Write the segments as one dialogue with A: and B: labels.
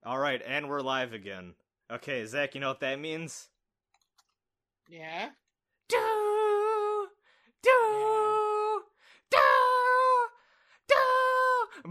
A: Alright, and we're live again. Okay, Zach, you know what that means?
B: Yeah?
A: Do, do, do, do.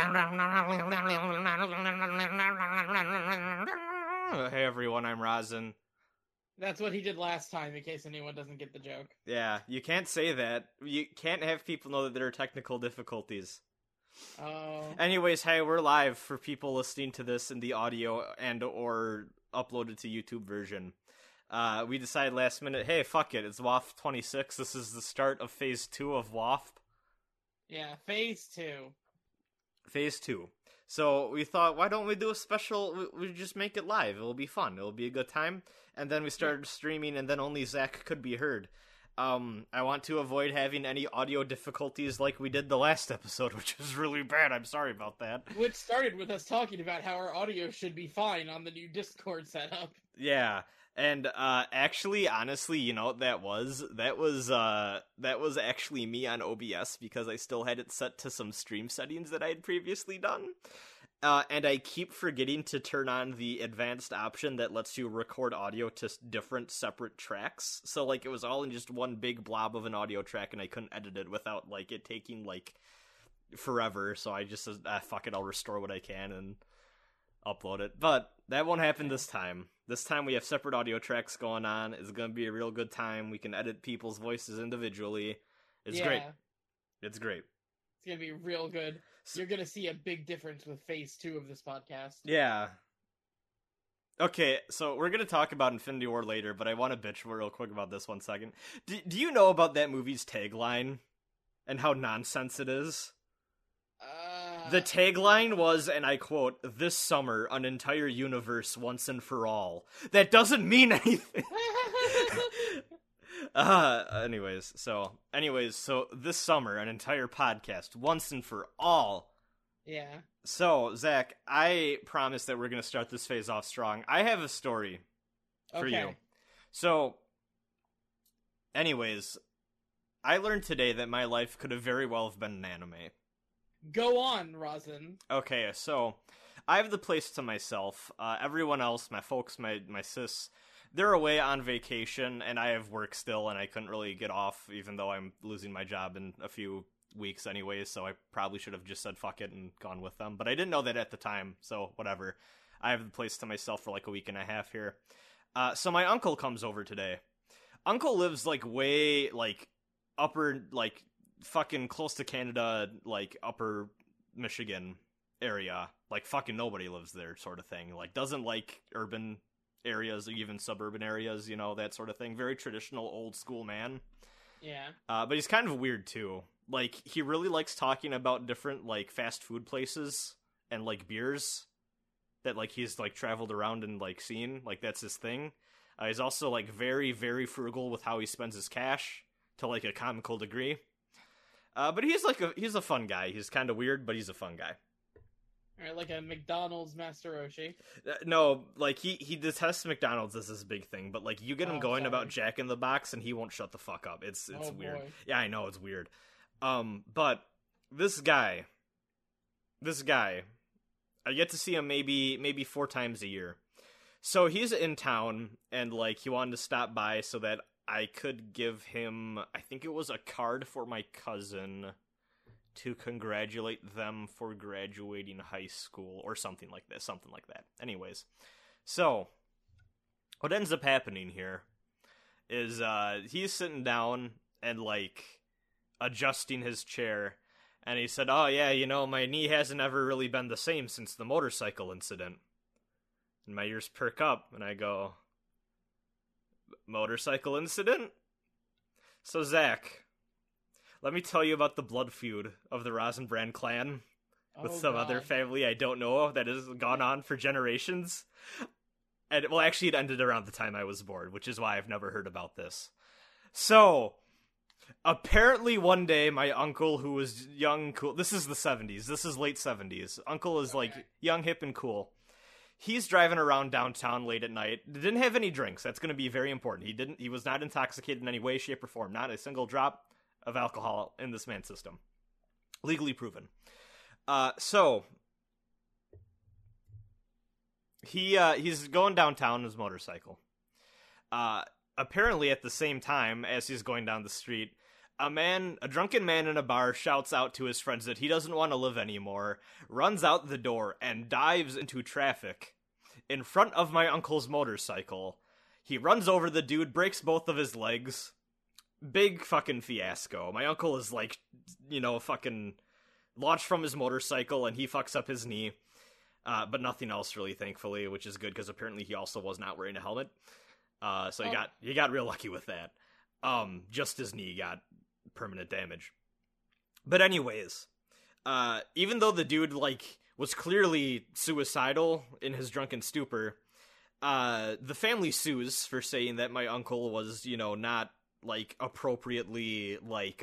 A: Hey everyone, I'm Rosin.
B: That's what he did last time, in case anyone doesn't get the joke.
A: Yeah, you can't say that. You can't have people know that there are technical difficulties.
B: Oh.
A: Anyways, hey, we're live for people listening to this in the audio and or uploaded to YouTube version. We decided last minute, hey, fuck it, it's WAF 26. This is the start of Phase 2 of WAF.
B: Yeah, Phase 2.
A: Phase 2. So we thought, why don't we do a special, we just make it live. It'll be fun. It'll be a good time. And then we started streaming, and then only Zach could be heard. I want to avoid having any audio difficulties like we did the last episode, which was really bad. I'm sorry about that.
B: Which started with us talking about how our audio should be fine on the new Discord setup.
A: Yeah. And actually, honestly, you know what that was actually me on OBS, because I still had it set to some stream settings that I had previously done. And I keep forgetting to turn on the advanced option that lets you record audio to different separate tracks. So, like, it was all in just one big blob of an audio track, and I couldn't edit it without, like, it taking, like, forever. So I just said, fuck it, I'll restore what I can and upload it. But that won't happen this time. This time we have separate audio tracks going on. It's going to be a real good time. We can edit people's voices individually. It's great. It's great.
B: It's going to be real good. You're going to see a big difference with Phase 2 of this podcast.
A: Yeah. Okay, so we're going to talk about Infinity War later, but I want to bitch real quick about this 1 second. Do you know about that movie's tagline? And how nonsense it is? The tagline was, and I quote, "This summer, an entire universe once and for all." That doesn't mean anything. Anyways, so this summer, an entire podcast, once and for all.
B: Yeah.
A: So, Zach, I promise that we're going to start this phase off strong. I have a story for you. So, anyways, I learned today that my life could have very well have been an anime.
B: Go on, Rosin.
A: Okay, so I have the place to myself. Everyone else, my folks, my sis, they're away on vacation, and I have work still, and I couldn't really get off, even though I'm losing my job in a few weeks anyways, so I probably should have just said fuck it and gone with them. But I didn't know that at the time, so whatever. I have the place to myself for like a week and a half here. So my uncle comes over today. Uncle lives like way like upper like fucking close to Canada, like upper Michigan area. Like fucking nobody lives there sort of thing. Like doesn't like urban areas, even suburban areas, you know, that sort of thing. Very traditional old school man.
B: Yeah.
A: But he's kind of weird too. Like he really likes talking about different like fast food places and like beers that like he's like traveled around and like seen. Like that's his thing. He's also like very, very frugal with how he spends his cash to like a comical degree. But he's a fun guy. He's kind of weird, but he's a fun guy.
B: Alright, like a McDonald's Master Roshi.
A: No, like he detests McDonald's as his big thing, but like you get him going about Jack in the Box and he won't shut the fuck up. It's weird.
B: Boy.
A: Yeah, I know, it's weird. But this guy, I get to see him maybe 4 times a year. So he's in town and like he wanted to stop by so that I could give him, I think it was a card for my cousin to congratulate them for graduating high school or something like that. Anyways, so what ends up happening here is he's sitting down and like adjusting his chair, and he said, "Oh yeah, you know, my knee hasn't ever really been the same since the motorcycle incident." And my ears perk up and I go, "Motorcycle incident?" So Zach, let me tell you about the blood feud of the Rosenbrand clan with some other family I don't know that has gone on for generations. And well, actually it ended around the time I was born, which is why I've never heard about this. So, apparently one day my uncle, who was young, cool, this is the 70s, this is late 70s, uncle is like young, hip, and cool. He's driving around downtown late at night. Didn't have any drinks. That's going to be very important. He was not intoxicated in any way, shape, or form. Not a single drop of alcohol in this man's system. Legally proven. So he's going downtown on his motorcycle. Apparently, at the same time as he's going down the street, a drunken man in a bar shouts out to his friends that he doesn't want to live anymore, runs out the door, and dives into traffic in front of my uncle's motorcycle. He runs over the dude, breaks both of his legs. Big fucking fiasco. My uncle is like, fucking launched from his motorcycle, and he fucks up his knee. But nothing else, really, thankfully, which is good, because apparently he also was not wearing a helmet. So he got real lucky with that. Just his knee got permanent damage. But anyways, even though the dude, was clearly suicidal in his drunken stupor, the family sues for saying that my uncle was, not, appropriately,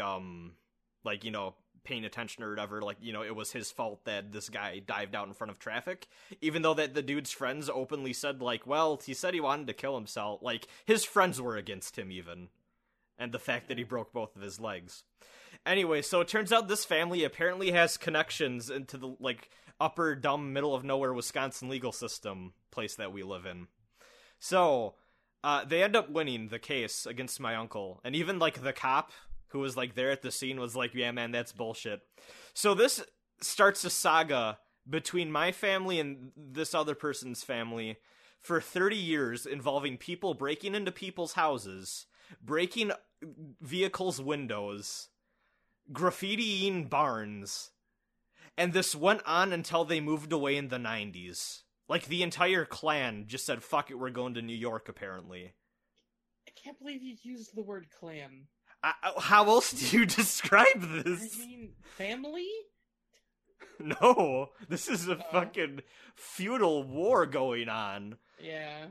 A: paying attention or whatever, it was his fault that this guy dived out in front of traffic, even though that the dude's friends openly said, well, he said he wanted to kill himself, his friends were against him even, and the fact that he broke both of his legs. Anyway, so it turns out this family apparently has connections into the, upper, dumb, middle-of-nowhere Wisconsin legal system place that we live in. So, they end up winning the case against my uncle, and even, the cop who was, there at the scene was like, yeah, man, that's bullshit. So this starts a saga between my family and this other person's family for 30 years involving people breaking into people's houses, breaking vehicles' windows, graffitiing barns, and this went on until they moved away in the 90s. The entire clan just said, fuck it, we're going to New York, apparently.
B: I can't believe you used the word clan.
A: How else do you describe this?
B: I mean, family?
A: No, this is a fucking feudal war going on.
B: Yeah.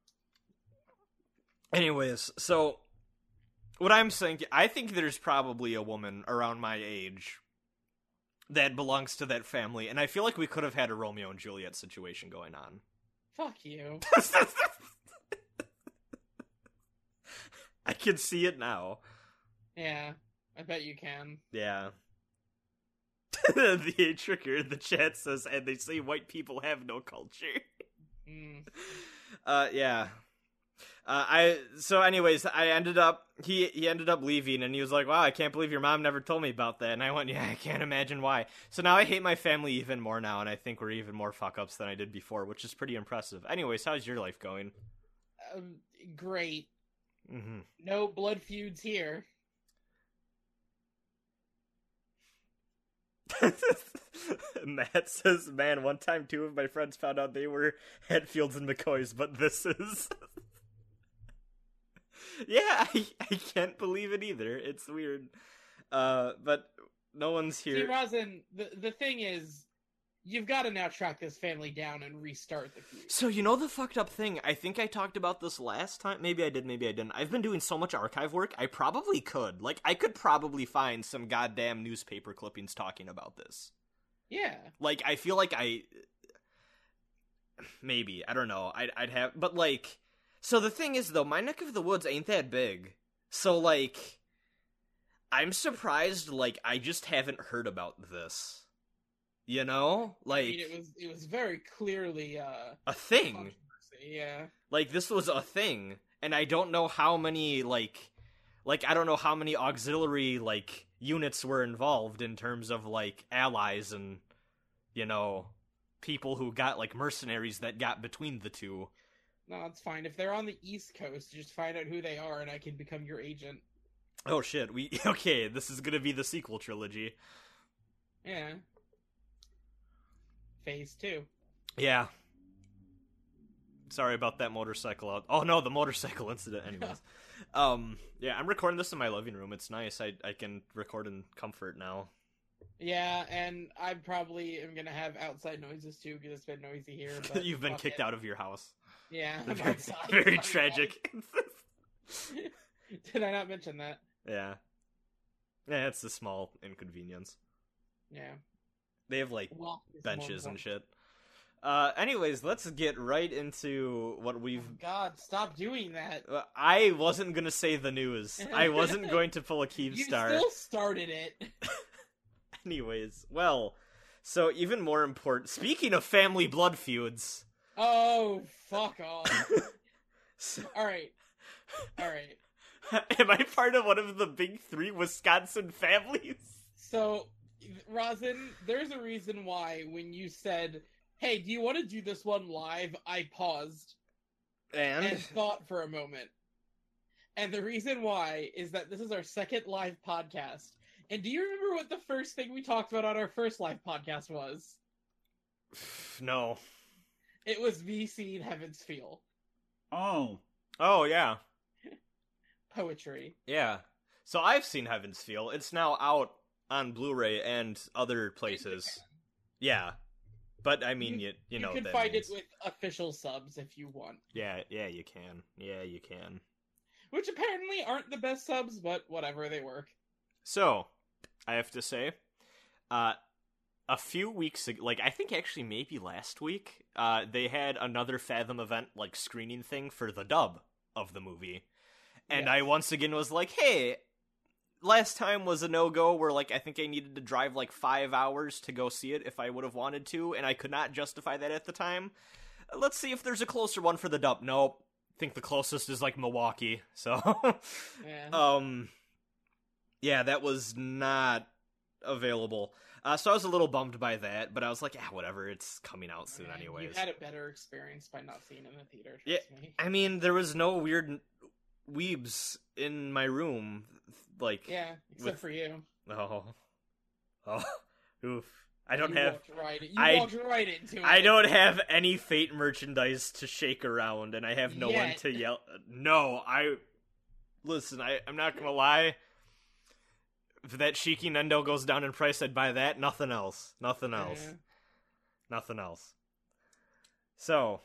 A: Anyways, so what I'm saying, I think there's probably a woman around my age that belongs to that family, and I feel like we could have had a Romeo and Juliet situation going on.
B: Fuck you.
A: I can see it now.
B: Yeah, I bet you can.
A: Yeah. The Tricker in the chat says, and they say white people have no culture. Yeah. So anyways, he ended up leaving, and he was like, wow, I can't believe your mom never told me about that. And I went, yeah, I can't imagine why. So now I hate my family even more now, and I think we're even more fuck-ups than I did before, which is pretty impressive. Anyways, how's your life going?
B: Great.
A: Mm-hmm.
B: No blood feuds here.
A: Matt says, man, one time 2 of my friends found out they were Hetfields and McCoys, but this is... Yeah, I can't believe it either. It's weird. But no one's here.
B: See, Rosin, the thing is, you've got to now track this family down and restart the feud.
A: So, the fucked up thing, I think I talked about this last time. Maybe I did, maybe I didn't. I've been doing so much archive work, I probably could. I could probably find some goddamn newspaper clippings talking about this.
B: Yeah.
A: I feel like maybe, I don't know, I'd have, but so the thing is, though, my neck of the woods ain't that big. So, I'm surprised, I just haven't heard about this. I mean,
B: it was very clearly
A: a thing.
B: Yeah.
A: This was a thing, and I don't know how many I don't know how many auxiliary units were involved in terms of allies and people who got mercenaries that got between the two.
B: No, it's fine. If they're on the East Coast, just find out who they are, and I can become your agent.
A: Oh shit! Okay. This is gonna be the sequel trilogy.
B: Yeah. Phase 2.
A: Yeah. Sorry about that motorcycle out. Oh no, the motorcycle incident. Anyways, yeah, I'm recording this in my living room. It's nice. I can record in comfort now.
B: Yeah, and I probably am gonna have outside noises too because it's been noisy here. But
A: you've been kicked out of your house.
B: Yeah, I'm outside.
A: Very tragic.
B: Did I not mention that?
A: Yeah. Yeah, it's a small inconvenience.
B: Yeah.
A: They have benches and shit. Anyways, let's get right into what we've...
B: Oh God, stop doing that.
A: I wasn't gonna say the news. I wasn't going to pull a Keemstar.
B: You still started it.
A: Anyways, well, so even more important... Speaking of family blood feuds,
B: Oh, fuck off.
A: So,
B: All right. All right.
A: am I part of one of the big three Wisconsin families?
B: So, Rosin, there's a reason why when you said, "Hey, do you want to do this one live?" I paused and thought for a moment. And the reason why is that this is our second live podcast. And do you remember what the first thing we talked about on our first live podcast was?
A: No.
B: It was me seeing Heaven's Feel.
C: Oh.
A: Oh, yeah.
B: Poetry.
A: Yeah. So I've seen Heaven's Feel. It's now out on Blu-ray and other places. Yeah. But, I mean, you know
B: you can
A: that
B: find
A: means.
B: it with official subs if you want.
A: Yeah, you can. Yeah, you can.
B: Which apparently aren't the best subs, but whatever, they work.
A: So, I have to say, a few weeks ago, like, I think actually maybe last week, they had another Fathom event, like, screening thing for the dub of the movie. And
B: Yes.
A: I once again was like, hey, last time was a no-go where, like, I think I needed to drive, like, 5 hours to go see it if I would have wanted to, and I could not justify that at the time. Let's see if there's a closer one for the dub. Nope. I think the closest is, like, Milwaukee, so...
B: Yeah.
A: Yeah, that was not available. So I was a little bummed by that, but I was like, whatever, it's coming out soon
B: Man,
A: anyways.
B: You had a better experience by not seeing it in the theater,
A: Yeah,
B: trust me.
A: I mean, there was no weird weebs in my room, like...
B: Yeah, except
A: with-
B: for you.
A: Oh. Oof. I don't
B: You
A: have...
B: walked right into it.
A: I don't have any Fate merchandise to shake around, and I have no one
B: Yet.
A: to yell... No, Listen, I'm not gonna lie. If that Shiki Nendo goes down in price, I'd buy that. Nothing else. Nothing else.
B: Yeah.
A: Nothing else. So...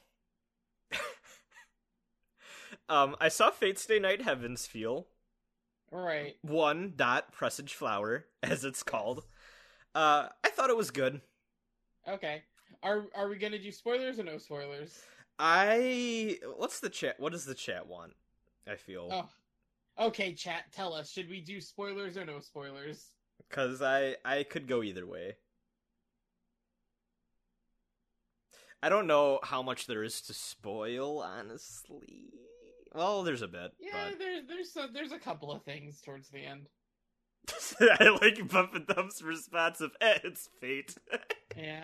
A: I saw Fate Stay Night Heaven's Feel.
B: Right.
A: 1. Presage Flower, as it's called. I thought it was good.
B: Okay. Are we gonna do spoilers or no spoilers?
A: What's the chat? What does the chat want? I feel.
B: Oh. Okay, chat, tell us. Should we do spoilers or no spoilers?
A: Because I could go either way. I don't know how much there is to spoil, honestly. Well, there's a bit.
B: Yeah,
A: But...
B: there's a couple of things towards the end.
A: I like Bump and Thump's response of, it's fate.
B: Yeah.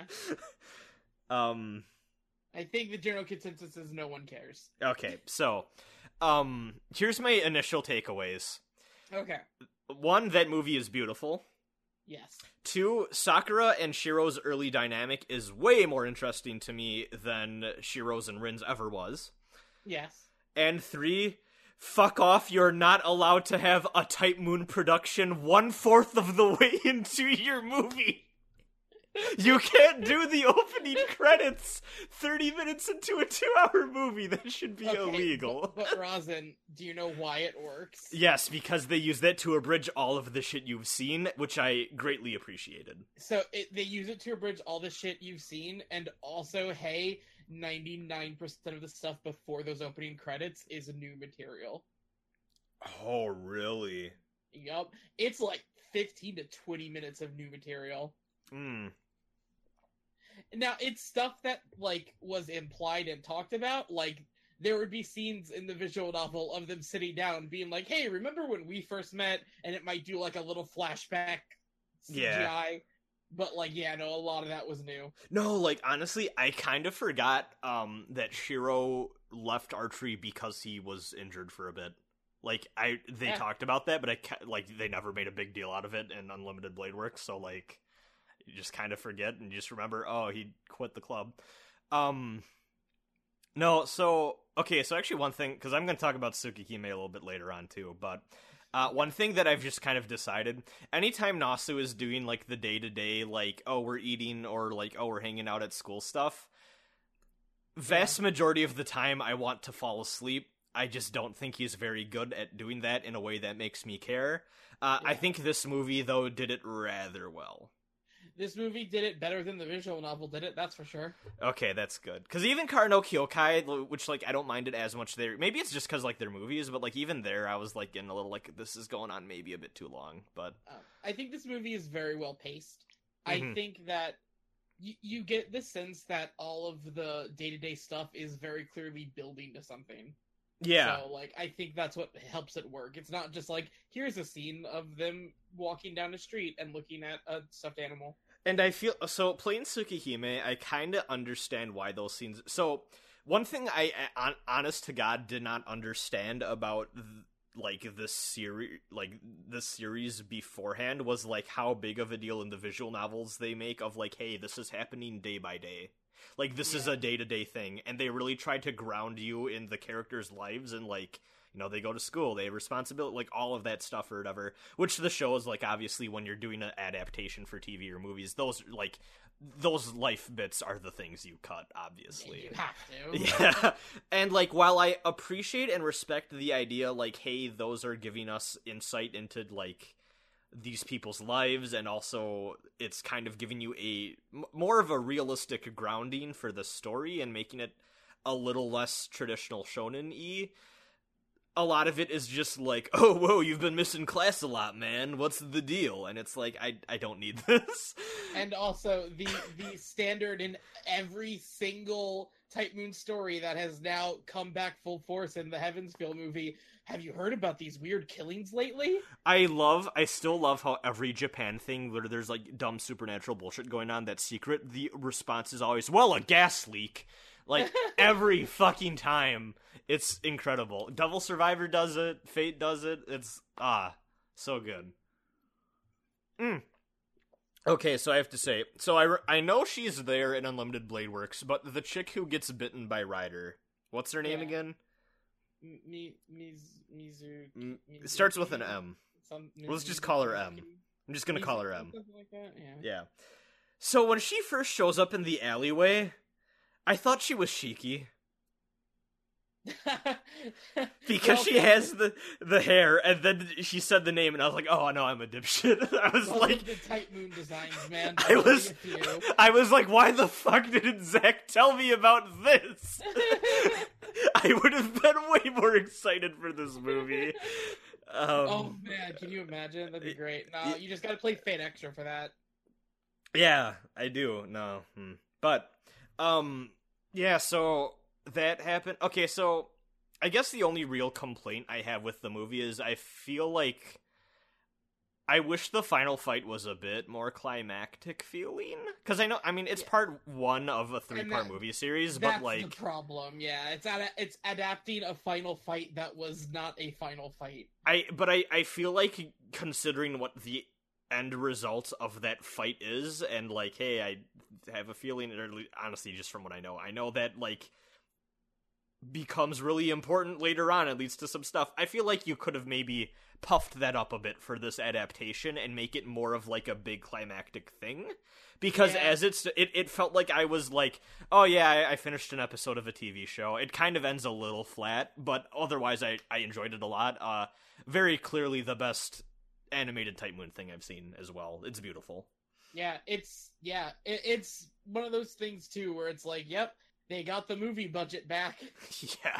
A: I
B: think the general consensus is no one cares.
A: Okay, so, here's my initial takeaways.
B: Okay.
A: 1, that movie is beautiful.
B: Yes.
A: 2, Sakura and Shiro's early dynamic is way more interesting to me than Shiro's and Rin's ever was.
B: Yes.
A: And 3, fuck off, you're not allowed to have a Type Moon production 1/4 of the way into your movie. You can't do the opening credits 30 minutes into a 2-hour movie. That should be illegal.
B: But Rosin, do you know why it works?
A: Yes, because they use that to abridge all of the shit you've seen, which I greatly appreciated.
B: So they use it to abridge all the shit you've seen, and also, hey, 99% of the stuff before those opening credits is new material.
A: Oh, really?
B: Yup. It's like 15 to 20 minutes of new material.
A: Hmm.
B: Now, it's stuff that, like, was implied and talked about. Like, there would be scenes in the visual novel of them sitting down being like, hey, remember when we first met? And it might do, like, a little flashback CGI.
A: Yeah.
B: But, like, yeah, no, a lot of that was new.
A: No, like, honestly, I kind of forgot that Shiro left archery because he was injured for a bit. Like, they talked about that, but they never made a big deal out of it in Unlimited Blade Works, so, like, you just kind of forget and you just remember, oh, he quit the club. No, so, okay, so actually one thing, because I'm going to talk about Tsukihime a little bit later on, too, but one thing that I've just kind of decided, anytime Nasu is doing, like, the day-to-day, like, oh, we're eating, or, like, oh, we're hanging out at school stuff, vast majority of the time I want to fall asleep. I just don't think he's very good at doing that in a way that makes me care. I think this movie, though, did it rather well.
B: This movie did it better than the visual novel did it, that's for sure.
A: Okay, that's good. Because even Karo Kyokai, which, like, I don't mind it as much there. Maybe it's just because, like, they're movies, but, like, even there, I was, like, getting a little, like, this is going on maybe a bit too long, but...
B: I think this movie is very well paced.
A: Mm-hmm.
B: I think that you get the sense that all of the day-to-day stuff is very clearly building to something.
A: Yeah.
B: So, like, I think that's what helps it work. It's not just like, here's a scene of them walking down a street and looking at a stuffed animal.
A: And I feel, so playing Tsukihime, I kind of understand why those scenes, so one thing I, honest to God, did not understand about, like, this series beforehand was, like, how big of a deal in the visual novels they make of, like, hey, this is happening day by day. Like, this is a day-to-day thing, and they really tried to ground you in the characters' lives, and, like, you know, they go to school, they have responsibility, like, all of that stuff or whatever, which the show is, like, obviously, when you're doing an adaptation for TV or movies, those life bits are the things you cut, obviously.
B: You have to.
A: Yeah. And, like, while I appreciate and respect the idea, like, hey, those are giving us insight into, like, these people's lives, and also it's kind of giving you more of a realistic grounding for the story and making it a little less traditional shonen-y. A lot of it is just like, oh, whoa, you've been missing class a lot, man. What's the deal? And it's like, I don't need this.
B: And also, the standard in every single Type Moon story that has now come back full force in the Heavensfield movie. Have you heard about these weird killings lately?
A: I still love how every Japan thing where there's, like, dumb supernatural bullshit going on that's secret, the response is always, well, a gas leak. Like, every fucking time. It's incredible. Devil Survivor does it. Fate does it. It's, so good. Okay, so I have to say, so I know she's there in Unlimited Blade Works, but the chick who gets bitten by Ryder, what's her name again? It starts with an M. Let's just call her M. I'm just gonna call her M.
B: Like that?
A: Yeah. So when she first shows up in the alleyway, I thought she was Shiki. Because she has the hair, and then she said the name, and I was like, oh no, I'm a dipshit. I was like,
B: the Type Moon designs, man.
A: I was like, why the fuck didn't Zach tell me about this? I would have been way more excited for this movie.
B: Oh man, can you imagine? That'd be great. No, you just gotta play Fate Extra for that.
A: Yeah, I do. No, but yeah. So that happened. Okay, so I guess the only real complaint I have with the movie is I feel like I wish the final fight was a bit more climactic feeling. Because I mean, it's part one of a 3-part movie series, but like...
B: That's the problem, yeah. It's adapting a final fight that was not a final fight.
A: I feel like, considering what the end result of that fight is, and like, hey, I have a feeling, or honestly, just from what I know that, like, becomes really important later on, it leads to some stuff. I feel like you could have maybe puffed that up a bit for this adaptation and make it more of like a big climactic thing, because as it felt like I was like, oh yeah, I finished an episode of a TV show. It kind of ends a little flat, but otherwise I enjoyed it a lot. Very clearly the best animated Type Moon thing I've seen as well. It's beautiful.
B: It's one of those things too where it's like, yep, they got the movie budget back.
A: Yeah.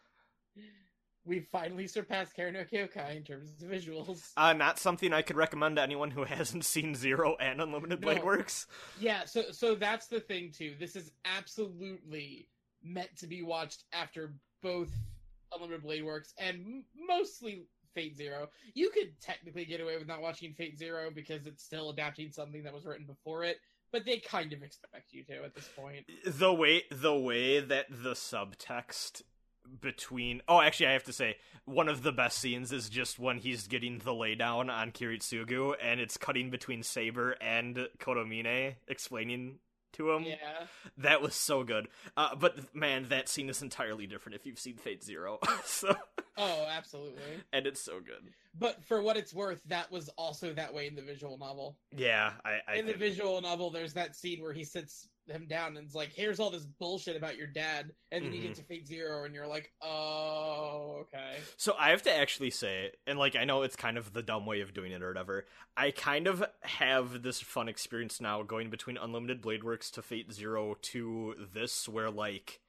B: We finally surpassed Karen no Kyokai in terms of visuals.
A: Not something I could recommend to anyone who hasn't seen Zero and Unlimited Blade Works.
B: Yeah, so that's the thing too. This is absolutely meant to be watched after both Unlimited Blade Works and mostly Fate Zero. You could technically get away with not watching Fate Zero because it's still adapting something that was written before it. But they kind of expect you to at this point. The way
A: that the subtext between... Oh, actually, I have to say, one of the best scenes is just when he's getting the laydown on Kiritsugu, and it's cutting between Saber and Kotomine, explaining to him.
B: Yeah.
A: That was so good. But, man, that scene is entirely different if you've seen Fate Zero. So...
B: Oh, absolutely.
A: And it's so good.
B: But for what it's worth, that was also that way in the visual novel.
A: Yeah,
B: In the visual novel, there's that scene where he sits him down and is like, here's all this bullshit about your dad, and then you get to Fate Zero, and you're like, oh, okay.
A: So I have to actually say, and like, I know it's kind of the dumb way of doing it or whatever, I kind of have this fun experience now going between Unlimited Blade Works to Fate Zero to this, where like,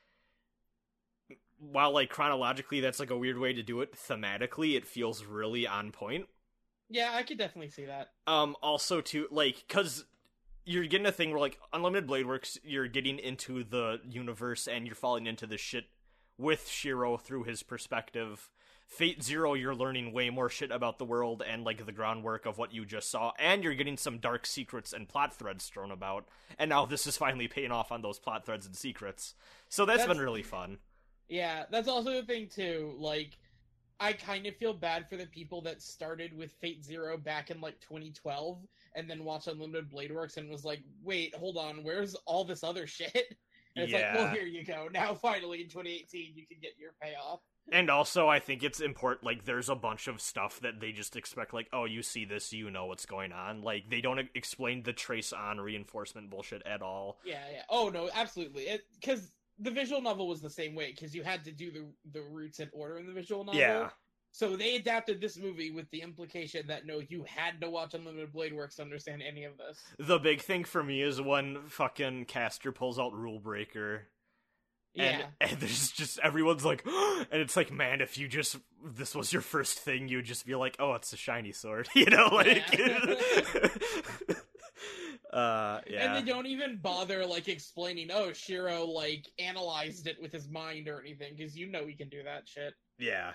A: while, like, chronologically that's, like, a weird way to do it, thematically it feels really on point.
B: Yeah, I could definitely see that.
A: Also, too, like, because you're getting a thing where, like, Unlimited Blade Works, you're getting into the universe and you're falling into the shit with Shiro through his perspective. Fate Zero, you're learning way more shit about the world and, like, the groundwork of what you just saw, and you're getting some dark secrets and plot threads thrown about, and now this is finally paying off on those plot threads and secrets. So that's been really fun.
B: Yeah, that's also the thing, too. Like, I kind of feel bad for the people that started with Fate Zero back in, like, 2012, and then watched Unlimited Blade Works and was like, wait, hold on, where's all this other shit? And it's like, well, here you go. Now, finally, in 2018, you can get your payoff.
A: And also, I think it's important, like, there's a bunch of stuff that they just expect, like, oh, you see this, you know what's going on. Like, they don't explain the trace-on reinforcement bullshit at all.
B: Yeah. Oh, no, absolutely. Because the visual novel was the same way, because you had to do the roots in order in the visual novel.
A: Yeah.
B: So they adapted this movie with the implication that, no, you had to watch Unlimited Blade Works to understand any of this.
A: The big thing for me is when fucking Caster pulls out Rule Breaker. And there's just, everyone's like, and it's like, man, if you just, this was your first thing, you'd just be like, oh, it's a shiny sword, you know, like, yeah.
B: And they don't even bother, like, explaining, oh, Shiro, like, analyzed it with his mind or anything, because you know he can do that shit.
A: Yeah.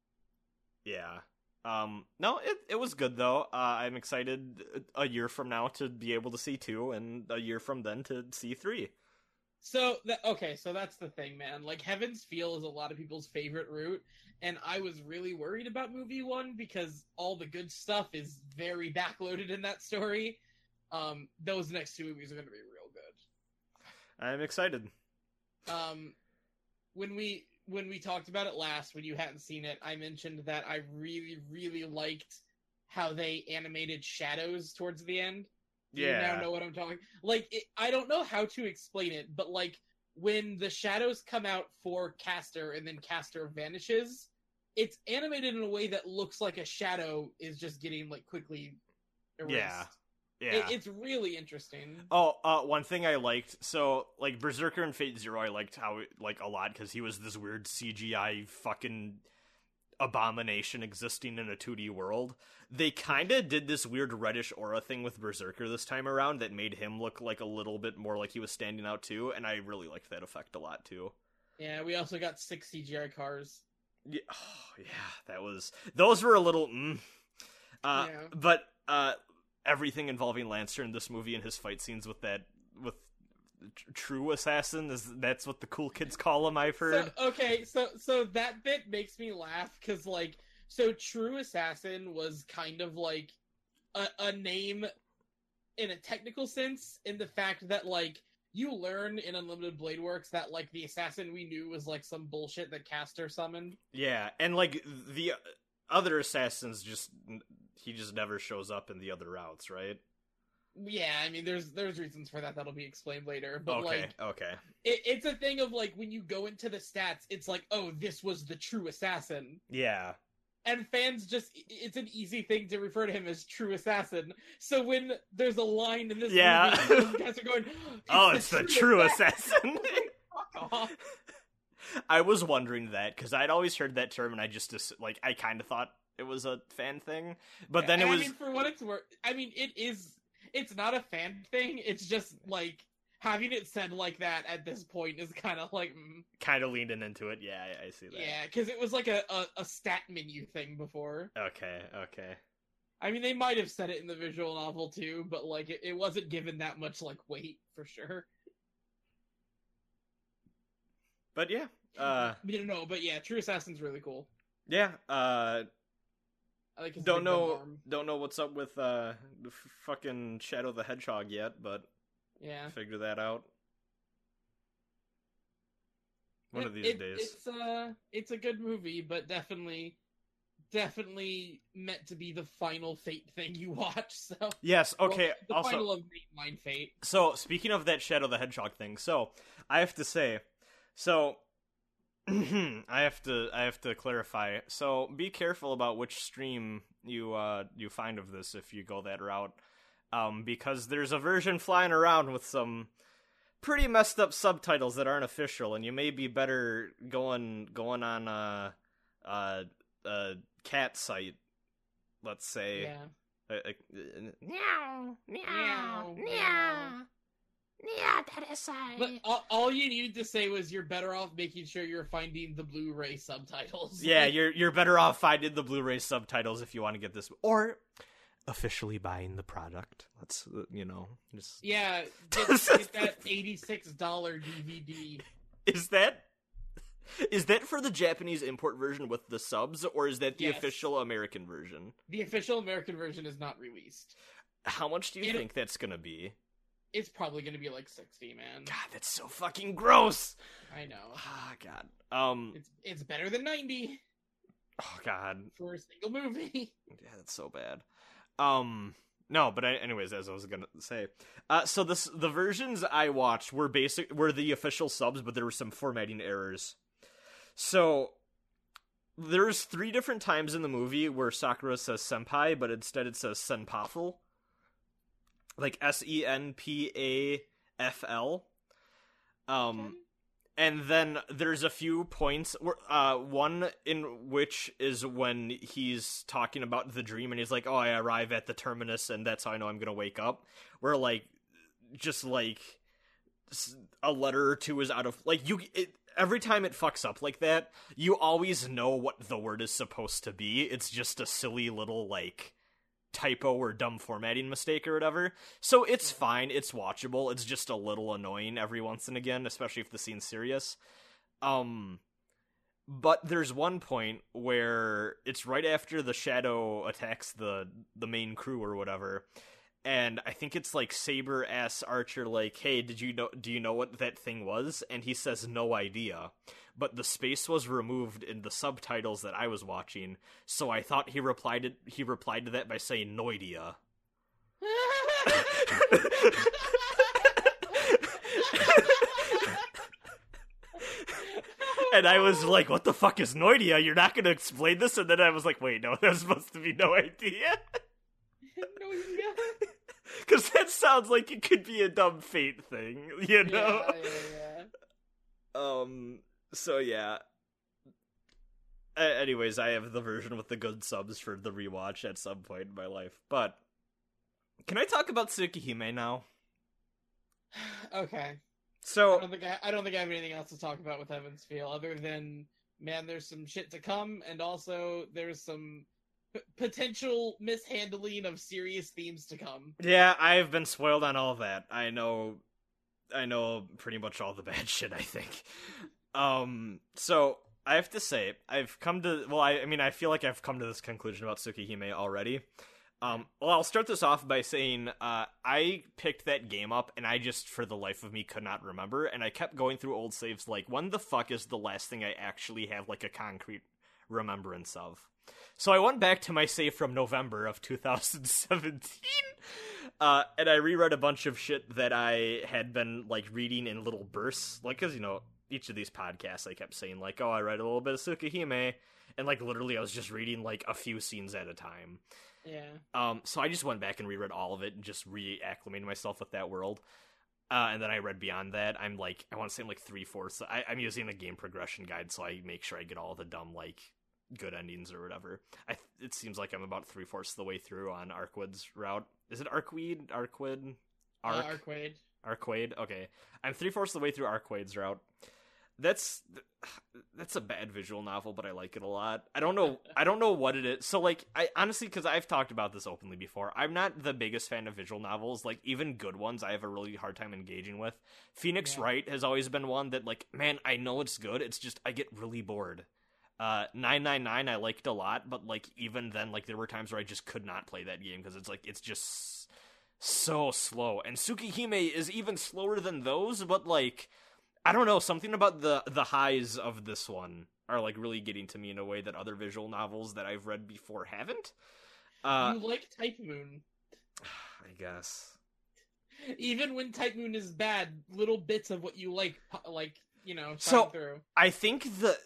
A: No, it was good, though. I'm excited a year from now to be able to see 2, and a year from then to see 3.
B: So that's the thing, man. Like, Heaven's Feel is a lot of people's favorite route, and I was really worried about movie 1 because all the good stuff is very backloaded in that story. Those next 2 movies are going to be real good.
A: I'm excited.
B: When we talked about it last, when you hadn't seen it, I mentioned that I really, really liked how they animated shadows towards the end. Do you now know what I'm talking? Like, I don't know how to explain it, but, like, when the shadows come out for Caster and then Caster vanishes, it's animated in a way that looks like a shadow is just getting, like, quickly erased.
A: Yeah.
B: It's really interesting.
A: Oh, one thing I liked, so, like, Berserker and Fate Zero I liked how, like, a lot, because he was this weird CGI fucking abomination existing in a 2D world. They kinda did this weird reddish aura thing with Berserker this time around that made him look like a little bit more like he was standing out too, and I really liked that effect a lot too.
B: Yeah, we also got 6 CGI cars.
A: Yeah, those were a little but everything involving Lancer in this movie and his fight scenes with True Assassin, that's what the cool kids call him, I've heard.
B: So that bit makes me laugh because, like, so True Assassin was kind of like a name in a technical sense, in the fact that, like, you learn in Unlimited Blade Works that, like, the assassin we knew was, like, some bullshit that Caster summoned.
A: Yeah, and, like, the other assassins he just never shows up in the other routes, right?
B: Yeah, I mean, there's reasons for that that'll be explained later, but
A: okay.
B: It's a thing of, like, when you go into the stats, it's like, oh, this was the True Assassin.
A: Yeah.
B: And fans it's an easy thing to refer to him as True Assassin. So when there's a line in this movie, guys are going,
A: it's the True Assassin.
B: Fuck off.
A: I was wondering that, because I'd always heard that term, and I just, like, I kind of thought it was a fan thing, but then it was...
B: I mean, for what it's worth, I mean, it's not a fan thing, it's just, like, having it said like that at this point is kind of like...
A: Kind of leaning into it, yeah, I see that.
B: Yeah, because it was like a stat menu thing before.
A: Okay.
B: I mean, they might have said it in the visual novel too, but, like, it wasn't given that much, like, weight, for sure.
A: But yeah.
B: But yeah, True Assassin's really cool.
A: Yeah,
B: I like his
A: don't know what's up with fucking Shadow the Hedgehog yet, but
B: yeah,
A: figure that out one of these days.
B: It's a good movie, but definitely meant to be the final Fate thing you watch. So
A: yes, okay.
B: The
A: also,
B: final of Mainline Fate.
A: So speaking of that Shadow the Hedgehog thing, so I have to say, I have to clarify. So be careful about which stream you find of this if you go that route, because there's a version flying around with some pretty messed up subtitles that aren't official, and you may be better going on a cat site, let's say.
B: Yeah.
A: Meow, meow, meow. Yeah, that is
B: But all you needed to say was you're better off making sure you're finding the Blu-ray subtitles.
A: Yeah, you're better off finding the Blu-ray subtitles if you want to get this, or officially buying the product. Let's just
B: get that $86 DVD.
A: Is that for the Japanese import version with the subs, or is that the official American version?
B: The official American version is not released.
A: How much do you think that's gonna be?
B: It's probably gonna be like 60, man.
A: God, that's so fucking gross.
B: I know.
A: Ah, God.
B: It's better than 90.
A: Oh God.
B: For a single movie.
A: Yeah, that's so bad. No, but anyways, as I was gonna say, so the versions I watched were the official subs, but there were some formatting errors. So there's 3 different times in the movie where Sakura says senpai, but instead it says senpafel. Like Senpafl. And then there's a few points where, one in which is when he's talking about the dream and he's like, oh, I arrive at the terminus and that's how I know I'm gonna wake up. Where just a letter or two is out of, every time it fucks up like that, you always know what the word is supposed to be. It's just a silly little, typo or dumb formatting mistake or whatever. So it's fine, it's watchable, it's just a little annoying every once and again, especially if the scene's serious. But there's one point where it's right after the shadow attacks the main crew or whatever, and I think it's Saber asks Archer hey, do you know what that thing was? And he says no idea. But the space was removed in the subtitles that I was watching, so I thought he replied to that by saying no idea. And I was like, what the fuck is no idea? You're not gonna explain this? And then I was like, wait, no, that's supposed to be no idea.
B: No idea.
A: Because that sounds like it could be a dumb Fate thing, you know?
B: Yeah.
A: So yeah. Anyways, I have the version with the good subs for the rewatch at some point in my life. But can I talk about Tsukihime now?
B: Okay.
A: So
B: I don't think I have anything else to talk about with Heaven's Feel other than, man, there's some shit to come, and also there's some potential mishandling of serious themes to come.
A: Yeah, I've been spoiled on all that. I know pretty much all the bad shit, I think. So I have to say, I feel like I've come to this conclusion about Tsukihime already. Well, I'll start this off by saying, I picked that game up, and I just, for the life of me, could not remember, and I kept going through old saves, when the fuck is the last thing I actually have, a concrete remembrance of? So I went back to my save from November of 2017, and I reread a bunch of shit that I had been, reading in little bursts, because, each of these podcasts I kept saying, oh, I read a little bit of Tsukihime, and, literally I was just reading, a few scenes at a time.
B: Yeah.
A: So I just went back and reread all of it and just reacclimated myself with that world. And then I read beyond that. I'm, I want to say I'm, 3/4. I'm using a game progression guide, so I make sure I get all the dumb, good endings or whatever. It seems like I'm about 3/4 of the way through on Arquid's route. Is it Arquid? Arquid?
B: Arquaid.
A: Arquaid? Okay. I'm 3/4 of the way through Arquaid's route. That's a bad visual novel, but I like it a lot. I don't know what it is. So, I honestly, because I've talked about this openly before, I'm not the biggest fan of visual novels. Even good ones, I have a really hard time engaging with. Phoenix Wright has always been one that, man, I know it's good. It's just, I get really bored. 999 I liked a lot, but, even then, there were times where I just could not play that game, because it's just so slow. And Tsukihime is even slower than those, but, I don't know, something about the highs of this one are, really getting to me in a way that other visual novels that I've read before haven't.
B: You like Type Moon.
A: I guess.
B: Even when Type Moon is bad, little bits of what you like,
A: so
B: through.
A: I think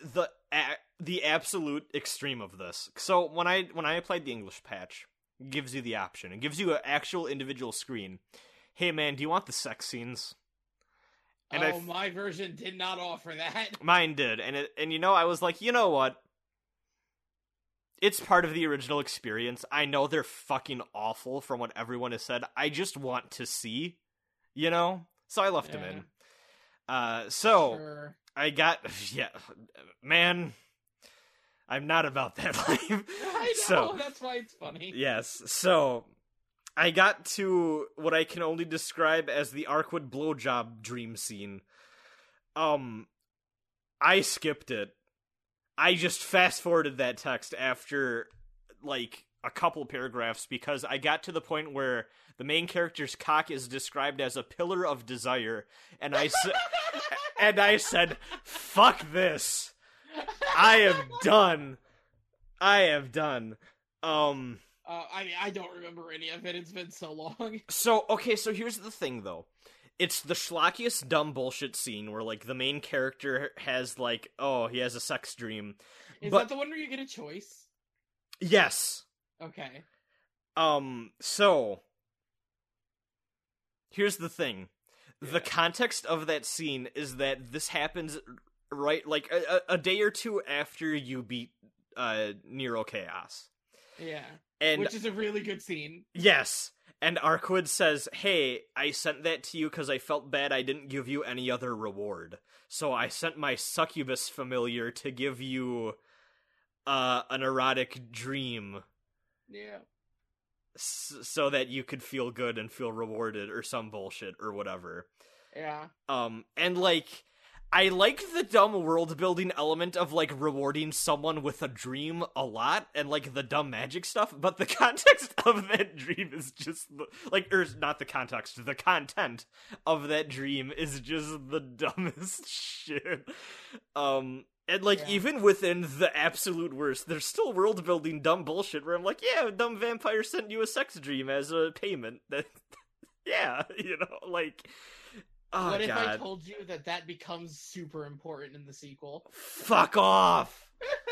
A: the absolute extreme of this. So when I applied the English patch, it gives you the option. It gives you an actual individual screen. Hey man, do you want the sex scenes? And
B: my version did not offer that.
A: Mine did, and I was like, you know what? it's part of the original experience. I know they're fucking awful from what everyone has said. I just want to see, you know? So I left them in. So
B: Sure.
A: I got, yeah, man, I'm not about that life.
B: I know,
A: So,
B: that's why it's funny.
A: yes, so I got to what I can only describe as the Arkwood blowjob dream scene. I skipped it. I just fast-forwarded that text after, like, a couple paragraphs because I got to the point where the main character's cock is described as a pillar of desire, and I said, fuck this. I am done. I mean,
B: I don't remember any of it. It's been so long.
A: So here's the thing, though. It's the schlockiest dumb bullshit scene where, like, the main character has, like, he has a sex dream.
B: Is that the one where you get a choice?
A: Yes.
B: Okay.
A: So here's the thing.
B: Yeah.
A: The context of that scene is that this happens right, like, a day or two after you beat Nero Chaos.
B: Yeah.
A: And
B: which is a really good scene.
A: Yes. And Arkwood says, hey, I sent that to you because I felt bad I didn't give you any other reward. So I sent my succubus familiar to give you an erotic dream.
B: Yeah.
A: So that you could feel good and feel rewarded or some bullshit or whatever.
B: Yeah.
A: And, like, I like the dumb world-building element of, like, rewarding someone with a dream a lot, and, like, the dumb magic stuff, but the context of that dream is just, not the context, the content of that dream is just the dumbest shit. And, like, even within the absolute worst, there's still world-building dumb bullshit where I'm like, yeah, a dumb vampire sent you a sex dream as a payment. Yeah, you know, like... Oh,
B: what if
A: God.
B: I told you that becomes super important in the sequel?
A: Fuck off!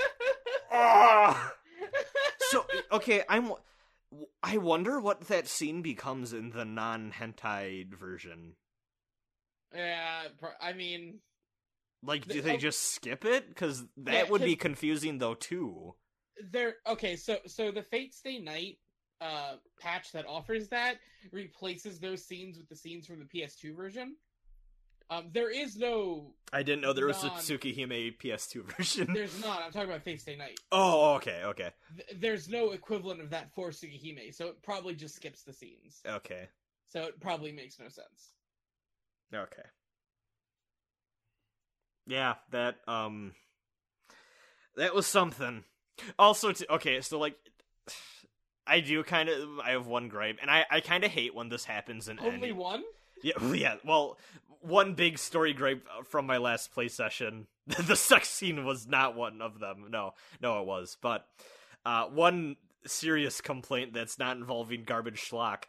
A: So, okay, I wonder what that scene becomes in the non-hentai version.
B: Yeah, I mean...
A: Like, do they just skip it? Because that would be confusing, though, too.
B: Okay, so the Fate Stay Night patch that offers that replaces those scenes with the scenes from the PS2 version. There is no...
A: I didn't know there was a Tsukihime PS2 version.
B: There's not. I'm talking about Fate Stay Night.
A: Oh, okay.
B: There's no equivalent of that for Tsukihime, so it probably just skips the scenes.
A: Okay.
B: So it probably makes no sense.
A: Okay. Yeah, that was something. Also, so, like, I have one gripe, and I kind of hate when this happens in
B: Only one?
A: Yeah, well, one big story gripe from my last play session, the sex scene was not one of them. No, it was. But one serious complaint that's not involving garbage schlock.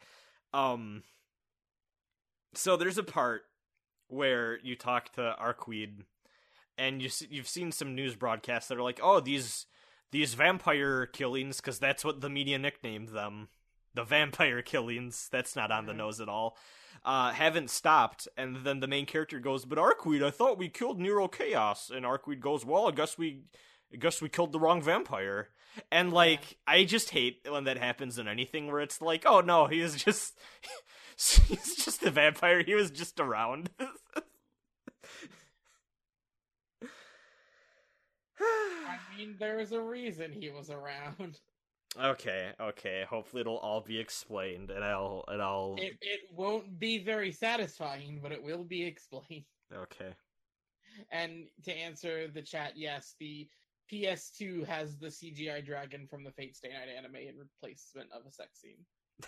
A: So there's a part where you talk to Arkweed, and you've seen some news broadcasts that are like, oh, these vampire killings, because that's what the media nicknamed them, the vampire killings, that's not on the nose at all, haven't stopped. And then the main character goes, but Arkweed, I thought we killed Nero Chaos. And Arkweed goes, well, I guess we killed the wrong vampire. And, like, I just hate when that happens in anything where it's like, oh no, he's just a vampire, he was just around.
B: I mean, there's a reason he was around.
A: Okay. Hopefully it'll all be explained, and I'll.
B: It won't be very satisfying, but it will be explained.
A: Okay.
B: And to answer the chat, yes, the PS2 has the CGI dragon from the Fate Stay Night anime in replacement of a sex scene.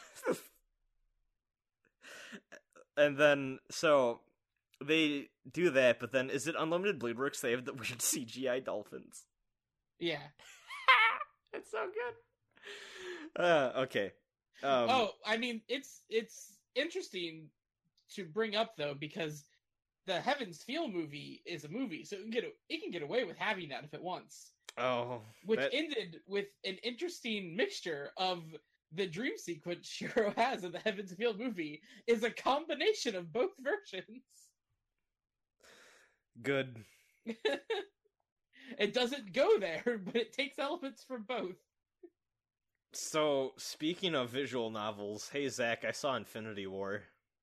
A: And then, so they do that, but then is it Unlimited Blade Works? They have the weird CGI dolphins.
B: Yeah.
A: It's so good. Okay.
B: I mean, it's interesting to bring up, though, because the Heaven's Feel movie is a movie, so it can get away with having that if it wants.
A: Oh.
B: Which ended with an interesting mixture of the dream sequence Shiro has in the Heaven's Feel movie is a combination of both versions.
A: Good.
B: It doesn't go there, but it takes elements from both.
A: So, speaking of visual novels, hey Zach, I saw Infinity War.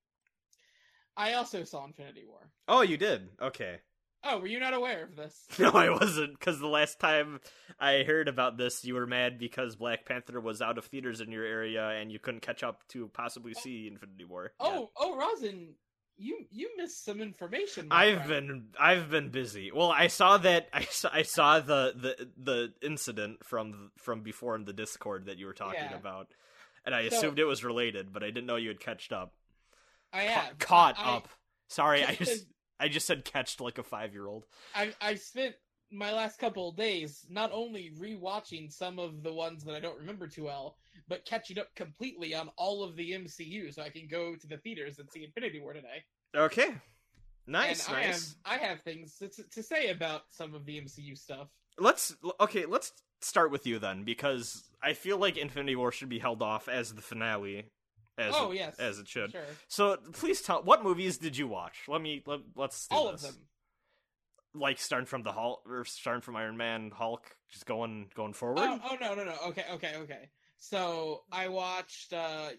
B: I also saw Infinity War.
A: Oh, you did? Okay.
B: Oh, were you not aware of this?
A: No, I wasn't, because the last time I heard about this, you were mad because Black Panther was out of theaters in your area and you couldn't catch up to possibly see Infinity War.
B: Rosin, you missed some information.
A: I've been busy. Well, I saw that I saw the incident from before in the Discord that you were talking about, and I assumed it was related, but I didn't know you had catched up.
B: I have
A: caught up. Sorry, I just said catched like a 5-year-old.
B: I spent my last couple of days not only rewatching some of the ones that I don't remember too well, but catching up completely on all of the MCU, so I can go to the theaters and see Infinity War today.
A: Okay, nice.
B: I have things to say about some of the MCU stuff.
A: Let's start with you then, because I feel like Infinity War should be held off as the finale. As it should.
B: Sure.
A: So please tell, what movies did you watch? Let's do
B: all
A: this.
B: of them.
A: Like starting from the Hulk, or starting from Iron Man, Hulk, just going forward.
B: Oh no. Okay. So I watched. I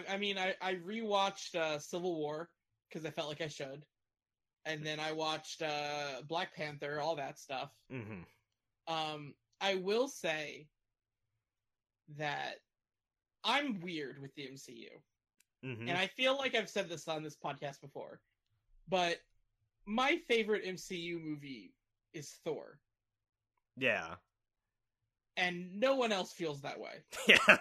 B: rewatched Civil War because I felt like I should, and then I watched Black Panther, all that stuff.
A: Mm-hmm.
B: I will say that I'm weird with the MCU.
A: Mm-hmm.
B: And I feel like I've said this on this podcast before, but my favorite MCU movie is Thor.
A: Yeah.
B: And no one else feels that way.
A: Yeah.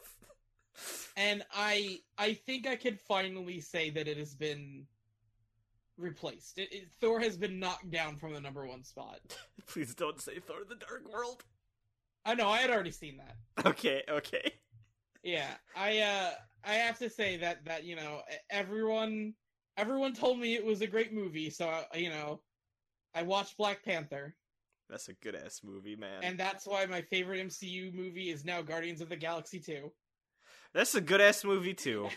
B: And I think I can finally say that it has been replaced. Thor has been knocked down from the #1 spot.
A: Please don't say Thor: The Dark World.
B: I know, I had already seen that.
A: Okay.
B: Yeah, I have to say that everyone told me it was a great movie, so I watched Black Panther.
A: That's a good ass movie, man.
B: And that's why my favorite MCU movie is now Guardians of the Galaxy 2.
A: That's a good ass movie too.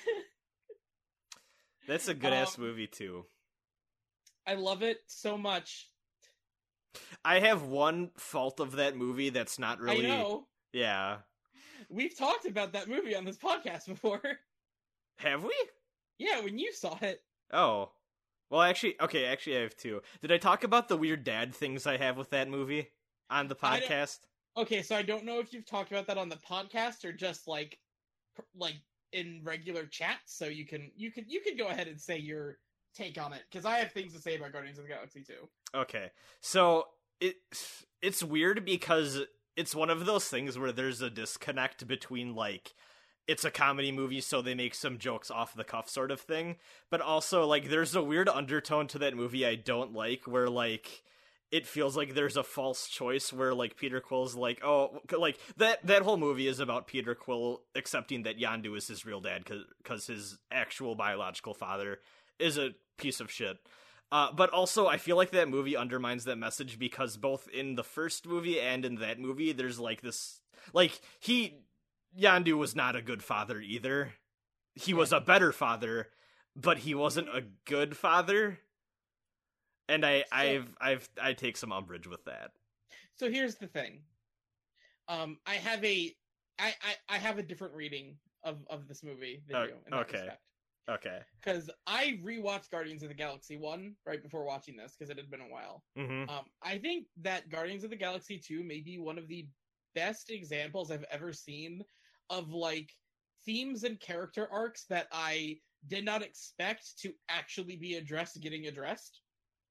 B: I love it so much.
A: I have one fault of that movie that's not really.
B: I know.
A: Yeah.
B: We've talked about that movie on this podcast before.
A: Have we?
B: Yeah, when you saw it.
A: Oh. Well, actually I have two. Did I talk about the weird dad things I have with that movie on the podcast?
B: Okay, so I don't know if you've talked about that on the podcast or just like in regular chat, so you can go ahead and say your take on it, because I have things to say about Guardians of the Galaxy too.
A: Okay. So it's weird because it's one of those things where there's a disconnect between, like, it's a comedy movie, so they make some jokes off the cuff sort of thing, but also, like, there's a weird undertone to that movie I don't like, where, like, it feels like there's a false choice where, like, Peter Quill's like, oh, like, that whole movie is about Peter Quill accepting that Yondu is his real dad, because his actual biological father is a piece of shit. But also, I feel like that movie undermines that message, because both in the first movie and in that movie, there's, like, this... Like, Yondu was not a good father, either. He was a better father, but he wasn't a good father. And I take some umbrage with that.
B: So here's the thing. I have a different reading of this movie than you, in that respect.
A: Okay.
B: Because I rewatched Guardians of the Galaxy 1 right before watching this, because it had been a while.
A: Mm-hmm.
B: I think that Guardians of the Galaxy 2 may be one of the best examples I've ever seen of, like, themes and character arcs that I did not expect to actually be getting addressed.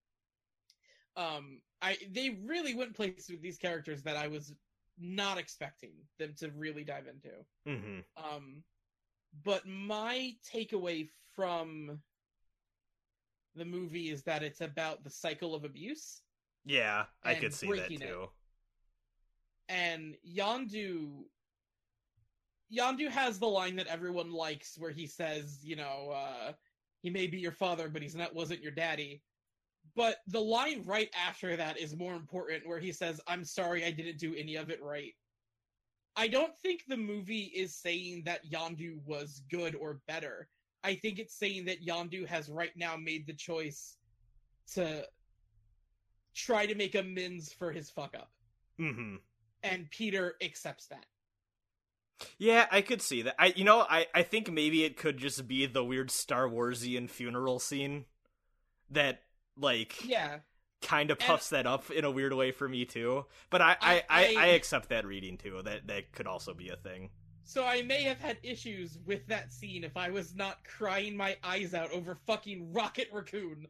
B: They really went places with these characters that I was not expecting them to really dive into.
A: Mm-hmm.
B: But my takeaway from the movie is that it's about the cycle of abuse.
A: Yeah, I could see that too.
B: And Yondu has the line that everyone likes, where he says, he may be your father, but wasn't your daddy. But the line right after that is more important, where he says, I'm sorry I didn't do any of it right. I don't think the movie is saying that Yondu was good or better. I think it's saying that Yondu has right now made the choice to try to make amends for his fuck up.
A: Mm-hmm.
B: And Peter accepts that.
A: Yeah, I could see that. I think maybe it could just be the weird Star Warsian funeral scene that, like,
B: Yeah,
A: kind of puffs that up in a weird way for me too. But I accept that reading too. That could also be a thing.
B: So I may have had issues with that scene if I was not crying my eyes out over fucking Rocket Raccoon.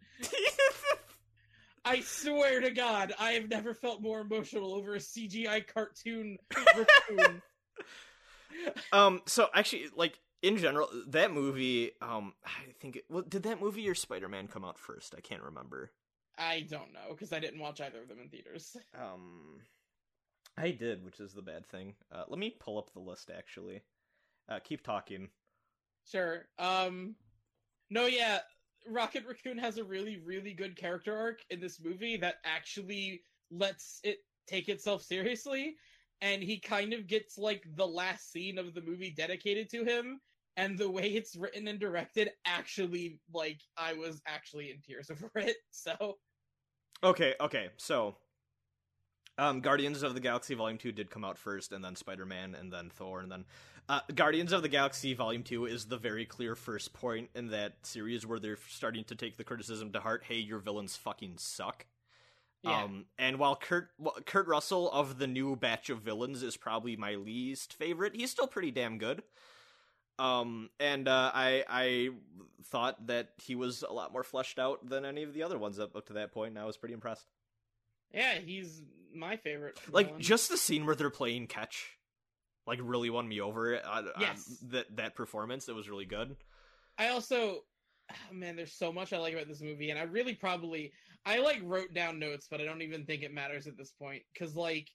B: I swear to God, I have never felt more emotional over a CGI cartoon raccoon.
A: So actually, like, in general, that movie, I think, did that movie or Spider-Man come out first? I can't remember.
B: I don't know, because I didn't watch either of them in theaters.
A: I did, which is the bad thing. Let me pull up the list, actually. Keep talking.
B: Sure. No, yeah, Rocket Raccoon has a really, really good character arc in this movie that actually lets it take itself seriously, and he kind of gets, like, the last scene of the movie dedicated to him, and the way it's written and directed actually, like, I was actually in tears over it, so...
A: Okay, so... Guardians of the Galaxy Volume 2 did come out first, and then Spider-Man, and then Thor, and then... Guardians of the Galaxy Volume 2 is the very clear first point in that series where they're starting to take the criticism to heart, hey, your villains fucking suck.
B: Yeah.
A: And while Kurt Russell of the new batch of villains is probably my least favorite, he's still pretty damn good. I thought that he was a lot more fleshed out than any of the other ones up to that point, and I was pretty impressed.
B: Yeah, he's my favorite
A: Like,
B: villain.
A: just the scene where they're playing catch, like, really won me over.
B: Yes.
A: That performance, it was really good.
B: I also... Oh, man, there's so much I like about this movie, and I really probably... I, like, wrote down notes, but I don't even think it matters at this point, because, like...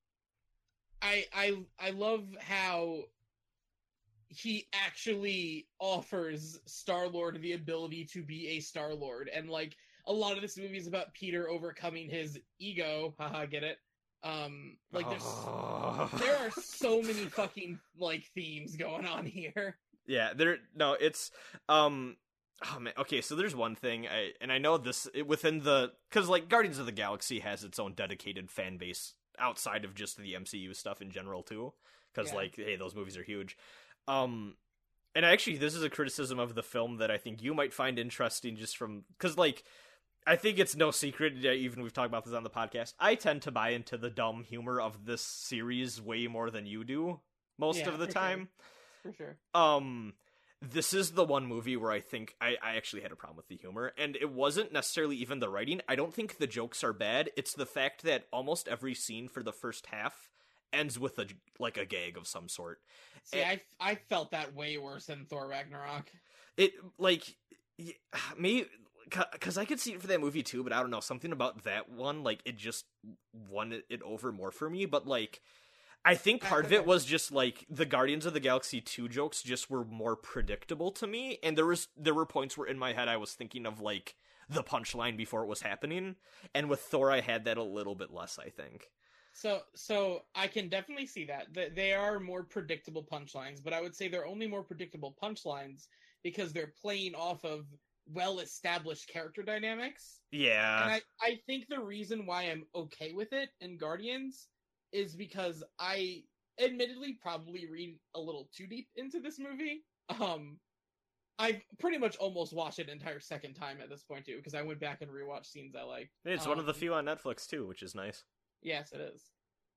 B: I love how he actually offers Star-Lord the ability to be a Star-Lord, and, like, a lot of this movie is about Peter overcoming his ego. Haha, get it? Like, there are so many fucking, like, themes going on here.
A: Yeah, it's, oh man, okay, so there's one thing, I know this, within the, because, like, Guardians of the Galaxy has its own dedicated fan base outside of just the MCU stuff in general, too, because, like, hey, those movies are huge. And actually, this is a criticism of the film that I think you might find interesting just from, because, like, I think it's no secret, even we've talked about this on the podcast, I tend to buy into the dumb humor of this series way more than you do, most of the time.
B: Sure. For sure.
A: This is the one movie where I think I actually had a problem with the humor, and it wasn't necessarily even the writing. I don't think the jokes are bad. It's the fact that almost every scene for the first half ends with a gag of some sort.
B: See, I felt that way worse than Thor Ragnarok.
A: It, like, me, because I could see it for that movie too, but I don't know, something about that one, like, it just won it over more for me, but, like, I think part of it was just, like, the Guardians of the Galaxy 2 jokes just were more predictable to me, and there were points where in my head I was thinking of, like, the punchline before it was happening, and with Thor I had that a little bit less, I think.
B: So I can definitely see that. They are more predictable punchlines, but I would say they're only more predictable punchlines because they're playing off of well-established character dynamics.
A: Yeah.
B: And I think the reason why I'm okay with it in Guardians is because I admittedly probably read a little too deep into this movie. I've pretty much almost watched it an entire second time at this point too, because I went back and rewatched scenes I liked.
A: It's one of the few on Netflix too, which is nice.
B: Yes, it is.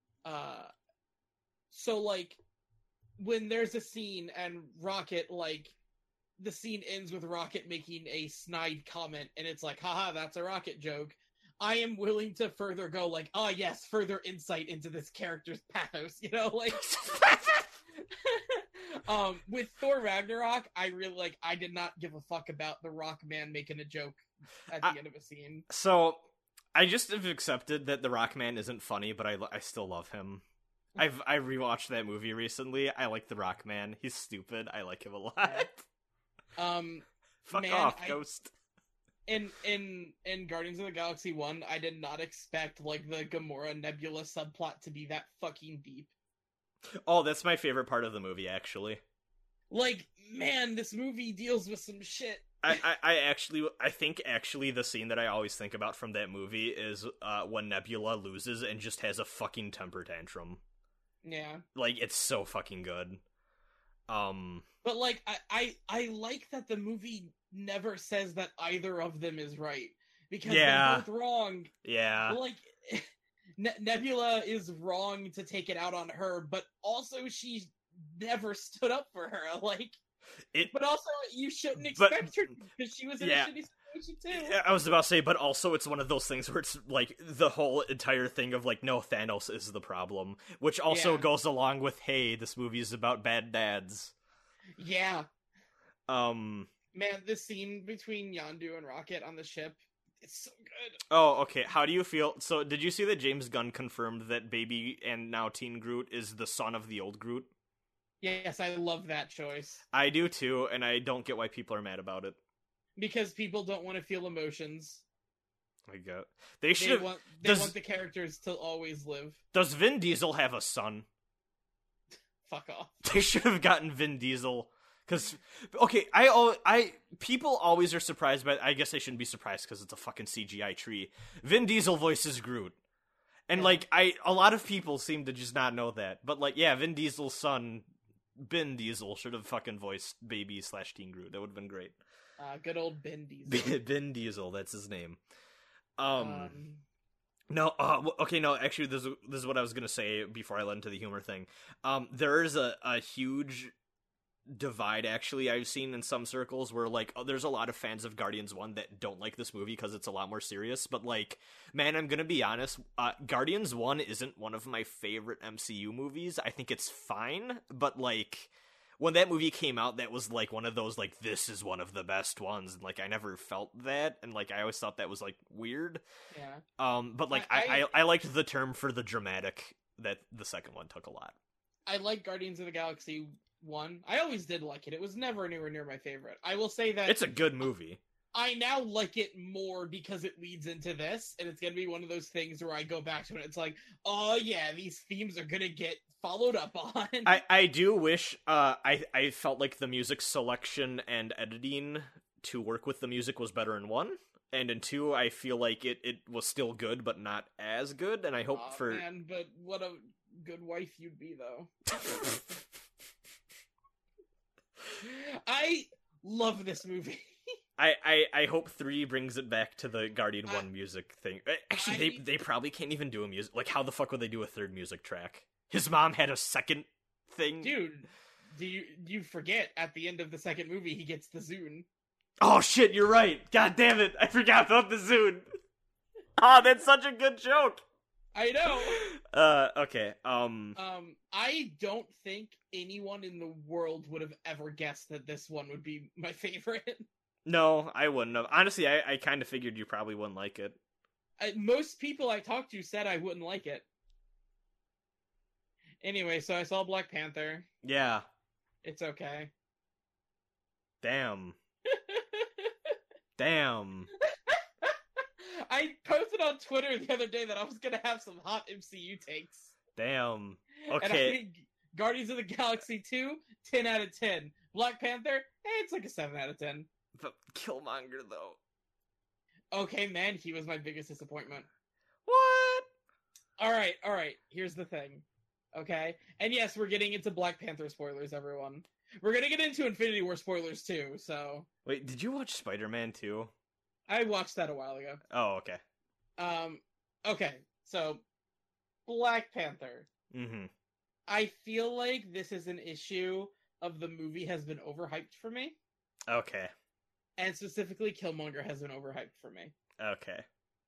B: So, like, when there's a scene and Rocket, like, the scene ends with Rocket making a snide comment, and it's like, haha, that's a Rocket joke. I am willing to further go, like, oh yes, further insight into this character's pathos, you know, like... With Thor Ragnarok, I really, like, I did not give a fuck about the Rock Man making a joke at the end of a scene.
A: So, I just have accepted that the Rock Man isn't funny, but I still love him. I rewatched that movie recently. I like the Rock Man. He's stupid. I like him a lot. Fuck off, Ghost.
B: In Guardians of the Galaxy 1, I did not expect, like, the Gamora Nebula subplot to be that fucking deep.
A: Oh, that's my favorite part of the movie, actually.
B: Like, man, this movie deals with some shit.
A: I think the scene that I always think about from that movie is when Nebula loses and just has a fucking temper tantrum.
B: Yeah.
A: Like, it's so fucking good.
B: But, like, I like that the movie never says that either of them is right. Because they're both wrong.
A: Yeah.
B: Like, Nebula is wrong to take it out on her, but also she never stood up for her. Like, but also you shouldn't expect her because she was in a shitty situation too.
A: I was about to say, but also it's one of those things where it's like the whole entire thing of like, no, Thanos is the problem, which also goes along with, hey, this movie is about bad dads.
B: Yeah. Man, this scene between Yondu and Rocket on the ship, it's so good.
A: Oh, okay. How do you feel? So, did you see that James Gunn confirmed that Baby and now Teen Groot is the son of the old Groot?
B: Yes, I love that choice.
A: I do too, and I don't get why people are mad about it.
B: Because people don't want to feel emotions.
A: I get. They should.
B: They want the characters to always live.
A: Does Vin Diesel have a son?
B: Fuck off.
A: They should have gotten Vin Diesel. Because, okay, people always are surprised, but I guess they shouldn't be surprised because it's a fucking CGI tree. Vin Diesel voices Groot. And, like, a lot of people seem to just not know that. But, like, yeah, Vin Diesel's son, Ben Diesel, should have fucking voiced Baby/Teen Groot. That would have been great.
B: Good old Ben Diesel.
A: Ben Diesel, that's his name. No, okay, no, actually, this is what I was gonna say before I led into the humor thing. There is a huge divide, actually, I've seen in some circles where, like, there's a lot of fans of Guardians 1 that don't like this movie because it's a lot more serious, but, like, man, I'm gonna be honest, Guardians 1 isn't one of my favorite MCU movies. I think it's fine, but, like, when that movie came out, that was, like, one of those, like, this is one of the best ones, and, like, I never felt that, and, like, I always thought that was, like, weird.
B: Yeah.
A: But, like, I liked the term for the dramatic that the second one took a lot.
B: I like Guardians of the Galaxy 1. I always did like it. It was never anywhere near my favorite. I will say that
A: it's a good movie.
B: I now like it more because it leads into this, and it's gonna be one of those things where I go back to it. It's like, oh yeah, these themes are gonna get followed up on.
A: I do wish I felt like the music selection and editing to work with the music was better in 1, and in 2 I feel like it was still good but not as good, and I hope
B: man, but what a good wife you'd be though. I love this movie.
A: I hope 3 brings it back to the Guardian 1 music thing. Actually, they probably can't even do a music. Like, how the fuck would they do a third music track? His mom had a second thing?
B: Dude, do you forget at the end of the second movie he gets the Zune?
A: Oh shit, you're right. God damn it. I forgot about the Zune. Oh, that's such a good joke.
B: I know.
A: Okay.
B: I don't think anyone in the world would have ever guessed that this one would be my favorite.
A: No, I wouldn't have. Honestly, I kind of figured you probably wouldn't like it.
B: Most people I talked to said I wouldn't like it. Anyway, so I saw Black Panther.
A: Yeah.
B: It's okay.
A: Damn. Damn.
B: I posted on Twitter the other day that I was gonna have some hot MCU takes.
A: Damn. Okay.
B: And I think Guardians of the Galaxy 2, 10 out of 10. Black Panther, it's like a 7 out of 10.
A: But Killmonger, though.
B: Okay, man, he was my biggest disappointment.
A: What?
B: Alright, here's the thing. Okay? And yes, we're getting into Black Panther spoilers, everyone. We're gonna get into Infinity War spoilers, too, so...
A: Wait, did you watch Spider-Man 2?
B: I watched that a while ago.
A: Oh, okay.
B: Okay, so... Black Panther.
A: Mm-hmm.
B: I feel like this is an issue of the movie has been overhyped for me.
A: Okay.
B: And specifically, Killmonger has been overhyped for me.
A: Okay.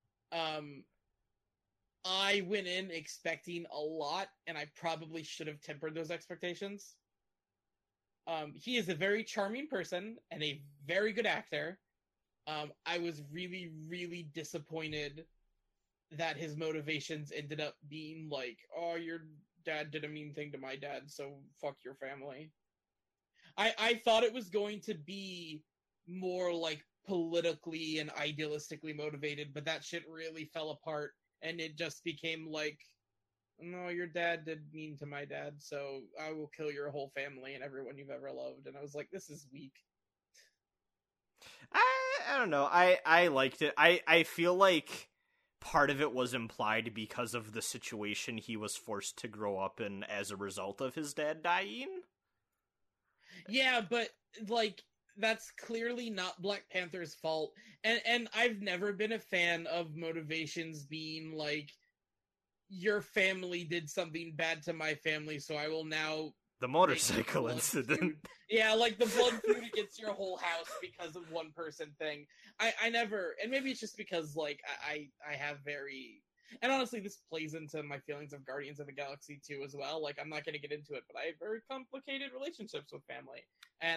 B: I went in expecting a lot, and I probably should have tempered those expectations. He is a very charming person and a very good actor. I was really, really disappointed that his motivations ended up being like, oh, your dad did a mean thing to my dad, so fuck your family. I thought it was going to be more like politically and idealistically motivated, but that shit really fell apart, and it just became like, no, your dad did mean to my dad, so I will kill your whole family and everyone you've ever loved. And I was like, this is weak.
A: I don't know. I liked it. I feel like part of it was implied because of the situation he was forced to grow up in as a result of his dad dying.
B: Yeah, but, like, that's clearly not Black Panther's fault. And I've never been a fan of motivations being, like, your family did something bad to my family, so I will now...
A: The motorcycle incident.
B: Yeah, like the blood feud against your whole house because of one person thing. I never... And maybe it's just because, like, I have very... And honestly, this plays into my feelings of Guardians of the Galaxy 2 as well. Like, I'm not going to get into it, but I have very complicated relationships with family. And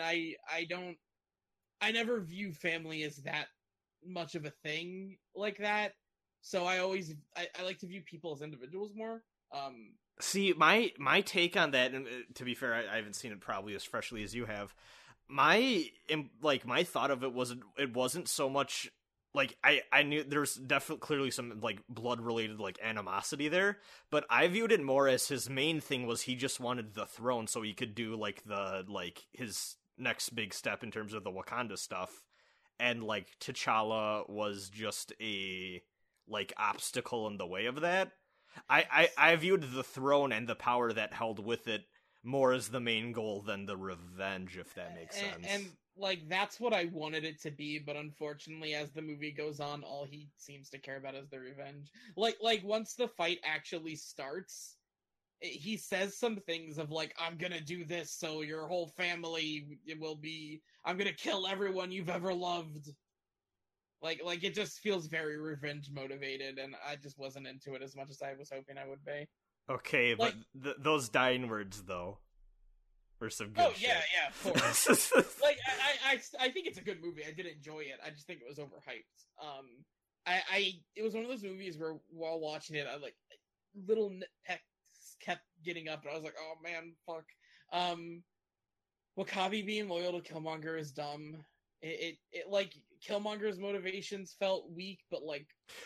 B: I never view family as that much of a thing like that. So I like to view people as individuals more.
A: See, my take on that, and to be fair, I haven't seen it probably as freshly as you have. My thought of it wasn't so much like I knew there was definitely clearly some like blood related like animosity there, but I viewed it more as his main thing was he just wanted the throne so he could do like his next big step in terms of the Wakanda stuff, and like T'Challa was just a like obstacle in the way of that. I viewed the throne and the power that held with it more as the main goal than the revenge, if that makes sense.
B: And like, that's what I wanted it to be, but unfortunately, as the movie goes on, all he seems to care about is the revenge. Like once the fight actually starts, he says some things of, like, I'm gonna do this so your whole family will be... I'm gonna kill everyone you've ever loved. Like it just feels very revenge motivated, and I just wasn't into it as much as I was hoping I would be.
A: Okay, like, but those dying words, though, were some good shit.
B: Yeah, of course. Like, I think it's a good movie. I did enjoy it. I just think it was overhyped. It was one of those movies where, while watching it, I, like, little nitpicks kept getting up, and I was like, oh man, fuck. W'Kabi being loyal to Killmonger is dumb. It like, Killmonger's motivations felt weak, but like...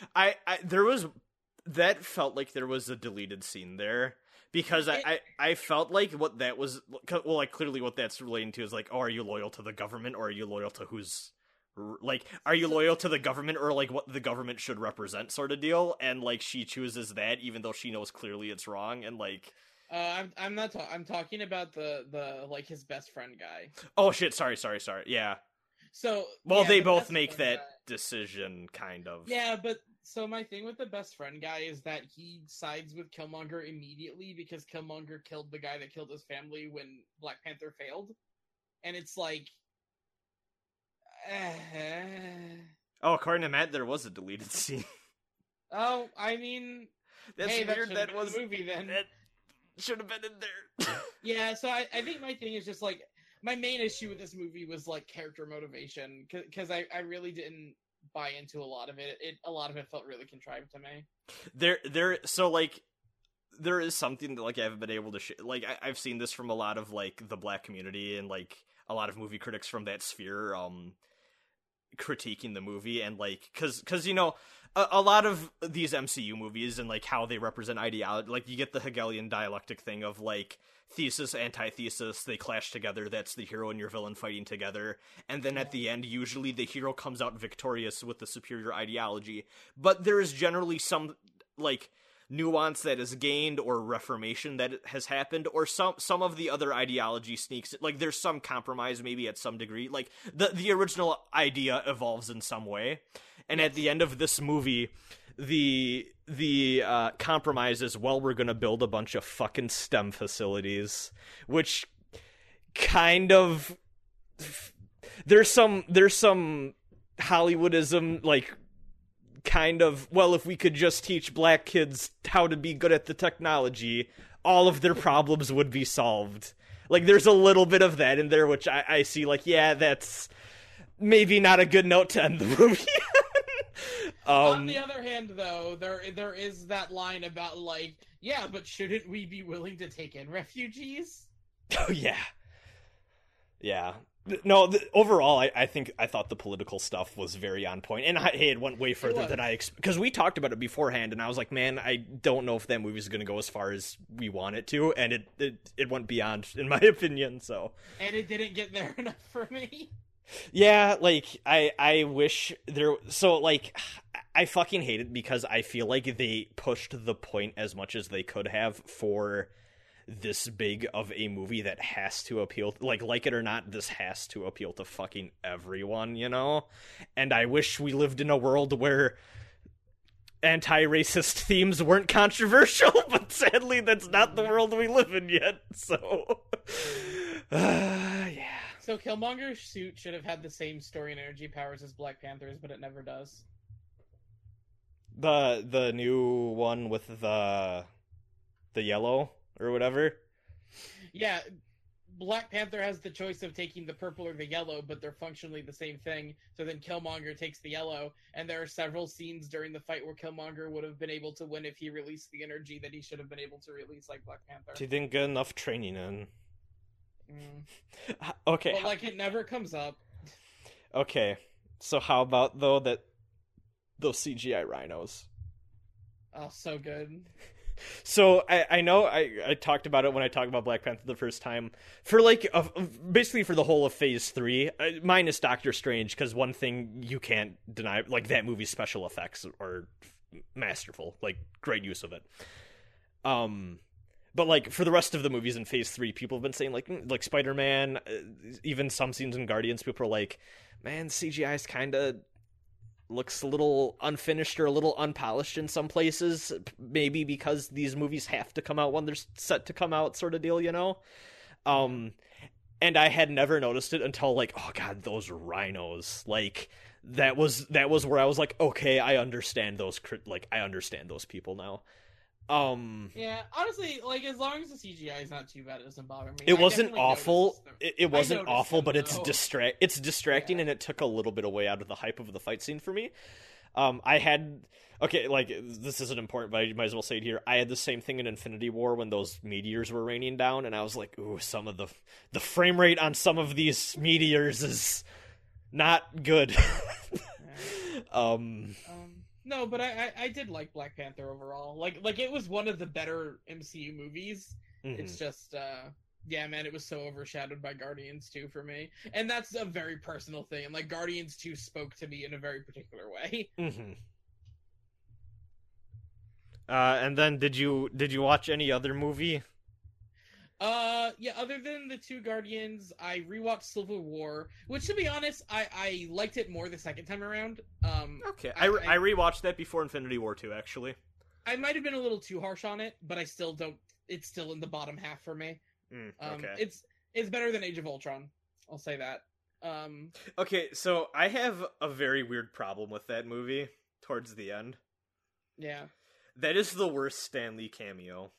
A: That felt like there was a deleted scene there, because I felt like what that was... Well, like, clearly what that's relating to is, like, oh, are you loyal to the government, or are you loyal to who's... Like, are you loyal to the government, or, like, what the government should represent sort of deal? And, like, she chooses that, even though she knows clearly it's wrong, and, like...
B: I'm not I'm talking about the, like, his best friend guy.
A: Oh, shit, sorry, yeah.
B: So...
A: Well,
B: yeah,
A: they both make that decision, kind of.
B: Yeah, but... So my thing with the best friend guy is that he sides with Killmonger immediately because Killmonger killed the guy that killed his family when Black Panther failed. And it's like...
A: Oh, according to Matt, there was a deleted scene.
B: Oh, I mean...
A: That's weird, that was...
B: the movie, then.
A: That should have been in there.
B: Yeah, so I think my thing is just, like... My main issue with this movie was, like, character motivation. Because I really didn't buy into a lot of it. A lot of it felt really contrived to me.
A: So, like, there is something that, like, I haven't been able to like, I've seen this from a lot of, like, the Black community and, like, a lot of movie critics from that sphere critiquing the movie, and, like, because you know, a lot of these MCU movies and, like, how they represent ideology, like, you get the Hegelian dialectic thing of, like, thesis, antithesis, they clash together, that's the hero and your villain fighting together, and then at the end, usually the hero comes out victorious with the superior ideology, but there is generally some, like, nuance that is gained, or reformation that has happened, or some of the other ideology sneaks, like, there's some compromise maybe at some degree, like, the original idea evolves in some way, and at the end of this movie, the compromise is, well, we're gonna build a bunch of fucking STEM facilities, which kind of... There's some Hollywoodism, like, kind of, well, if we could just teach black kids how to be good at the technology, all of their problems would be solved. Like, there's a little bit of that in there, which I see, like, yeah, that's maybe not a good note to end the movie.
B: On the other hand, though, there is that line about, like, yeah, but shouldn't we be willing to take in refugees?
A: Oh, yeah. Yeah. No, overall, I thought the political stuff was very on point, and it went way further than I expected, because we talked about it beforehand, and I was like, man, I don't know if that movie is going to go as far as we want it to, and it went beyond, in my opinion, so.
B: And it didn't get there enough for me.
A: Yeah, like I wish there. So like, I fucking hate it because I feel like they pushed the point as much as they could have for this big of a movie that has to appeal, like it or not, this has to appeal to fucking everyone, you know? And I wish we lived in a world where anti-racist themes weren't controversial, but sadly that's not the world we live in yet, so yeah.
B: So Killmonger's suit should have had the same story and energy powers as Black Panther's, but it never does.
A: The new one with the yellow or whatever?
B: Yeah, Black Panther has the choice of taking the purple or the yellow, but they're functionally the same thing. So then Killmonger takes the yellow, and there are several scenes during the fight where Killmonger would have been able to win if he released the energy that he should have been able to release like Black Panther.
A: He didn't get enough training in. Okay.
B: But, like, it never comes up.
A: Okay, so how about, though, that those CGI rhinos?
B: Oh, so good.
A: So I know I talked about it when I talked about Black Panther the first time. For, like, basically for the whole of Phase 3, minus Doctor Strange, because one thing you can't deny, like, that movie's special effects are masterful. Like, great use of it. But, like, for the rest of the movies in Phase 3, people have been saying, like Spider-Man, even some scenes in Guardians, people are like, man, CGI's kind of looks a little unfinished or a little unpolished in some places, maybe because these movies have to come out when they're set to come out, sort of deal, you know? And I had never noticed it until, like, oh god, those rhinos. Like, that was where I was like, okay, I understand those people now.
B: Yeah, honestly, like, as long as the CGI is not too bad, it doesn't bother me.
A: It wasn't awful. It wasn't awful, but it's
B: though.
A: it's distracting, yeah. And it took a little bit away out of the hype of the fight scene for me. I had like, this isn't important, but I might as well say it here. I had the same thing in Infinity War when those meteors were raining down, and I was like, ooh, some of the frame rate on some of these meteors is not good.
B: No, but I did like Black Panther overall. Like it was one of the better MCU movies. Mm-hmm. It's just, yeah, man, it was so overshadowed by Guardians 2 for me. And that's a very personal thing. And, like, Guardians 2 spoke to me in a very particular way.
A: Mm-hmm. And then did you watch any other movie?
B: Yeah, other than the two Guardians, I rewatched Civil War, which, to be honest, I liked it more the second time around.
A: Okay, I rewatched that before Infinity War 2, actually.
B: I might have been a little too harsh on it, but I still don't, it's still in the bottom half for me.
A: Okay.
B: It's better than Age of Ultron, I'll say that.
A: Okay, so I have a very weird problem with that movie towards the end.
B: Yeah.
A: That is the worst Stan Lee cameo.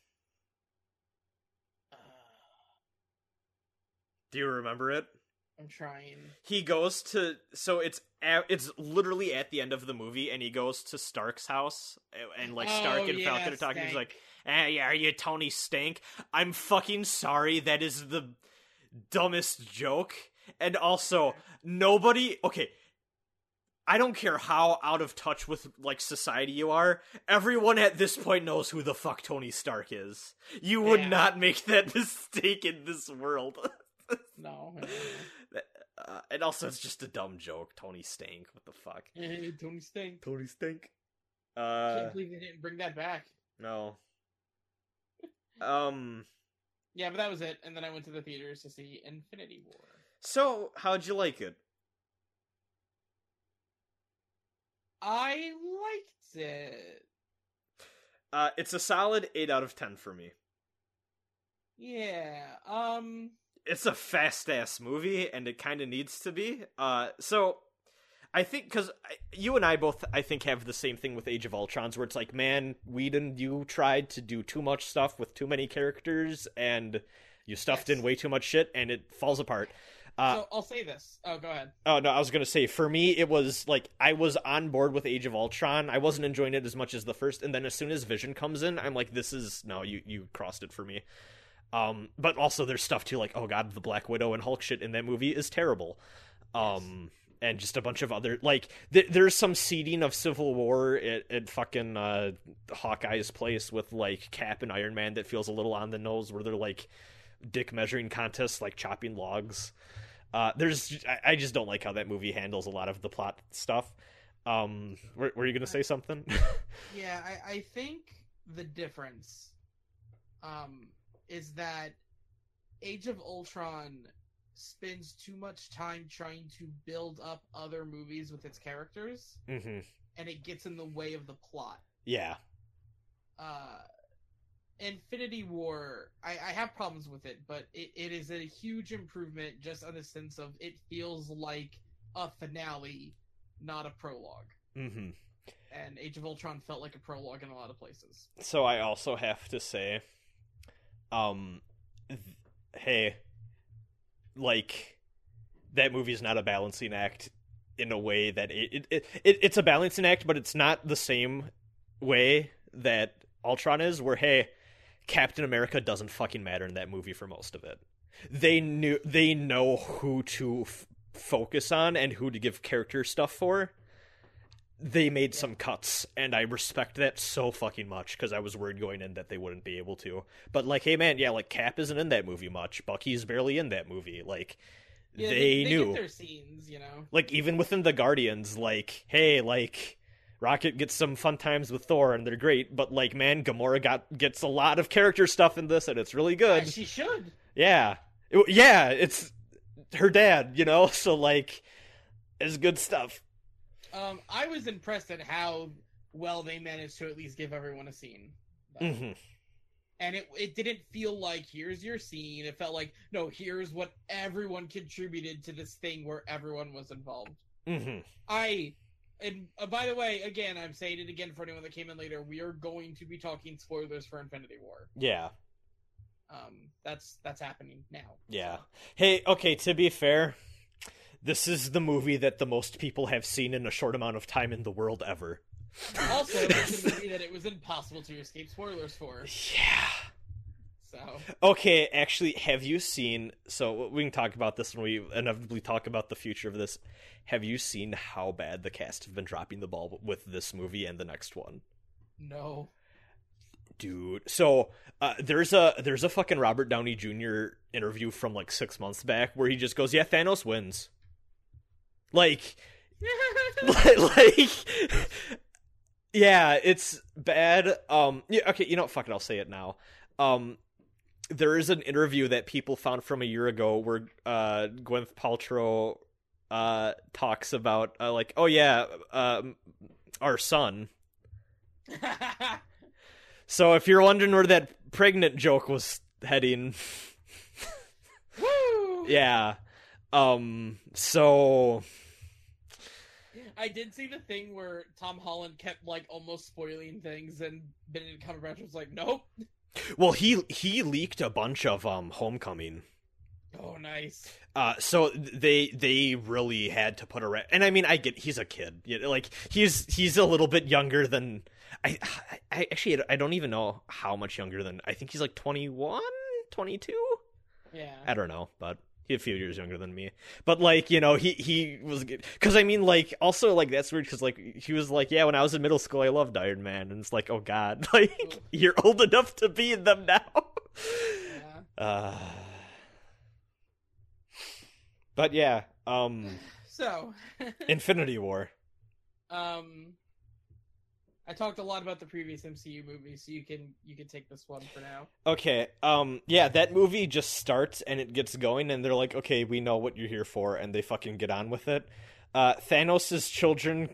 A: Do you remember it?
B: I'm trying.
A: He goes to... So it's literally at the end of the movie, and he goes to Stark's house, and, like, Stark and Falcon are talking.
B: Stank.
A: He's like, yeah, are you Tony Stank? I'm fucking sorry, that is the dumbest joke. And also, nobody... Okay, I don't care how out of touch with, like, society you are, everyone at this point knows who the fuck Tony Stark is. You would not make that mistake in this world.
B: No.
A: And also, it's just a dumb joke. Tony Stank. What the fuck?
B: Hey, Tony Stank.
A: Tony Stank.
B: Can't believe they didn't bring that back.
A: No.
B: Yeah, but that was it. And then I went to the theaters to see Infinity War.
A: So, how'd you like it?
B: I liked it.
A: It's a solid 8 out of 10 for me.
B: Yeah.
A: It's a fast-ass movie, and it kind of needs to be. So, I think, because you and I both, I think, have the same thing with Age of Ultron, where it's like, man, Whedon, you tried to do too much stuff with too many characters, and you stuffed in way too much shit, and it falls apart.
B: So, I'll say this. Oh, go ahead.
A: Oh, no, I was going to say, for me, it was, like, I was on board with Age of Ultron. I wasn't enjoying it as much as the first, and then as soon as Vision comes in, I'm like, no, you crossed it for me. But also there's stuff too, like, oh god, the Black Widow and Hulk shit in that movie is terrible. And just a bunch of other, like, there's some seeding of Civil War at fucking Hawkeye's place with, like, Cap and Iron Man that feels a little on the nose, where they're, like, dick measuring contests, like chopping logs. I just don't like how that movie handles a lot of the plot stuff. Were you gonna say something?
B: Yeah, I think the difference is that Age of Ultron spends too much time trying to build up other movies with its characters,
A: Mm-hmm.
B: and it gets in the way of the plot.
A: Yeah.
B: Infinity War, I have problems with it, but it is a huge improvement just in the sense of it feels like a finale, not a prologue.
A: Mm-hmm.
B: And Age of Ultron felt like a prologue in a lot of places.
A: So I also have to say, hey, like, that movie's not a balancing act in a way that it's a balancing act, but it's not the same way that Ultron is, where, hey, Captain America doesn't fucking matter in that movie for most of it. They know who to focus on and who to give character stuff for. They made some cuts, and I respect that so fucking much, because I was worried going in that they wouldn't be able to. But, like, hey, man, yeah, like, Cap isn't in that movie much. Bucky's barely in that movie. Like,
B: yeah,
A: they knew.
B: Get their scenes, you know?
A: Like, even within the Guardians, like, hey, like, Rocket gets some fun times with Thor, and they're great, but, like, man, Gamora gets a lot of character stuff in this, and it's really good.
B: She should.
A: Yeah. Yeah, it's her dad, you know? So, like, it's good stuff.
B: I was impressed at how well they managed to at least give everyone a scene.
A: Mm-hmm.
B: And it didn't feel like, here's your scene. It felt like, no, here's what everyone contributed to this thing where everyone was involved.
A: Mm-hmm.
B: And by the way, again, I'm saying it again for anyone that came in later, we are going to be talking spoilers for Infinity War.
A: Yeah.
B: That's happening now.
A: Yeah. Hey, okay, to be fair, this is the movie that the most people have seen in a short amount of time in the world ever.
B: Also, it's a movie that it was impossible to escape spoilers for.
A: Yeah.
B: So.
A: Okay, actually, have you seen... So, we can talk about this when we inevitably talk about the future of this. Have you seen how bad the cast have been dropping the ball with this movie and the next one?
B: No.
A: Dude. So, there's a fucking Robert Downey Jr. interview from, like, 6 months back where he just goes, yeah, Thanos wins. Like, yeah, it's bad. Yeah, okay, you know what, fuck it, I'll say it now. There is an interview that people found from a year ago where, Gwyneth Paltrow, talks about, like, oh yeah, our son. So if you're wondering where that pregnant joke was heading,
B: Woo!
A: Yeah. So
B: I did see the thing where Tom Holland kept, like, almost spoiling things, and Benedict Cumberbatch was like, nope.
A: Well, he leaked a bunch of Homecoming.
B: Oh, nice.
A: So they really had to put a and I mean, I get he's a kid, you know, like he's a little bit younger than I actually I don't even know how much younger than, I think he's like 21, 22.
B: Yeah,
A: I don't know, but he's a few years younger than me. But, like, you know, he was, because I mean, like, also, like, that's weird because, like, he was like, yeah, when I was in middle school I loved Iron Man, and it's like, oh god, like, you're old enough to be in them now.
B: Yeah.
A: But yeah,
B: so
A: Infinity War.
B: I talked a lot about the previous MCU movies, so you can take this one for now.
A: Okay, yeah, that movie just starts and it gets going, and they're like, okay, we know what you're here for, and they fucking get on with it. Thanos' children?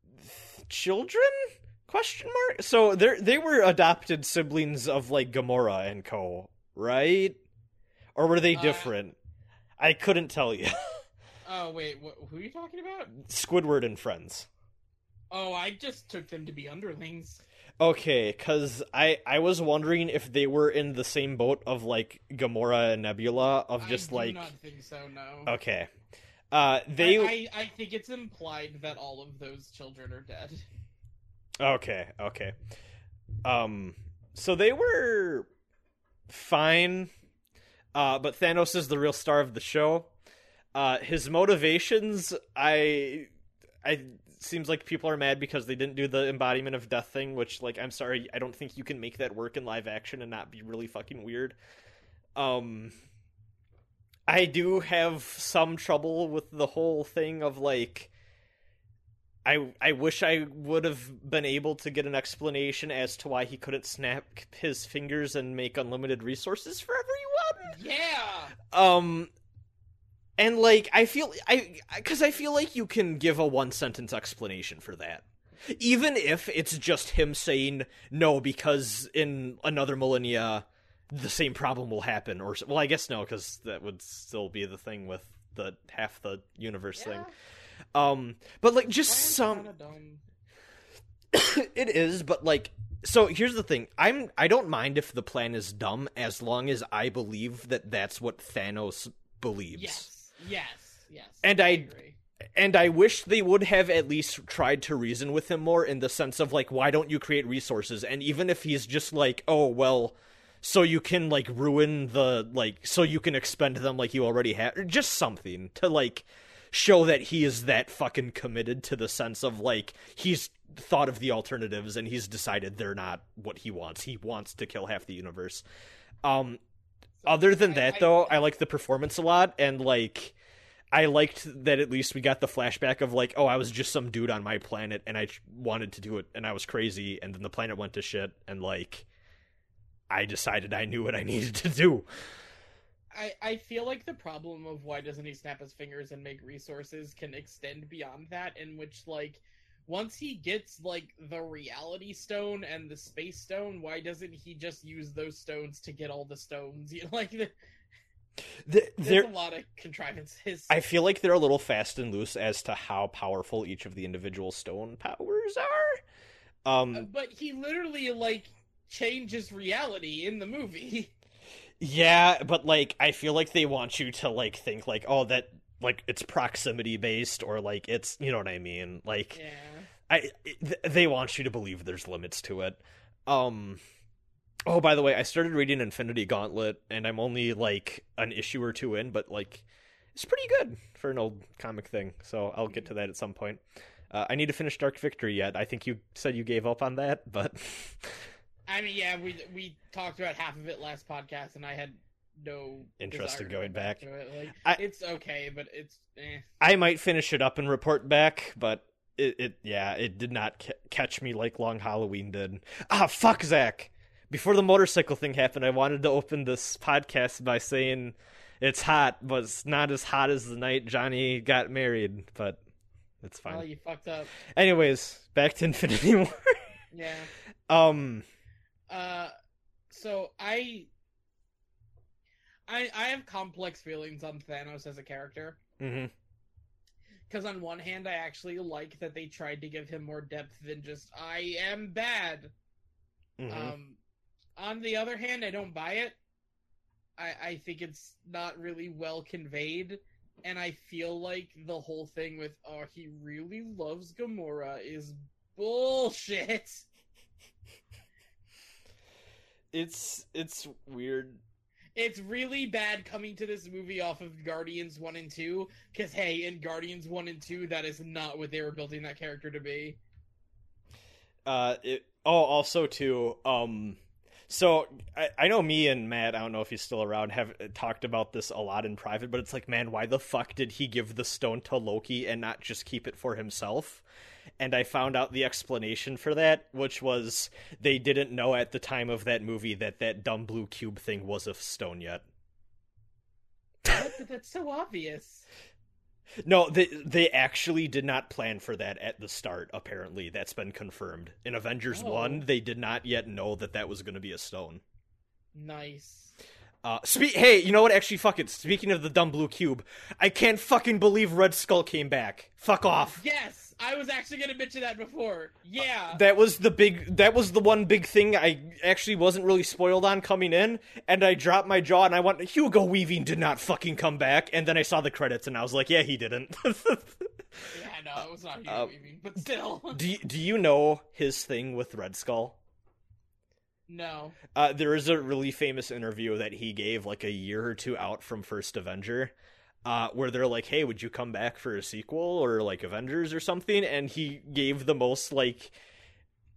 A: Question mark? So they were adopted siblings of, like, Gamora and co, right? Or were they different? I couldn't tell you.
B: Oh, wait, who are you talking about?
A: Squidward and friends.
B: Oh, I just took them to be underlings.
A: Okay, because I was wondering if they were in the same boat of, like, Gamora and Nebula, of just, like...
B: I do not think so, no.
A: Okay.
B: I think it's implied that all of those children are dead.
A: Okay. So they were fine, but Thanos is the real star of the show. His motivations, seems like people are mad because they didn't do the embodiment of death thing, which, like, I'm sorry, I don't think you can make that work in live action and not be really fucking weird. I do have some trouble with the whole thing of, like, I wish I would have been able to get an explanation as to why he couldn't snap his fingers and make unlimited resources for everyone.
B: Yeah.
A: And, like, I feel like you can give a one-sentence explanation for that. Even if it's just him saying, no, because in another millennia, the same problem will happen. Or, well, I guess no, because that would still be the thing with the half the universe thing. But, like, just some... It is, but, like... So, here's the thing. I don't mind if the plan is dumb, as long as I believe that that's what Thanos believes.
B: Yes.
A: And
B: I agree.
A: And I wish they would have at least tried to reason with him more, in the sense of, like, why don't you create resources? And even if he's just like, oh, well, so you can, like, ruin the, like, so you can expend them like you already have, or just something to, like, show that he is that fucking committed to the sense of, like, he's thought of the alternatives and he's decided they're not what he wants. He wants to kill half the universe. Other than that, though, I like the performance a lot, and, like, I liked that at least we got the flashback of, like, oh, I was just some dude on my planet, and I wanted to do it, and I was crazy, and then the planet went to shit, and, like, I decided I knew what I needed to do.
B: I feel like the problem of why doesn't he snap his fingers and make resources can extend beyond that, in which, like, once he gets, like, the reality stone and the space stone, why doesn't he just use those stones to get all the stones? Like, there's a lot of contrivances.
A: I feel like they're a little fast and loose as to how powerful each of the individual stone powers are.
B: But he literally, like, changes reality in the movie.
A: Yeah, but, like, I feel like they want you to, like, think, like, oh, that, like, it's proximity based, or, like, it's, you know what I mean? Like,
B: yeah.
A: They want you to believe there's limits to it. Oh, by the way, I started reading Infinity Gauntlet, and I'm only, like, an issue or two in, but, like, it's pretty good for an old comic thing, so I'll get to that at some point. I need to finish Dark Victory yet. I think you said you gave up on that, but...
B: I mean, yeah, we talked about half of it last podcast, and I had no
A: interest in going back
B: to it. Like, it's okay, but it's
A: I might finish it up and report back, but it did not catch me like Long Halloween did. Ah, fuck, Zach! Before the motorcycle thing happened, I wanted to open this podcast by saying it's hot, but it's not as hot as the night Johnny got married, but it's fine.
B: Oh, you fucked up.
A: Anyways, back to Infinity War.
B: Yeah. So I have complex feelings on Thanos as a character.
A: Mm-hmm.
B: Because on one hand, I actually like that they tried to give him more depth than just, I am bad.
A: Mm-hmm.
B: On the other hand, I don't buy it. I think it's not really well conveyed. And I feel like the whole thing with, oh, he really loves Gamora is bullshit.
A: It's weird.
B: It's really bad coming to this movie off of Guardians 1 and 2, because, hey, in Guardians 1 and 2, that is not what they were building that character to be.
A: Also, too, so, I know me and Matt, I don't know if he's still around, have talked about this a lot in private, but it's like, man, why the fuck did he give the stone to Loki and not just keep it for himself? And I found out the explanation for that, which was they didn't know at the time of that movie that dumb blue cube thing was a stone yet.
B: What? But that's so obvious.
A: No, they actually did not plan for that at the start, apparently. That's been confirmed. In Avengers 1, they did not yet know that was going to be a stone.
B: Nice.
A: Hey, you know what? Actually, fuck it. Speaking of the dumb blue cube, I can't fucking believe Red Skull came back. Fuck off.
B: Yes! I was actually going to mention that before. Yeah.
A: That was the one big thing I actually wasn't really spoiled on coming in, and I dropped my jaw and I went, Hugo Weaving did not fucking come back, and then I saw the credits and I was like, yeah, he didn't.
B: Yeah, no, it was not Hugo Weaving, but still.
A: Do you know his thing with Red Skull?
B: No.
A: There is a really famous interview that he gave like a year or two out from First Avenger, where they're like, hey, would you come back for a sequel or like Avengers or something? And he gave the most like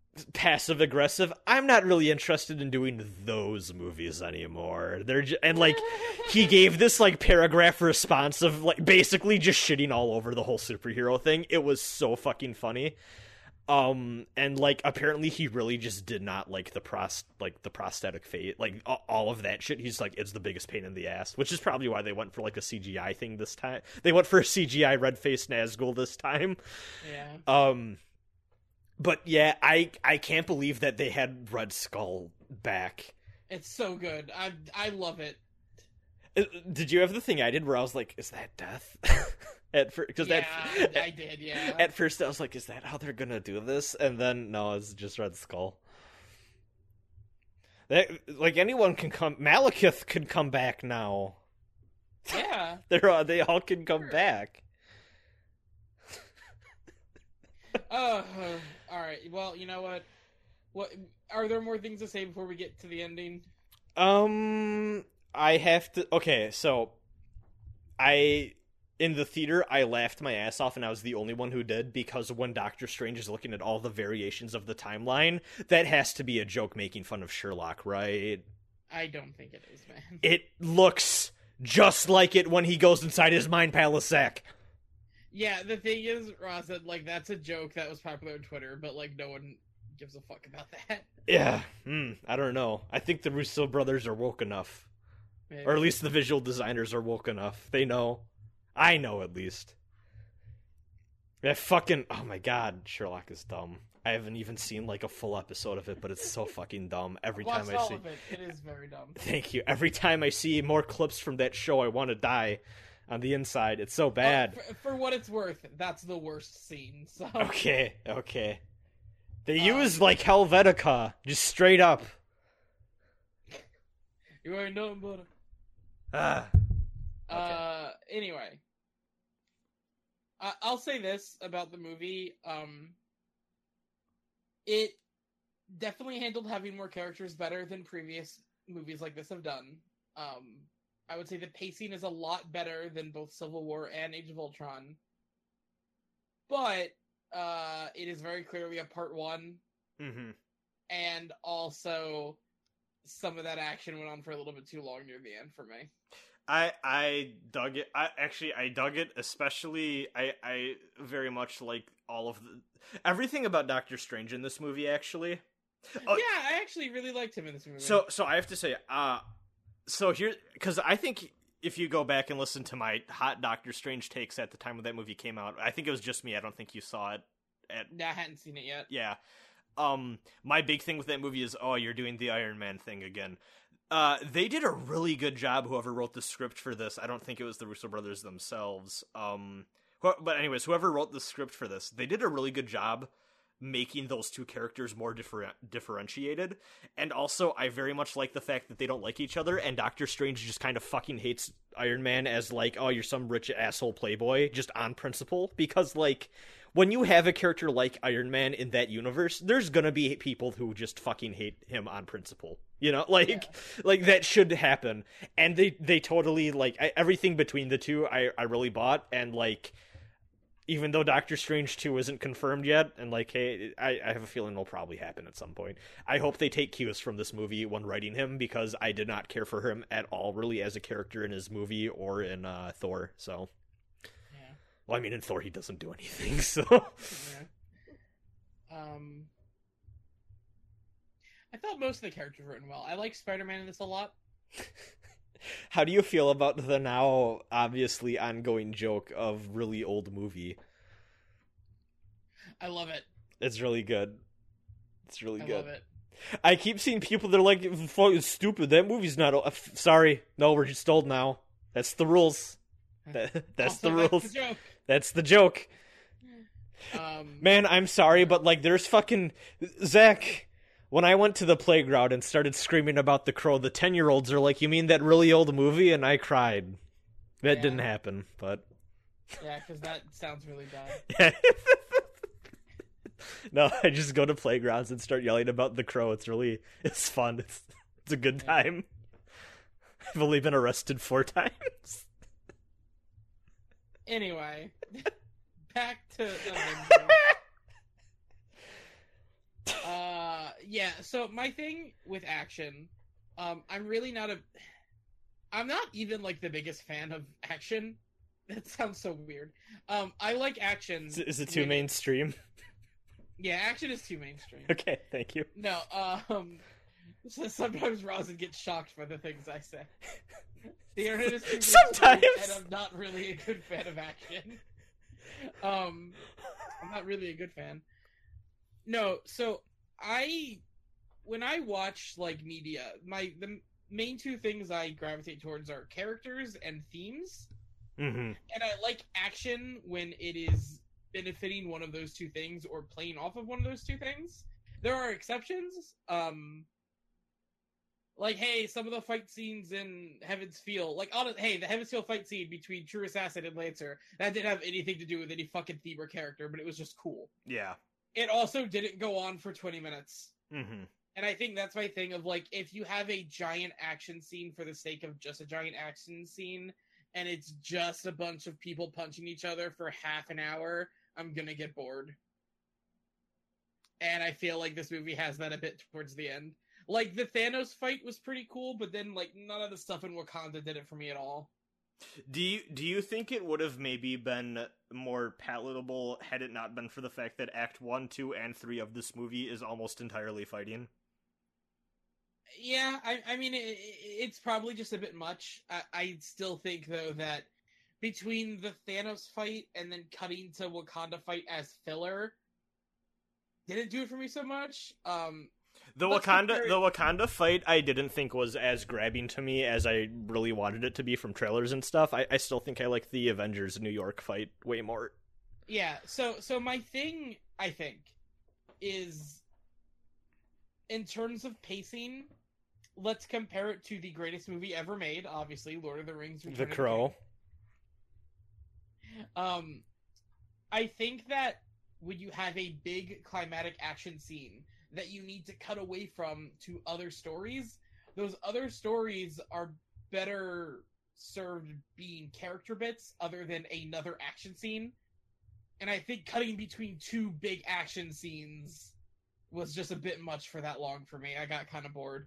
C: passive aggressive. I'm not really interested in doing those movies anymore. And like he gave this like paragraph response of like basically just shitting all over the whole superhero thing. It was so fucking funny. And like apparently he really just did not like the prosthetic face, like all of that shit. He's like, it's the biggest pain in the ass, which is probably why they went for like a CGI thing this time. They went for a CGI red-faced Nazgul this time.
B: Yeah.
C: But yeah, I can't believe that they had Red Skull back.
B: It's so good. I love it.
C: Did you have the thing I did where I was like, is that death? I did, yeah. At first I was like, is that how they're gonna do this? And then, no, it's just Red Skull. Like, anyone can come... Malekith can come back now.
B: Yeah.
C: They all can come back.
B: Alright, well, you know what? What are there more things to say before we get to the ending?
C: I have to... Okay, so... In the theater, I laughed my ass off, and I was the only one who did, because when Doctor Strange is looking at all the variations of the timeline, that has to be a joke making fun of Sherlock, right?
B: I don't think it is, man.
C: It looks just like it when he goes inside his Mind Palace sack.
B: Yeah, the thing is, Ross, that, like, that's a joke that was popular on Twitter, but, like, no one gives a fuck about that.
C: Yeah, I don't know. I think the Russo brothers are woke enough. Maybe. Or at least the visual designers are woke enough. They know. I know, at least. That fucking... Oh my god, Sherlock is dumb. I haven't even seen, like, a full episode of it, but it's so fucking dumb. Every time I see...
B: It is very dumb.
C: Thank you. Every time I see more clips from that show, I want to die on the inside. It's so bad.
B: For what it's worth, that's the worst scene, so...
C: Okay. They use, like, Helvetica. Just straight up.
B: You ain't nothing but
C: Okay.
B: Anyway. I'll say this about the movie. It definitely handled having more characters better than previous movies like this have done. I would say the pacing is a lot better than both Civil War and Age of Ultron. But, it is very clearly a part one.
C: Mm-hmm.
B: And also, some of that action went on for a little bit too long near the end for me.
C: I dug it. I dug it, especially I very much like all of everything about Doctor Strange in this movie, actually.
B: Oh, yeah, I actually really liked him in this movie.
C: So I have to say, so here, because I think if you go back and listen to my hot Doctor Strange takes at the time when that movie came out, I think it was just me. I don't think you saw it.
B: I hadn't seen it yet.
C: Yeah. My big thing with that movie is, you're doing the Iron Man thing again. They did a really good job, whoever wrote the script for this. I don't think it was the Russo brothers themselves. But anyways, whoever wrote the script for this, they did a really good job making those two characters more differentiated. And also, I very much like the fact that they don't like each other, and Doctor Strange just kind of fucking hates Iron Man as, like, oh, you're some rich asshole playboy, just on principle. Because, like, when you have a character like Iron Man in that universe, there's gonna be people who just fucking hate him on principle. You know, like that should happen. And they totally, like, everything between the two, I really bought. And, like, even though Doctor Strange 2 isn't confirmed yet, and, like, hey, I have a feeling it'll probably happen at some point. I hope they take cues from this movie when writing him, because I did not care for him at all, really, as a character in his movie or in Thor, so... Well, I mean, in Thor, he doesn't do anything, so...
B: Yeah. I thought most of the characters were written well. I like Spider-Man in this a lot.
C: How do you feel about the now obviously ongoing joke of really old movie?
B: I love it.
C: It's really good. It's really good.
B: I love it.
C: I keep seeing people that are like, fucking stupid, that movie's not old. Sorry, no, we're just old now. That's the rules. That's the rules.
B: That's the joke.
C: That's the joke. Man, I'm sorry, but, like, there's fucking... Zach, when I went to the playground and started screaming about The Crow, the 10-year-olds are like, you mean that really old movie? And I cried. That didn't happen, but...
B: Yeah, because that sounds really bad.
C: No, I just go to playgrounds and start yelling about The Crow. It's fun. It's a good time. I've only been arrested 4 times.
B: Anyway, back to Avengers. Yeah, so my thing with action, I'm really not I'm not even, like, the biggest fan of action. That sounds so weird. I like action.
C: Is it too mainstream?
B: Yeah, action is too mainstream.
C: Okay, thank you.
B: No, so sometimes Rosin gets shocked by the things I say. The internet is too
C: sometimes,
B: and I'm not really a good fan of action. I'm not really a good fan. No, so when I watch, like, media, the main two things I gravitate towards are characters and themes.
C: Mm-hmm.
B: And I like action when it is benefiting one of those two things or playing off of one of those two things. There are exceptions. Like, hey, some of the fight scenes in Heaven's Feel, like, the Heaven's Feel fight scene between True Assassin and Lancer, that didn't have anything to do with any fucking theme or character, but it was just cool.
C: Yeah.
B: It also didn't go on for 20 minutes.
C: Mm-hmm.
B: And I think that's my thing of, like, if you have a giant action scene for the sake of just a giant action scene, and it's just a bunch of people punching each other for half an hour, I'm gonna get bored. And I feel like this movie has that a bit towards the end. Like, the Thanos fight was pretty cool, but then, like, none of the stuff in Wakanda did it for me at all.
C: Do you think it would have maybe been more palatable had it not been for the fact that Act 1, 2, and 3 of this movie is almost entirely fighting?
B: Yeah, I mean, it's probably just a bit much. I still think, though, that between the Thanos fight and then cutting to Wakanda fight as filler, didn't do it for me so much.
C: The Wakanda fight I didn't think was as grabbing to me as I really wanted it to be from trailers and stuff. I still think I like the Avengers New York fight way more.
B: Yeah, so my thing, I think, is in terms of pacing, let's compare it to the greatest movie ever made, obviously, Lord of the Rings: Return
C: The
B: of the
C: Crow.
B: King. I think that when you have a big climatic action scene that you need to cut away from to other stories, those other stories are better served being character bits other than another action scene. And I think cutting between two big action scenes was just a bit much for that long for me. I got kind of bored.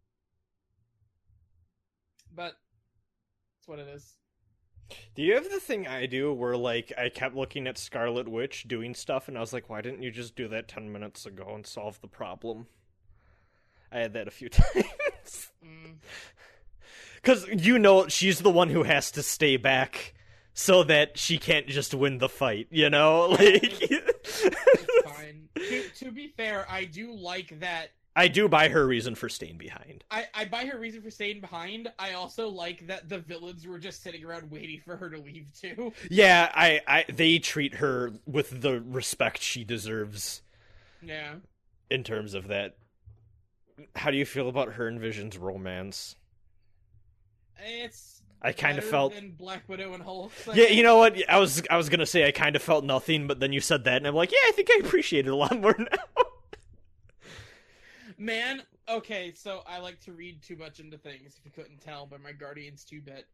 B: But that's what it is.
C: Do you have the thing I do where, like, I kept looking at Scarlet Witch doing stuff and I was like, why didn't you just do that 10 minutes ago and solve the problem? I had that a few times. Because, she's the one who has to stay back so that she can't just win the fight, you know? Like,
B: it's fine. To be fair, I do like that.
C: I do buy her reason for staying behind.
B: I buy her reason for staying behind. I also like that the villains were just sitting around waiting for her to leave too.
C: Yeah, they treat her with the respect she deserves.
B: Yeah.
C: In terms of that. How do you feel about her and Vision's romance?
B: I
C: kind of felt
B: than Black Widow and Hulk.
C: Yeah, you know what? I was gonna say I kind of felt nothing, but then you said that, and I'm like, yeah, I think I appreciate it a lot more now.
B: Man, okay, so I like to read too much into things, if you couldn't tell by my Guardians 2-bit.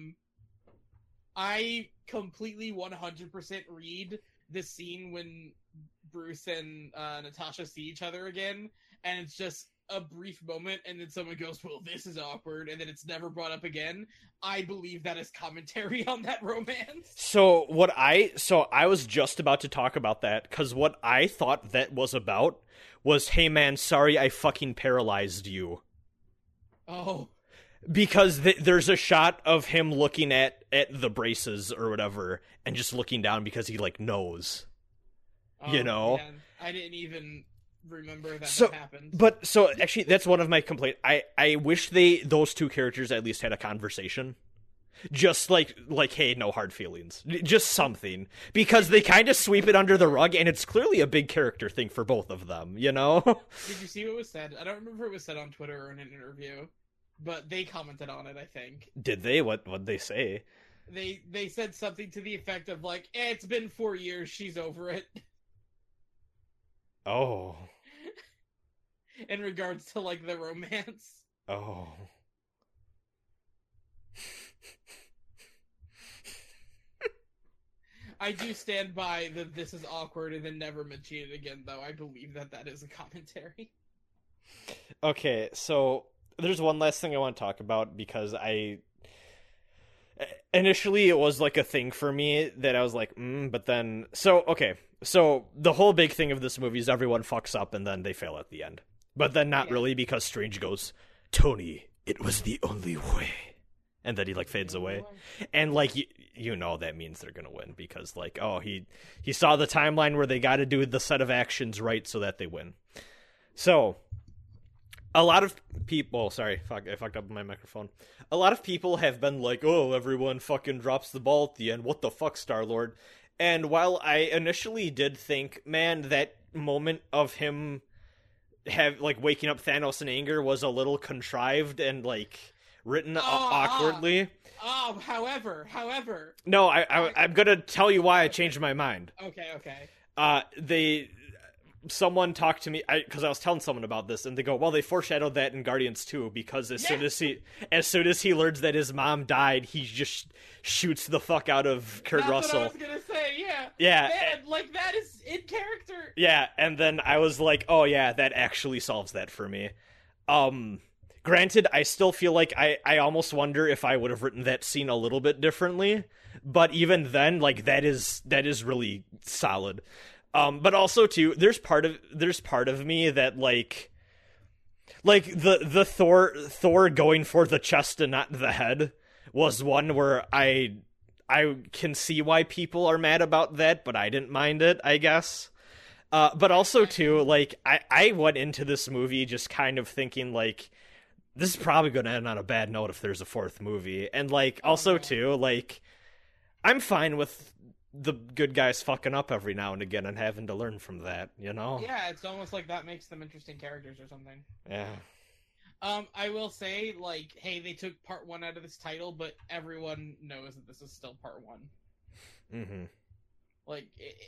B: I completely 100% read the scene when Bruce and Natasha see each other again, and it's just a brief moment, and then someone goes, well, this is awkward, and then it's never brought up again. I believe that is commentary on that romance.
C: So I was just about to talk about that, because what I thought that was about was, hey man, sorry I fucking paralyzed you.
B: Oh.
C: Because there's a shot of him looking at the braces or whatever, and just looking down because he, like, knows. You know?
B: Man. I didn't even remember that happened.
C: But, actually, that's one of my complaints. I wish those two characters at least had a conversation. Just like, hey, no hard feelings. Just something. Because they kind of sweep it under the rug, and it's clearly a big character thing for both of them, you know?
B: Did you see what was said? I don't remember if it was said on Twitter or in an interview, but they commented on it, I think.
C: Did they? What'd they say?
B: They said something to the effect of, like, it's been 4 years, she's over it.
C: Oh.
B: In regards to, like, the romance.
C: Oh.
B: I do stand by that this is awkward and then never mention it again, though. I believe that is a commentary.
C: Okay, so there's one last thing I want to talk about because initially it was like a thing for me that I was like, but then... So the whole big thing of this movie is everyone fucks up and then they fail at the end. But then not really, because Strange goes, Tony, it was the only way. And then he, like, fades away. And, like, you know that means they're gonna win because, like, oh, he saw the timeline where they gotta do the set of actions right so that they win. So... a lot of people, sorry, I fucked up my microphone. A lot of people have been like, oh, everyone fucking drops the ball at the end. What the fuck, Star-Lord? And while I initially did think, man, that moment of him waking up Thanos in anger was a little contrived and, like, written awkwardly.
B: However.
C: No, I'm gonna tell you why I changed my mind.
B: Okay.
C: Someone talked to me because I was telling someone about this, and they go, "Well, they foreshadowed that in Guardians 2 because as soon as he learns that his mom died, he just shoots the fuck out of Kurt Russell."
B: That's what I was gonna say.
C: Yeah.
B: Man, like, that is in character.
C: Yeah, and then I was like, "Oh yeah, that actually solves that for me." Granted, I still feel like I almost wonder if I would have written that scene a little bit differently, but even then, like, that is really solid. But also too, there's part of me that like the Thor going for the chest and not the head was one where I can see why people are mad about that, but I didn't mind it, I guess. But also too, like, I went into this movie just kind of thinking like, this is probably going to end on a bad note if there's a fourth movie. And like, also too, like, I'm fine with the good guys fucking up every now and again and having to learn from that, you know?
B: Yeah, it's almost like that makes them interesting characters or something.
C: Yeah.
B: I will say, like, hey, they took part 1 out of this title, but everyone knows that this is still part 1.
C: Mm-hmm.
B: Like,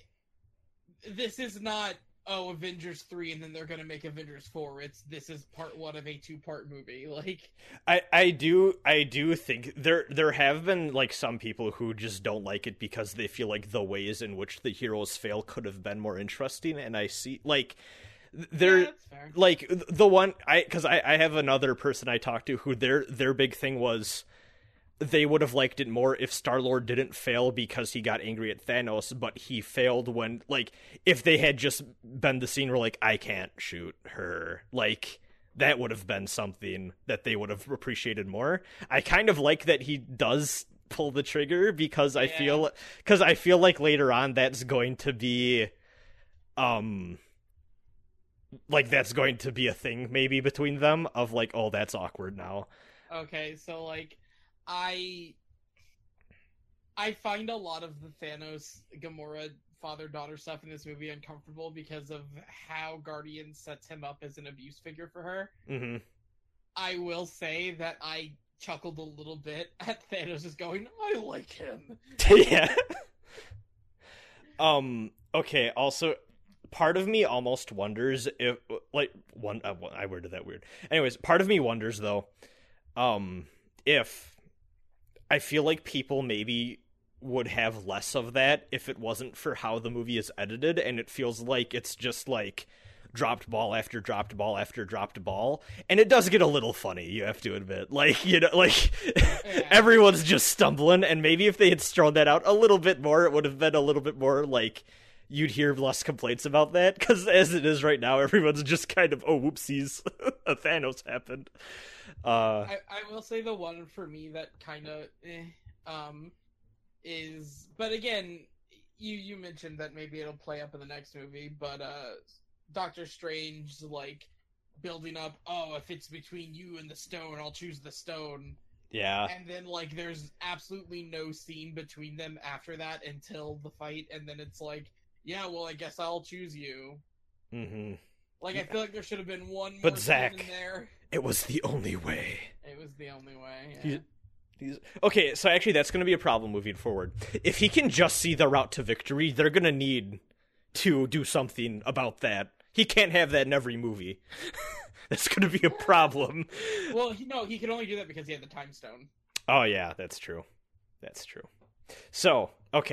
B: this is not, Avengers 3 and then they're gonna make Avengers 4. This is part 1 of a 2-part movie. Like,
C: I do think there have been, like, some people who just don't like it because they feel like the ways in which the heroes fail could have been more interesting, and I see, like,
B: that's fair.
C: Like, the one because I have another person I talked to who their big thing was they would have liked it more if Star-Lord didn't fail because he got angry at Thanos, but he failed when, like, if they had just been the scene where, like, I can't shoot her, like, that would have been something that they would have appreciated more. I kind of like that he does pull the trigger because I feel like later on that's going to be, like, that's going to be a thing maybe between them of, like, oh, that's awkward now.
B: Okay, so, like, I find a lot of the Thanos Gamora father-daughter stuff in this movie uncomfortable because of how Guardians sets him up as an abuse figure for her.
C: Mm-hmm.
B: I will say that I chuckled a little bit at Thanos just going, I like him.
C: Yeah. Okay, also, part of me almost wonders if, like, I worded that weird. Anyways, part of me wonders, though, if I feel like people maybe would have less of that if it wasn't for how the movie is edited, and it feels like it's just, like, dropped ball after dropped ball after dropped ball, and it does get a little funny, you have to admit. Like, you know, like, everyone's just stumbling, and maybe if they had thrown that out a little bit more, it would have been a little bit more, like, you'd hear less complaints about that, because as it is right now, everyone's just kind of, oh, whoopsies, a Thanos happened.
B: I will say the one for me that kind of is, but again, you mentioned that maybe it'll play up in the next movie, but Doctor Strange, like, building up, oh, if it's between you and the stone, I'll choose the stone.
C: Yeah.
B: And then, like, there's absolutely no scene between them after that until the fight, and then it's like, yeah, well, I guess I'll choose you.
C: Mm-hmm.
B: Like, I feel like there should have been one more
C: but Zach,
B: scene in there.
C: It was the only way.
B: It was the only way, yeah.
C: Okay, so actually that's going to be a problem moving forward. If he can just see the route to victory, they're going to need to do something about that. He can't have that in every movie. That's going to be a problem.
B: Well, he can only do that because he had the Time Stone.
C: Oh, yeah, that's true. That's true. So, okay,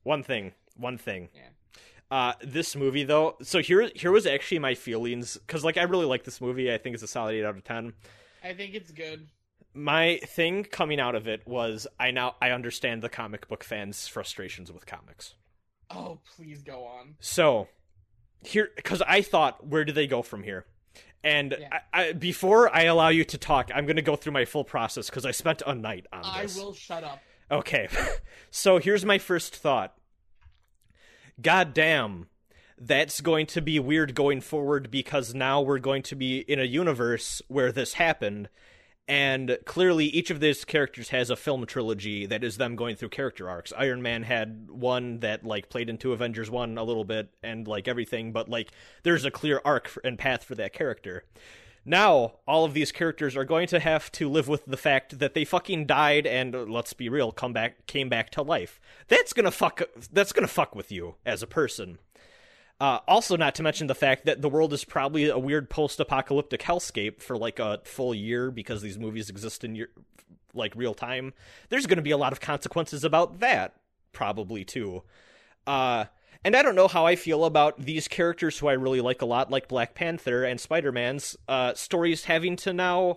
C: One thing.
B: Yeah.
C: This movie, though, so here was actually my feelings, because, like, I really like this movie. I think it's a solid 8 out of 10.
B: I think it's good.
C: My thing coming out of it was, I understand the comic book fans' frustrations with comics.
B: Oh, please go on.
C: So, here, because I thought, where do they go from here? And I, before I allow you to talk, I'm going to go through my full process, because I spent a night on this.
B: I will shut up.
C: Okay, so here's my first thought. God damn, that's going to be weird going forward, because now we're going to be in a universe where this happened, and clearly each of these characters has a film trilogy that is them going through character arcs. Iron Man had one that, like, played into Avengers 1 a little bit, and, like, everything, but, like, there's a clear arc and path for that character. Now, all of these characters are going to have to live with the fact that they fucking died and, let's be real, came back to life. That's gonna fuck with you as a person. Also, not to mention the fact that the world is probably a weird post-apocalyptic hellscape for, like, a full year, because these movies exist in, like, real time. There's gonna be a lot of consequences about that, probably, too. And I don't know how I feel about these characters who I really like a lot, like Black Panther and Spider-Man's stories having to now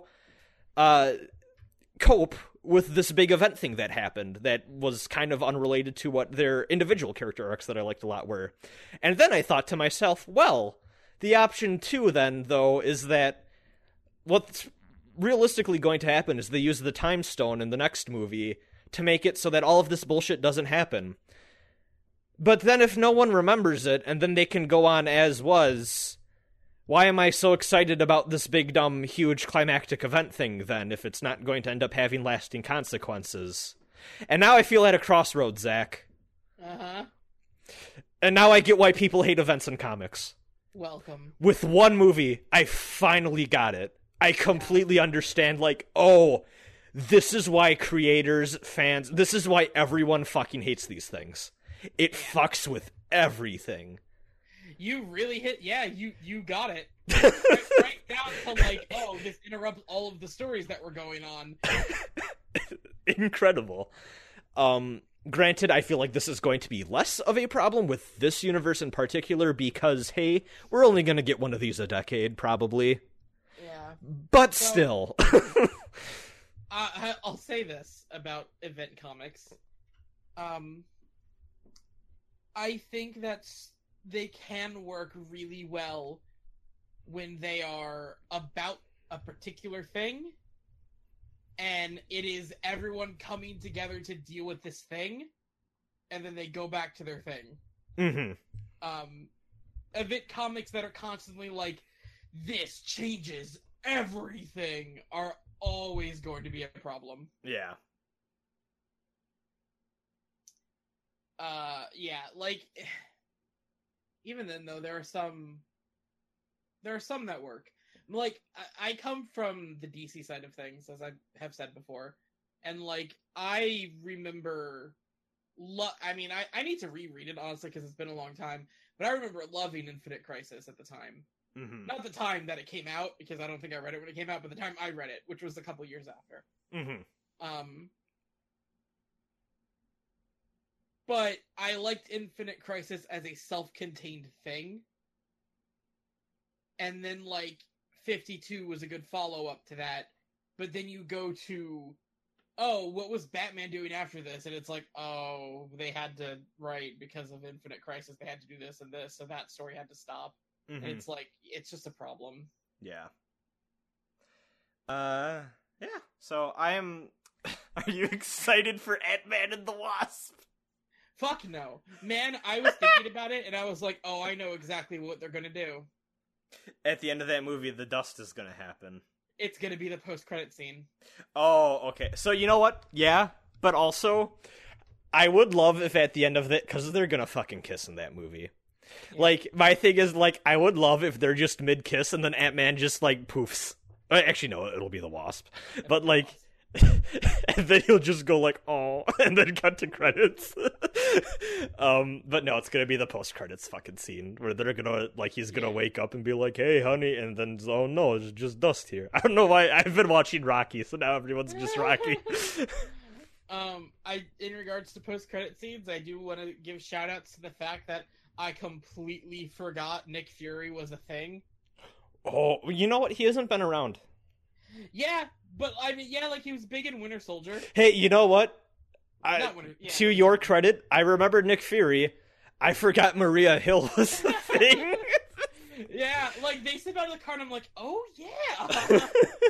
C: cope with this big event thing that happened that was kind of unrelated to what their individual character arcs that I liked a lot were. And then I thought to myself, well, the option 2 then, though, is that what's realistically going to happen is they use the Time Stone in the next movie to make it so that all of this bullshit doesn't happen. But then if no one remembers it, and then they can go on as was, why am I so excited about this big, dumb, huge climactic event thing, then, if it's not going to end up having lasting consequences? And now I feel at a crossroads, Zach.
B: Uh-huh.
C: And now I get why people hate events in comics.
B: Welcome.
C: With one movie, I finally got it. I completely understand, like, oh, this is why creators, fans, this is why everyone fucking hates these things. It fucks with everything.
B: You really hit, you got it. right down to, like, oh, this interrupts all of the stories that were going on.
C: Incredible. Granted, I feel like this is going to be less of a problem with this universe in particular, because, hey, we're only going to get one of these a decade, probably.
B: Yeah.
C: But still.
B: I'll say this about event comics. I think that they can work really well when they are about a particular thing, and it is everyone coming together to deal with this thing, and then they go back to their thing.
C: Mm-hmm.
B: Event comics that are constantly like, this changes everything, are always going to be a problem.
C: Yeah.
B: Yeah, like, even then, though, there are some that work. Like, I come from the DC side of things, as I have said before, and, like, I remember, I mean, I need to reread it, honestly, because it's been a long time, but I remember loving Infinite Crisis at the time.
C: Mm-hmm.
B: Not the time that it came out, because I don't think I read it when it came out, but the time I read it, which was a couple years after.
C: Mm-hmm.
B: But I liked Infinite Crisis as a self-contained thing. And then, like, 52 was a good follow-up to that. But then you go to, oh, what was Batman doing after this? And it's like, oh, they had to write, because of Infinite Crisis, they had to do this and this, so that story had to stop.
C: Mm-hmm.
B: And it's like, it's just a problem.
C: Yeah. Yeah. So I am... Are you excited for Ant-Man and the Wasp?
B: Fuck no. Man, I was thinking about it, and I was like, oh, I know exactly what they're gonna do.
C: At the end of that movie, the dust is gonna happen.
B: It's gonna be the post-credit scene.
C: Oh, okay. So, you know what? Yeah, but also, I would love if at the end of it, because they're gonna fucking kiss in that movie. Yeah. Like, my thing is, like, I would love if they're just mid-kiss, and then Ant-Man just, like, poofs. Actually, no, it'll be the Wasp. But, like... and then he'll just go like, oh, and then cut to credits. But no, it's gonna be the post-credits fucking scene where they're gonna, like, he's gonna wake up and be like, hey, honey, and then, oh no, it's just dust here. I don't know why, I've been watching Rocky, so now everyone's just Rocky.
B: In regards to post-credit scenes, I do want to give shout-outs to the fact that I completely forgot Nick Fury was a thing.
C: Oh, you know what? He hasn't been around.
B: Yeah, but I mean, yeah, like he was big in Winter Soldier.
C: Hey, you know what?
B: Yeah.
C: To your credit, I remember Nick Fury. I forgot Maria Hill was the thing.
B: Yeah, like they step out of the car and I'm like, oh yeah.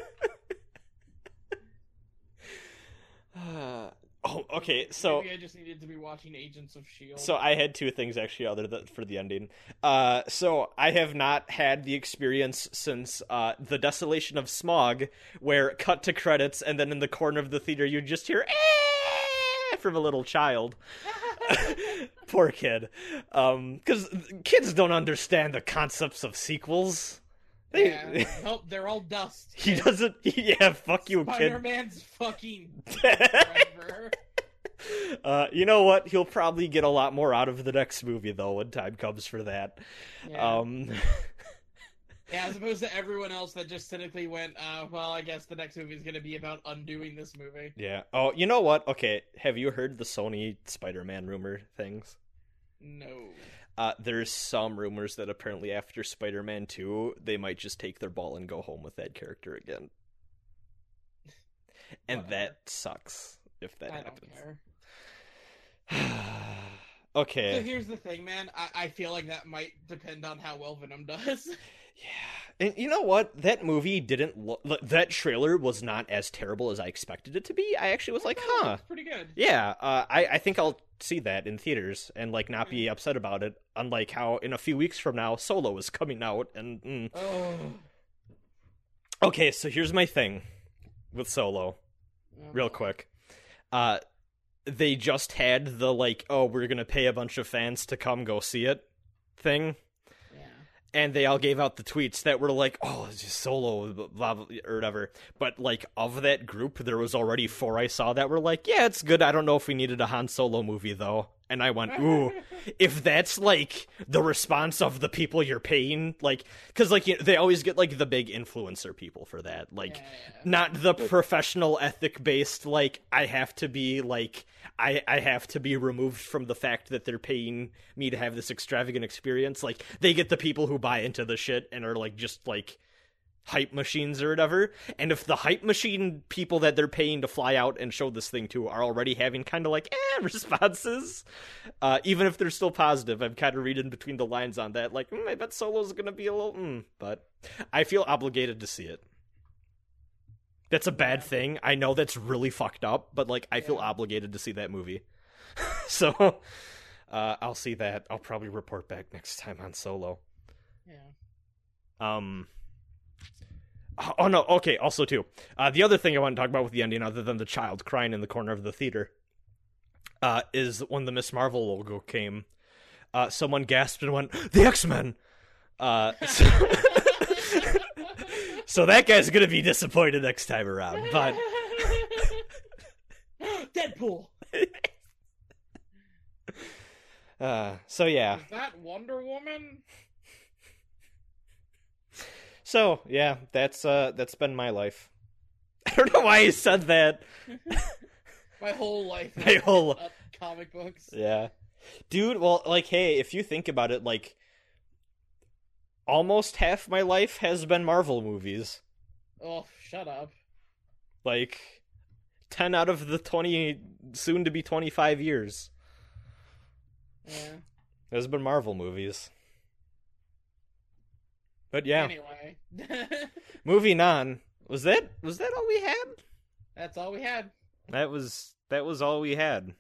C: Okay, so
B: maybe I just needed to be watching Agents of S.H.I.E.L.D.
C: So I had two things actually other than for the ending. So I have not had the experience since The Desolation of Smog, where cut to credits and then in the corner of the theater you just hear from a little child. Poor kid. Because kids don't understand the concepts of sequels.
B: Nope, they're all dust.
C: He doesn't. Yeah, fuck you, kid.
B: Spider-Man's fucking forever.
C: You know what? He'll probably get a lot more out of the next movie, though, when time comes for that.
B: Yeah. Yeah, as opposed to everyone else that just cynically went, well, I guess the next movie is going to be about undoing this movie.
C: Yeah. Oh, you know what? Okay, have you heard the Sony Spider-Man rumor things?
B: No.
C: There's some rumors that apparently after Spider-Man 2, they might just take their ball and go home with that character again. And that sucks if that happens.
B: I don't care.
C: Okay.
B: So here's the thing, man. I feel like that might depend on how well Venom does.
C: Yeah. And you know what? That movie didn't that trailer was not as terrible as I expected it to be. I actually was like, huh.
B: It's pretty good.
C: Yeah. I think I'll see that in theaters and like not be upset about it, unlike how in a few weeks from now Solo is coming out and Okay, so here's my thing with Solo. Real quick. They just had the like, oh, we're going to pay a bunch of fans to come go see it thing. And they all gave out the tweets that were like, oh, it's just Solo, blah, blah, or whatever. But, like, of that group, there was already 4 I saw that were like, yeah, it's good. I don't know if we needed a Han Solo movie, though. And I went, ooh, if that's, like, the response of the people you're paying, like, because, like, they always get, like, the big influencer people for that. Like, not the professional ethic-based, like, I have to be, like, I have to be removed from the fact that they're paying me to have this extravagant experience. Like, they get the people who buy into the shit and are, like, just, like, hype machines or whatever. And if the hype machine people that they're paying to fly out and show this thing to are already having kind of, like, responses, even if they're still positive, I'm kind of reading between the lines on that. Like, I bet Solo's gonna be a little, but I feel obligated to see it. That's a bad thing. I know that's really fucked up, but, like, I feel obligated to see that movie. So, I'll see that. I'll probably report back next time on Solo.
B: Yeah.
C: Oh, no, okay, also, too. The other thing I want to talk about with the ending, other than the child crying in the corner of the theater, is when the Miss Marvel logo came, someone gasped and went, the X-Men! So that guy's gonna be disappointed next time around, but...
B: Deadpool!
C: So yeah.
B: Is that Wonder Woman?
C: So, yeah, that's been my life. I don't know why I said that.
B: My whole life. Comic books.
C: Yeah. Dude, well, like, hey, if you think about it, like, almost half my life has been Marvel movies.
B: Oh, shut up.
C: Like, 10 out of the 20, soon to be 25 years.
B: Yeah.
C: Has been Marvel movies. But yeah.
B: Anyway.
C: Moving on. Was that all we had?
B: That's all we had.
C: That was all we had.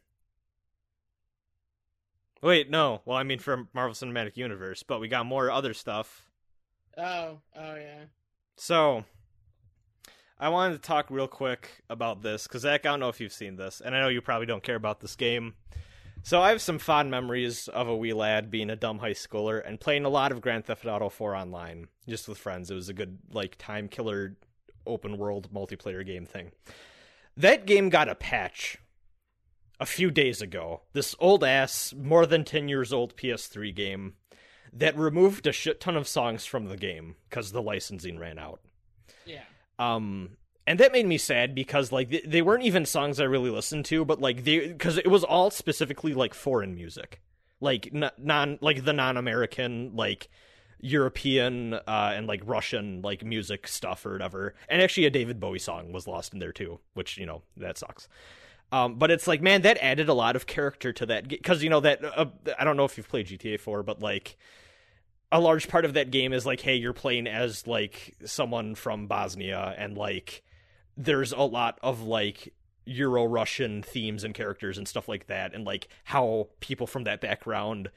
C: Wait, no. Well, I mean for Marvel Cinematic Universe, but we got more other stuff.
B: Oh yeah.
C: So, I wanted to talk real quick about this, because Zach, I don't know if you've seen this, and I know you probably don't care about this game. So I have some fond memories of a wee lad being a dumb high schooler and playing a lot of Grand Theft Auto 4 online, just with friends. It was a good, like, time killer, open world multiplayer game thing. That game got a patch a few days ago. This old-ass, more than 10 years old PS3 game that removed a shit ton of songs from the game because the licensing ran out.
B: Yeah.
C: And that made me sad because, like, they weren't even songs I really listened to, but, like, because it was all specifically, like, foreign music. Like, the non-American, like, European, and, like, Russian, like, music stuff or whatever. And actually a David Bowie song was lost in there, too, which, you know, that sucks. But it's like, man, that added a lot of character to that, because, you know, that, I don't know if you've played GTA 4, but, like, a large part of that game is, like, hey, you're playing as, like, someone from Bosnia, and, like, there's a lot of, like, Euro-Russian themes and characters and stuff like that, and, like, how people from that background,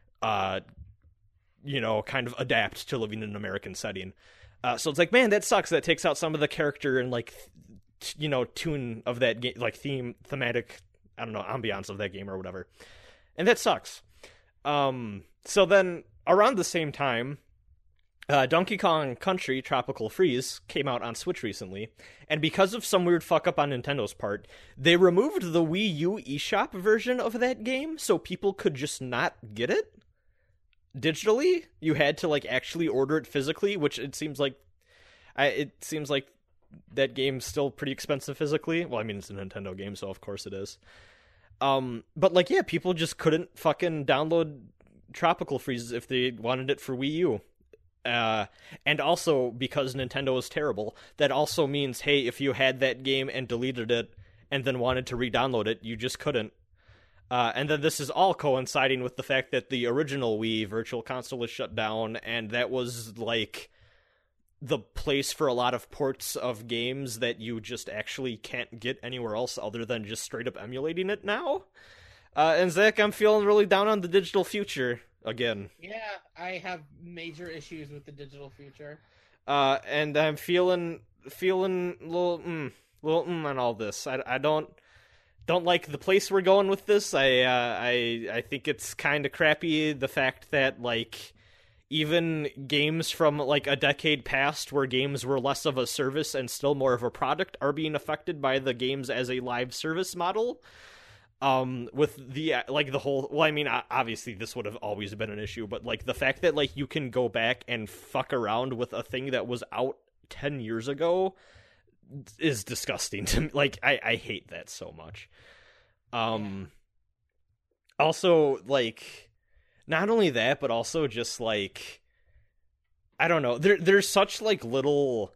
C: you know, kind of adapt to living in an American setting. So it's like, man, that sucks. That takes out some of the character and, like, you know, tune of that game, like, thematic, I don't know, ambiance of that game or whatever. And that sucks. So then, around the same time, Donkey Kong Country Tropical Freeze came out on Switch recently, and because of some weird fuck up on Nintendo's part, they removed the Wii U eShop version of that game, so people could just not get it digitally. You had to, like, actually order it physically, which it seems like that game's still pretty expensive physically. Well, I mean, it's a Nintendo game, so of course it is. But, like, yeah, people just couldn't fucking download Tropical Freeze if they wanted it for Wii U. And also, because Nintendo is terrible, that also means, hey, if you had that game and deleted it and then wanted to re-download it, you just couldn't. And then this is all coinciding with the fact that the original Wii Virtual Console is shut down, and that was, like, the place for a lot of ports of games that you just actually can't get anywhere else other than just straight up emulating it now. And Zach, I'm feeling really down on the digital future again.
B: Yeah, I have major issues with the digital future.
C: And I'm feeling a little on all this. I don't like the place we're going with this. I think it's kind of crappy, the fact that, like, even games from, like, a decade past where games were less of a service and still more of a product are being affected by the games as a live service model. With the, like, the whole, well, I mean, obviously this would have always been an issue, but, like, the fact that, like, you can go back and fuck around with a thing that was out 10 years ago is disgusting to me. Like, I hate that so much. Also, like, not only that, but also just, like, I don't know, there's such, like, little,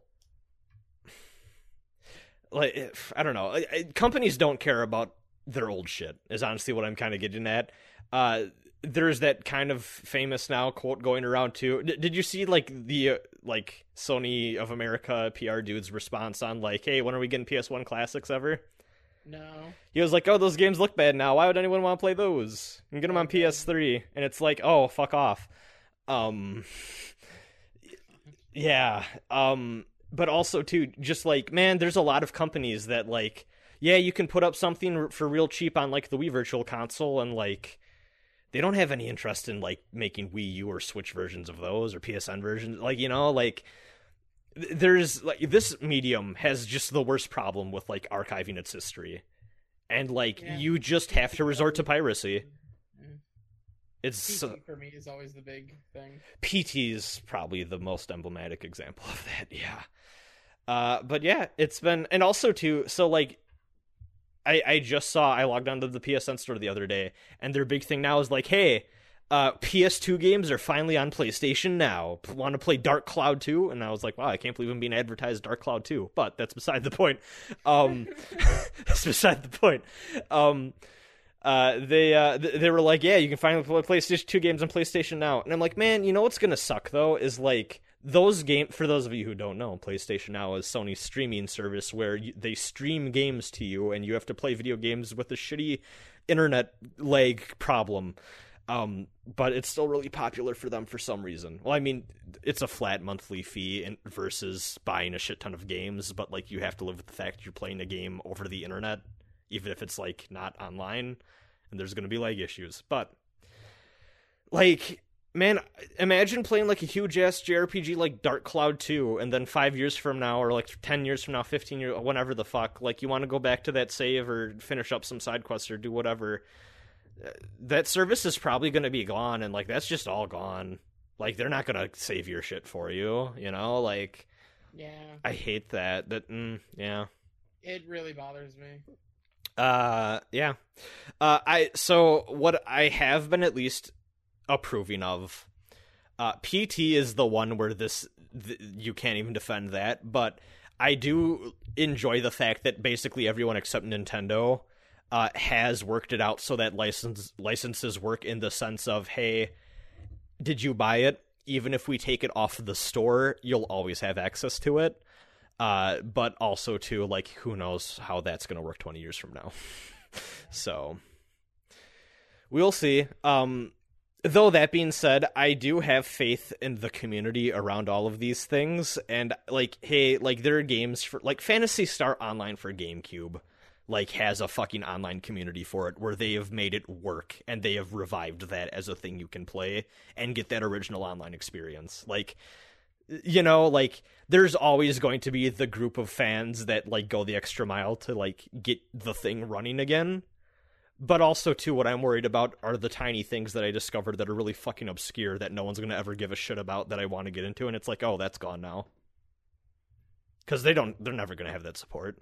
C: like, I don't know, companies don't care about their old shit, is honestly what I'm kind of getting at. There's that kind of famous now quote going around too. Did you see, like, the like Sony of America PR dude's response on, like, hey, when are we getting PS1 classics ever?
B: No.
C: He was like, oh, those games look bad now. Why would anyone want to play those? You can get them on PS3. And it's like, oh, fuck off. Yeah. But also, too, just, like, man, there's a lot of companies that, like, yeah, you can put up something for real cheap on, like, the Wii Virtual Console, and, like, they don't have any interest in, like, making Wii U or Switch versions of those, or PSN versions. Like, you know, like, there's, like, this medium has just the worst problem with, like, archiving its history. And, like, you just have to resort to piracy. It's
B: PT for me is always the big thing.
C: PT is probably the most emblematic example of that, yeah. But yeah, it's been, and also too, so, like, I logged onto the PSN store the other day, and their big thing now is like, hey, PS2 games are finally on PlayStation now. Want to play Dark Cloud 2? And I was like, wow, I can't believe I'm being advertised Dark Cloud 2. But that's beside the point. That's beside the point. They were like, yeah, you can finally play PlayStation 2 games on PlayStation now. And I'm like, man, you know what's gonna suck though is, like, those games, for those of you who don't know, PlayStation Now is Sony's streaming service where they stream games to you and you have to play video games with a shitty internet lag problem. But it's still really popular for them for some reason. Well, I mean, it's a flat monthly fee versus buying a shit ton of games, but, like, you have to live with the fact you're playing a game over the internet, even if it's, like, not online, and there's going to be lag issues. But, like, man, imagine playing, like, a huge-ass JRPG like Dark Cloud 2, and then 5 years from now, or, like, 10 years from now, 15 years, whenever the fuck, like, you want to go back to that save or finish up some side quests or do whatever. That service is probably going to be gone, and, like, that's just all gone. Like, they're not going to save your shit for you, you know? Like,
B: Yeah.
C: I hate that. Yeah.
B: It really bothers me.
C: Yeah. So what I have been at least approving of, PT is the one where you can't even defend that, but I do enjoy the fact that basically everyone except Nintendo has worked it out so that licenses work in the sense of, hey, did you buy it? Even if we take it off the store, you'll always have access to it. But also too, like, who knows how that's going to work 20 years from now. So we'll see. Though that being said, I do have faith in the community around all of these things. And like, hey, like there are games for like Phantasy Star Online for GameCube, like has a fucking online community for it where they have made it work and they have revived that as a thing you can play and get that original online experience. Like, you know, like there's always going to be the group of fans that like go the extra mile to like get the thing running again. But also, too, what I'm worried about are the tiny things that I discovered that are really fucking obscure that no one's going to ever give a shit about that I want to get into, and it's like, oh, that's gone now. Because they're never going to have that support.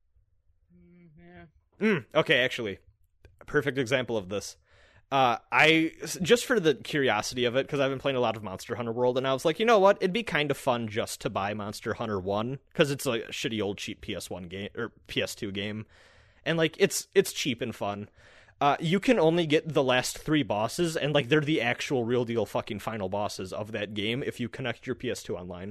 B: Yeah.
C: Okay, actually, perfect example of this. Just for the curiosity of it, because I've been playing a lot of Monster Hunter World, and I was like, you know what, it'd be kind of fun just to buy Monster Hunter 1, because it's like a shitty old cheap PS1 game, or PS2 game. And, like, it's cheap and fun. You can only get the last 3 bosses, and, like, they're the actual real-deal fucking final bosses of that game if you connect your PS2 online.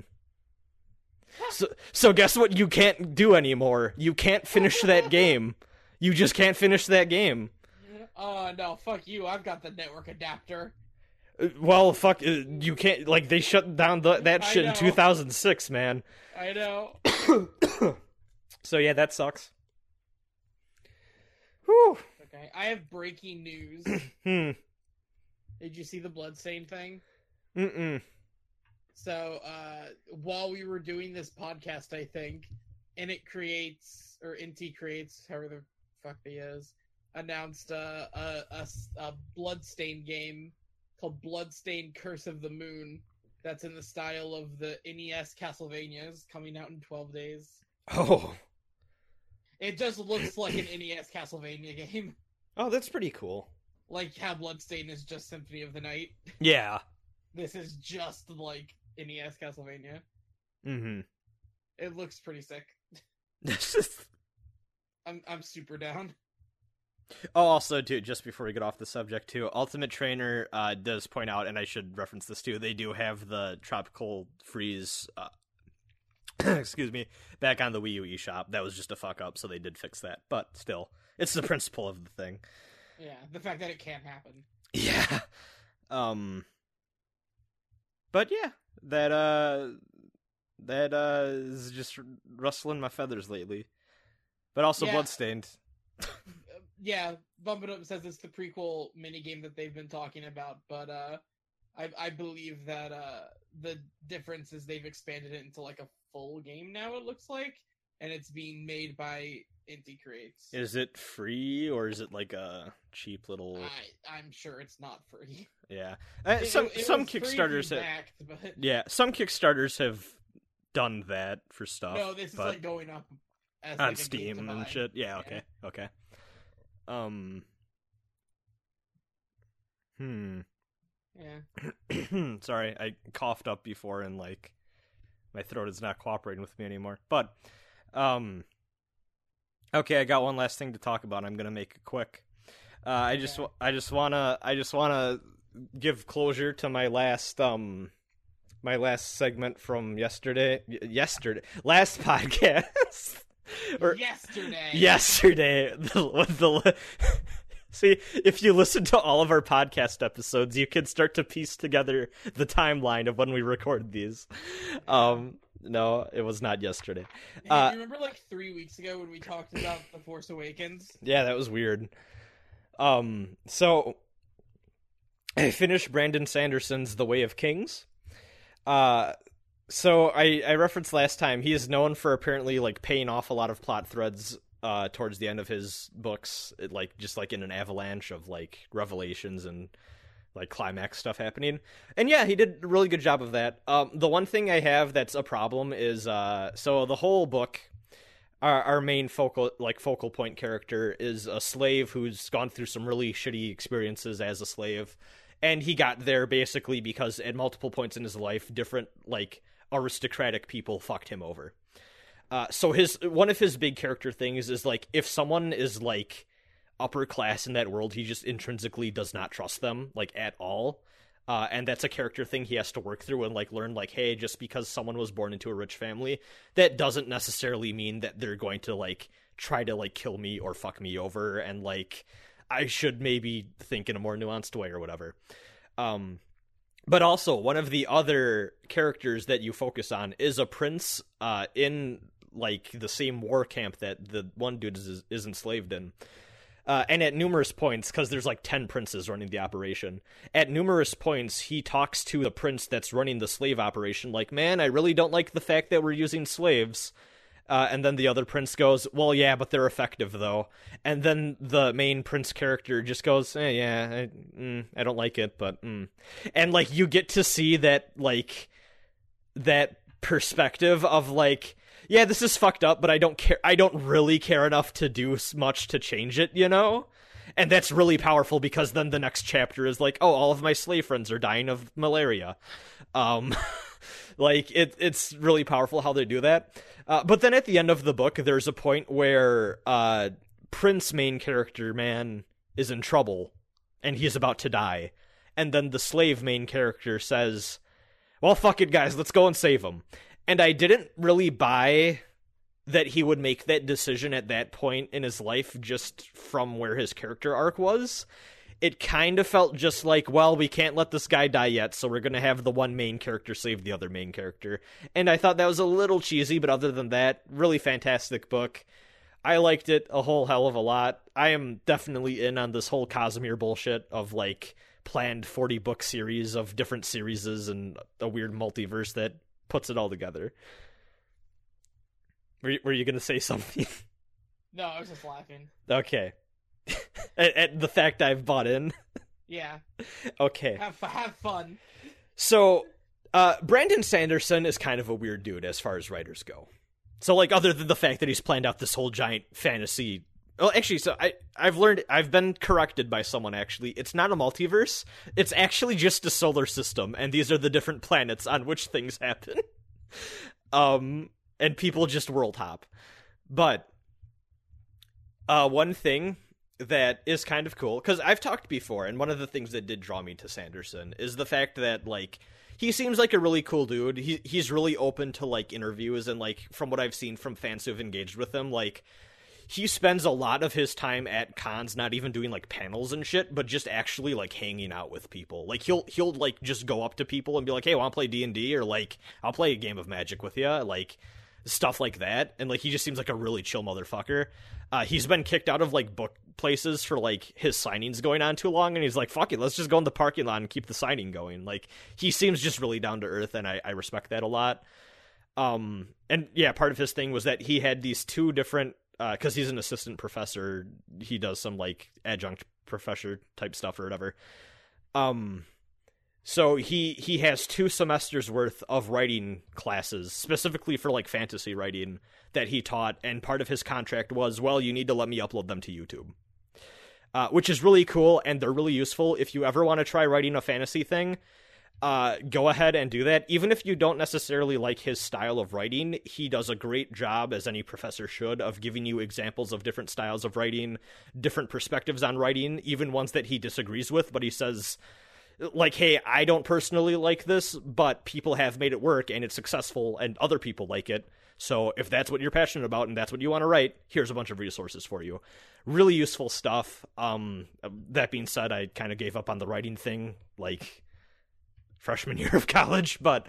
C: So guess what you can't do anymore? You can't finish that game. You just can't finish that game.
B: Oh, no, fuck you. I've got the network adapter.
C: Well, fuck, you can't, like, they shut down that shit in 2006, man.
B: I know.
C: So, yeah, that sucks. Whew.
B: Okay, I have breaking news. Did you see the Bloodstain thing?
C: Mm-mm.
B: So, while we were doing this podcast, I think, Inti Creates, however the fuck he is, announced a Bloodstain game called Bloodstain Curse of the Moon that's in the style of the NES Castlevanias, coming out in 12 days.
C: Oh.
B: It just looks like an NES Castlevania game.
C: Oh, that's pretty cool.
B: Like how Bloodstain is just Symphony of the Night.
C: Yeah.
B: This is just like NES Castlevania.
C: Mm-hmm.
B: It looks pretty sick. I'm super down.
C: Oh, also, too, just before we get off the subject, too, Ultimate Trainer does point out, and I should reference this, too, they do have the Tropical Freeze... excuse me, back on the Wii U eShop. That was just a fuck up, so they did fix that. But still, it's the principle of the thing.
B: Yeah, the fact that it can't happen.
C: Yeah. But yeah, that is just rustling my feathers lately. But also Bloodstained.
B: Yeah, Bump It Up says it's the prequel minigame that they've been talking about, but I believe that the difference is they've expanded it into like a full game now, it looks like, and it's being made by Inti Creates.
C: Is it free, or is it like a cheap little...
B: I'm sure it's not free.
C: Yeah. Some Kickstarters have...
B: but...
C: Yeah, some Kickstarters have done that for stuff.
B: No, this is like going up as
C: on
B: like
C: Steam and shit. Yeah, okay. Yeah. Sorry, I coughed up before and like my throat is not cooperating with me anymore. But okay, I got one last thing to talk about. I'm gonna make it quick. I just wanna give closure to my last segment from yesterday, last podcast. Yesterday. See, if you listen to all of our podcast episodes, you can start to piece together the timeline of when we record these. No, it was not yesterday.
B: Hey, you remember like 3 weeks ago when we talked about The Force Awakens?
C: Yeah, that was weird. So I finished Brandon Sanderson's The Way of Kings. So I referenced last time, he is known for apparently like paying off a lot of plot threads towards the end of his books, just like in an avalanche of like revelations and like climax stuff happening. And yeah, he did a really good job of that. The one thing I have that's a problem is so the whole book, our main focal point character is a slave who's gone through some really shitty experiences as a slave, and he got there basically because at multiple points in his life, different like aristocratic people fucked him over. So one of his big character things is like if someone is like upper class in that world, he just intrinsically does not trust them like at all. And that's a character thing he has to work through and like learn like, hey, just because someone was born into a rich family, that doesn't necessarily mean that they're going to like try to like kill me or fuck me over, and like I should maybe think in a more nuanced way or whatever. But also one of the other characters that you focus on is a prince in like the same war camp that the one dude is enslaved in. And at numerous points, because there's like 10 princes running the operation, at numerous points, he talks to the prince that's running the slave operation like, man, I really don't like the fact that we're using slaves. And then the other prince goes, well, yeah, but they're effective, though. And then the main prince character just goes, I don't like it, but... And, like, you get to see that, like, that perspective of, like... Yeah, this is fucked up, but I don't care. I don't really care enough to do much to change it, you know? And that's really powerful because then the next chapter is like, oh, all of my slave friends are dying of malaria. Like, it's really powerful how they do that. But then at the end of the book, there's a point where Prince main character, man, is in trouble, and he's about to die. And then the slave main character says, well, fuck it, guys, let's go and save him. And I didn't really buy that he would make that decision at that point in his life just from where his character arc was. It kind of felt just like, well, we can't let this guy die yet, so we're going to have the one main character save the other main character. And I thought that was a little cheesy, but other than that, really fantastic book. I liked it a whole hell of a lot. I am definitely in on this whole Casimir bullshit of, like, planned 40-book series of different series and a weird multiverse that puts it all together. Were you going to say something?
B: No, I was just laughing.
C: Okay. at the fact I've bought in?
B: Yeah.
C: Okay.
B: Have fun.
C: So, Brandon Sanderson is kind of a weird dude as far as writers go. So, like, other than the fact that he's planned out this whole giant fantasy... Well, actually, so I've been corrected by someone, actually. It's not a multiverse. It's actually just a solar system, and these are the different planets on which things happen. And people just world hop. But, one thing that is kind of cool, because I've talked before, and one of the things that did draw me to Sanderson is the fact that, like, he seems like a really cool dude. He's really open to, like, interviews, and, like, from what I've seen from fans who have engaged with him, like, he spends a lot of his time at cons not even doing, like, panels and shit, but just actually, like, hanging out with people. Like, he'll like, just go up to people and be like, hey, wanna play D&D? Or, like, I'll play a game of Magic with you. Like, stuff like that. And, like, he just seems like a really chill motherfucker. He's been kicked out of, like, book places for, like, his signings going on too long, and he's like, fuck it, let's just go in the parking lot and keep the signing going. Like, he seems just really down to earth, and I respect that a lot. And, yeah, part of his thing was that he had these two different... because he's an assistant professor, he does some, like, adjunct professor type stuff or whatever. So he has 2 semesters worth of writing classes, specifically for, like, fantasy writing, that he taught, and part of his contract was, well, you need to let me upload them to YouTube. Which is really cool, and they're really useful. If you ever want to try writing a fantasy thing, go ahead and do that. Even if you don't necessarily like his style of writing, he does a great job, as any professor should, of giving you examples of different styles of writing, different perspectives on writing, even ones that he disagrees with, but he says, like, hey, I don't personally like this, but people have made it work, and it's successful, and other people like it. So if that's what you're passionate about, and that's what you want to write, here's a bunch of resources for you. Really useful stuff. That being said, I kind of gave up on the writing thing, like, freshman year of college, but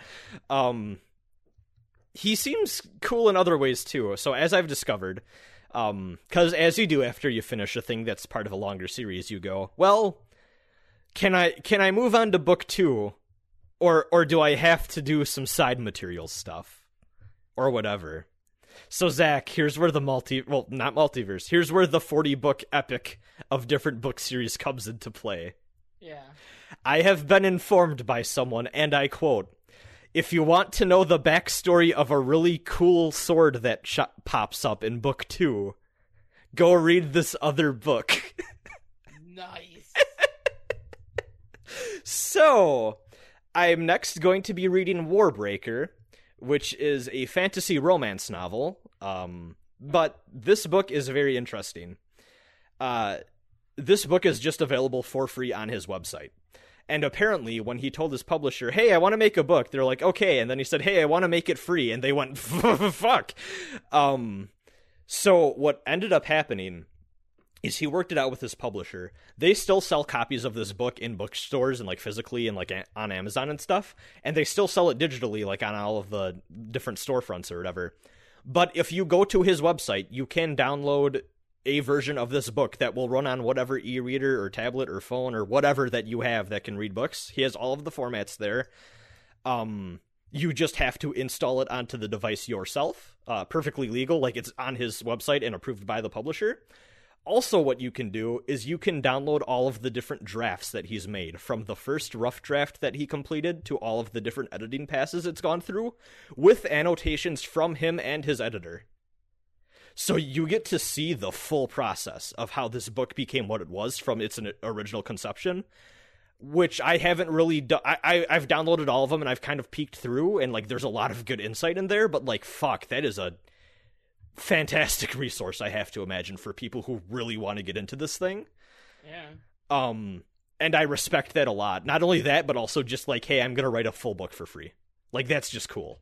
C: he seems cool in other ways too. So as I've discovered, because as you do after you finish a thing that's part of a longer series, you go, well, can I move on to book 2, or do I have to do some side material stuff or whatever? So Zach, here's where the not multiverse, here's where the 40-book epic of different book series comes into play.
B: Yeah.
C: I have been informed by someone, and I quote, "If you want to know the backstory of a really cool sword that pops up in book 2, go read this other book."
B: Nice.
C: So, I'm next going to be reading Warbreaker, which is a fantasy romance novel. But this book is very interesting. This book is just available for free on his website. And apparently, when he told his publisher, "Hey, I want to make a book," they're like, "Okay." And then he said, "Hey, I want to make it free." And they went, "Fuck." So what ended up happening is he worked it out with his publisher. They still sell copies of this book in bookstores and like physically and like on Amazon and stuff. And they still sell it digitally, like on all of the different storefronts or whatever. But if you go to his website, you can download a version of this book that will run on whatever e-reader or tablet or phone or whatever that you have that can read books. He has all of the formats there. You just have to install it onto the device yourself. Perfectly legal, like it's on his website and approved by the publisher. Also, what you can do is you can download all of the different drafts that he's made, from the first rough draft that he completed to all of the different editing passes it's gone through, with annotations from him and his editor. So you get to see the full process of how this book became what it was from its original conception, which I haven't really done. I've downloaded all of them and I've kind of peeked through, and like there's a lot of good insight in there, but like fuck, that is a fantastic resource, I have to imagine, for people who really want to get into this thing.
B: Yeah.
C: And I respect that a lot. Not only that, but also just like, hey, I'm gonna write a full book for free. Like, that's just cool.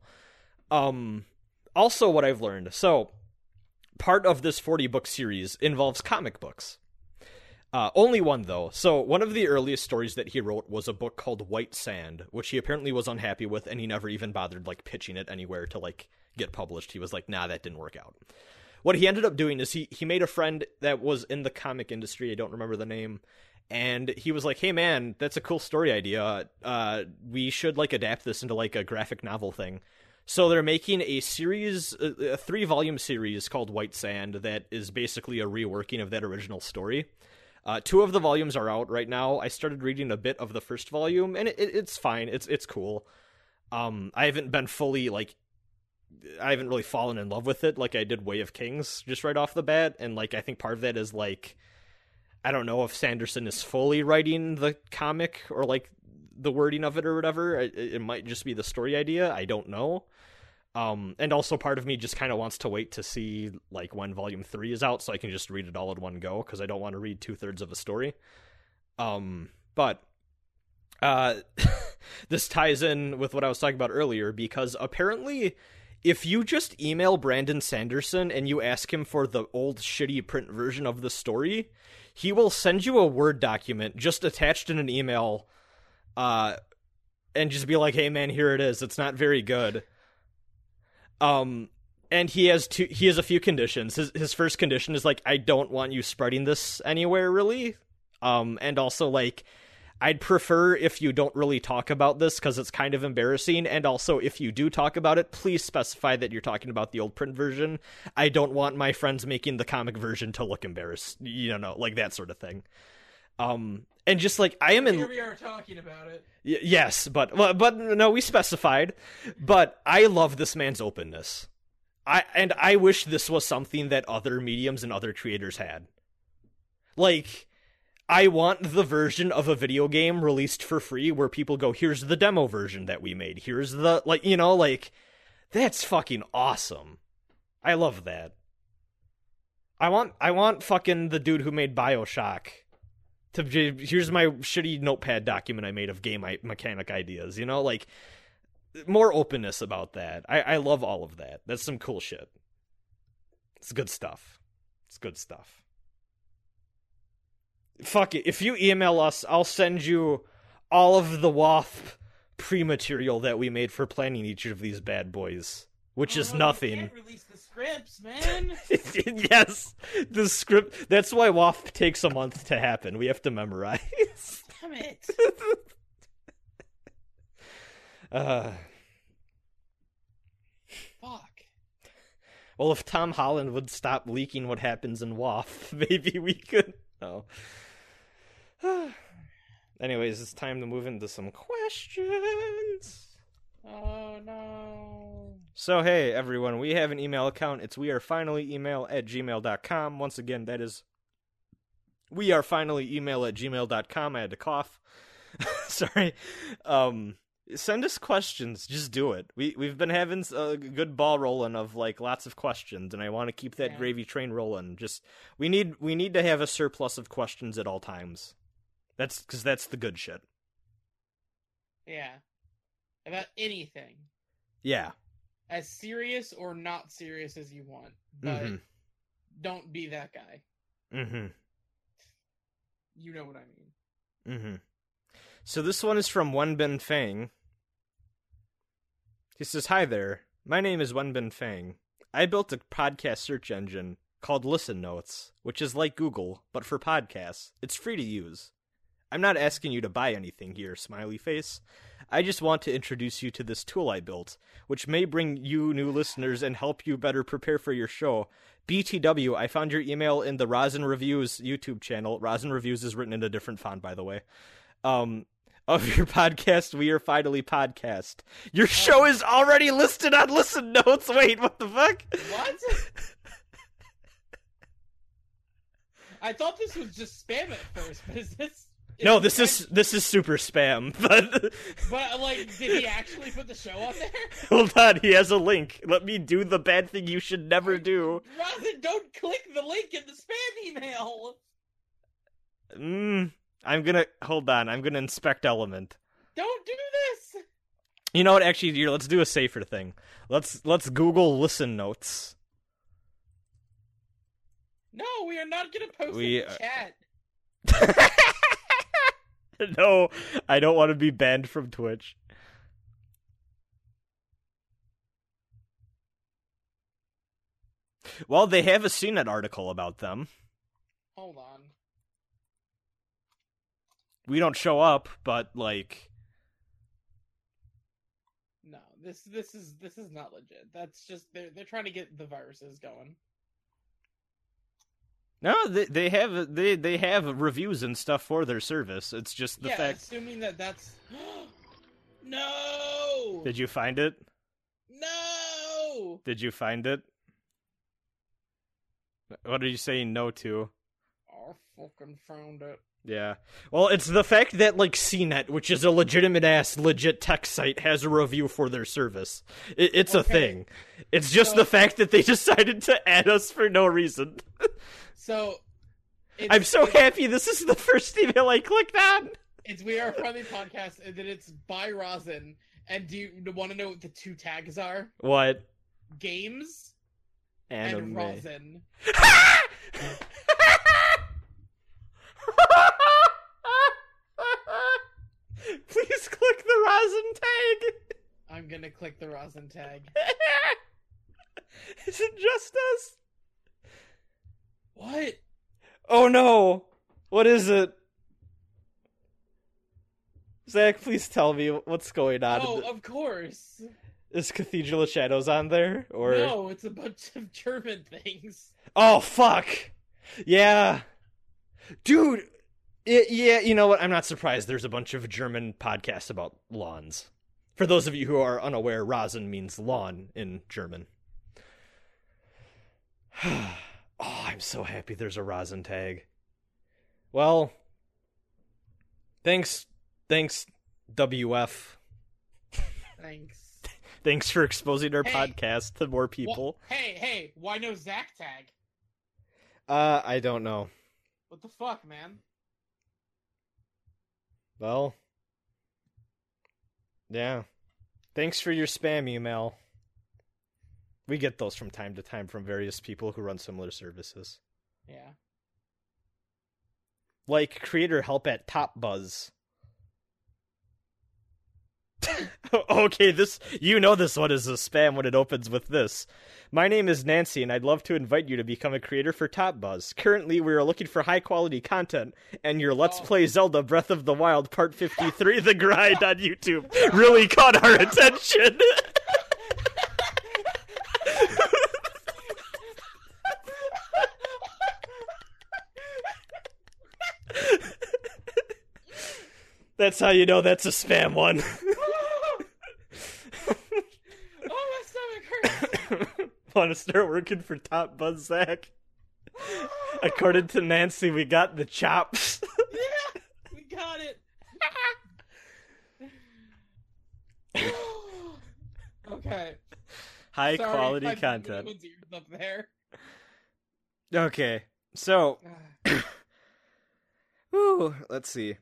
C: Also, what I've learned, so part of this 40-book series involves comic books. Only one, though. So one of the earliest stories that he wrote was a book called White Sand, which he apparently was unhappy with, and he never even bothered like pitching it anywhere to like get published. He was like, nah, that didn't work out. What he ended up doing is he made a friend that was in the comic industry, I don't remember the name, and he was like, hey man, that's a cool story idea. We should like adapt this into like a graphic novel thing. So they're making a series, a 3-volume series called White Sand that is basically a reworking of that original story. 2 of the volumes are out right now. I started reading a bit of the first volume, and it's fine. It's cool. I haven't been fully like, I haven't really fallen in love with it like I did Way of Kings just right off the bat, and like I think part of that is like, I don't know if Sanderson is fully writing the comic or like the wording of it or whatever. It might just be the story idea. I don't know. And also part of me just kind of wants to wait to see like when volume 3 is out so I can just read it all in one go, because I don't want to read 2/3 of a story. But this ties in with what I was talking about earlier, because apparently if you just email Brandon Sanderson and you ask him for the old shitty print version of the story, he will send you a Word document just attached in an email, and just be like, hey man, here it is. It's not very good. And he has a few conditions. His first condition is like, I don't want you spreading this anywhere really. And also like, I'd prefer if you don't really talk about this because it's kind of embarrassing. And also, if you do talk about it, please specify that you're talking about the old print version. I don't want my friends making the comic version to look embarrassed, like that sort of thing. And just like, I am in.
B: Here we are talking about it.
C: Yes, but no, we specified. But I love this man's openness. I wish this was something that other mediums and other creators had. Like, I want the version of a video game released for free where people go, here's the demo version that we made. Here's the, that's fucking awesome. I love that. I want fucking the dude who made BioShock to, here's my shitty notepad document I made of game mechanic ideas, more openness about that. I love all of that. That's some cool shit. It's good stuff. It's good stuff. Fuck it. If you email us, I'll send you all of the WAF pre-material that we made for planning each of these bad boys, which is nothing.
B: You can't release the scripts, man.
C: Yes, the script. That's why WAF takes a month to happen. We have to memorize.
B: Damn it. Fuck.
C: Well, if Tom Holland would stop leaking what happens in WAF, maybe we could. Oh. Anyways, it's time to move into some questions.
B: Oh, no.
C: So, hey, everyone, we have an email account. It's wearefinallyemail@gmail.com. Once again, that is wearefinallyemail@gmail.com. I had to cough. Sorry. Send us questions. Just do it. We've been having a good ball rolling of like lots of questions, and I want to keep that gravy train rolling. Just we need to have a surplus of questions at all times. That's because that's the good shit.
B: Yeah. About anything.
C: Yeah.
B: As serious or not serious as you want, but don't be that guy.
C: Mm-hmm.
B: You know what I mean.
C: Mm-hmm. So this one is from Wenbin Fang. He says, "Hi there. My name is Wenbin Fang. I built a podcast search engine called Listen Notes, which is like Google, but for podcasts. It's free to use. I'm not asking you to buy anything here, smiley face. I just want to introduce you to this tool I built, which may bring you new listeners and help you better prepare for your show. BTW, I found your email in the Rosin Reviews YouTube channel. Rosin Reviews is written in a different font, by the way. Of your podcast, We Are Finally Podcast. Your show is already listed on Listen Notes. Wait, what the fuck?
B: What? I thought this was just spam at first, but is this...
C: No, this is super spam, but...
B: But, like, did he actually put the show on there?
C: Hold on, he has a link. Let me do the bad thing you should never do.
B: Rosin, don't click the link in the spam email!
C: I'm gonna inspect Element.
B: Don't do this!
C: You know what, actually, here, let's do a safer thing. Let's Google Listen Notes.
B: No, we are not gonna post it in chat.
C: No, I don't want to be banned from Twitch. Well, they have a CNET article about them.
B: Hold on.
C: We don't show up, but like...
B: No, this is not legit. That's just they're trying to get the viruses going.
C: No, they have reviews and stuff for their service. It's just the fact.
B: Assuming that's no.
C: Did you find it?
B: No.
C: Did you find it? What are you saying no to?
B: I fucking found it.
C: Yeah. Well, it's the fact that, like, CNET, which is a legit tech site, has a review for their service. It's a thing. It's just the fact that they decided to add us for no reason.
B: So...
C: I'm so happy this is the first email I clicked on!
B: It's We Are Finally Podcast, and then it's by Rosin. And do you want to know what the two tags are?
C: What?
B: Games
C: Anime.
B: and Rosin.
C: Please click the Rosin tag!
B: I'm gonna click the Rosin tag.
C: Is it just us?
B: What?
C: Oh no! What is it? Zach, please tell me what's going on.
B: Oh, of course.
C: Is Cathedral of Shadows on there? Or
B: no, it's a bunch of German things.
C: Oh, fuck! Yeah. Dude! Yeah, you know what? I'm not surprised there's a bunch of German podcasts about lawns. For those of you who are unaware, Rosin means lawn in German. Oh, I'm so happy there's a Rosin tag. Well, thanks, WF.
B: Thanks.
C: Thanks for exposing our podcast to more people.
B: Hey, why no Zach tag?
C: I don't know.
B: What the fuck, man?
C: Well, yeah. Thanks for your spam email. We get those from time to time from various people who run similar services.
B: Yeah.
C: Like creator help at Top Buzz. Okay, this one is a spam when it opens with this. My name is Nancy, and I'd love to invite you to become a creator for Top Buzz. Currently, we are looking for high-quality content, and your Let's Play Zelda Breath of the Wild Part 53, The Grind on YouTube, really caught our attention. That's how you know that's a spam one.
B: Oh, my stomach hurts.
C: Want to start working for Top Buzz Zach? According to Nancy, we got the chops.
B: Yeah, we got it. Okay.
C: High
B: Sorry,
C: quality
B: I
C: content.
B: everyone's ears up there.
C: Okay, so whew, let's see.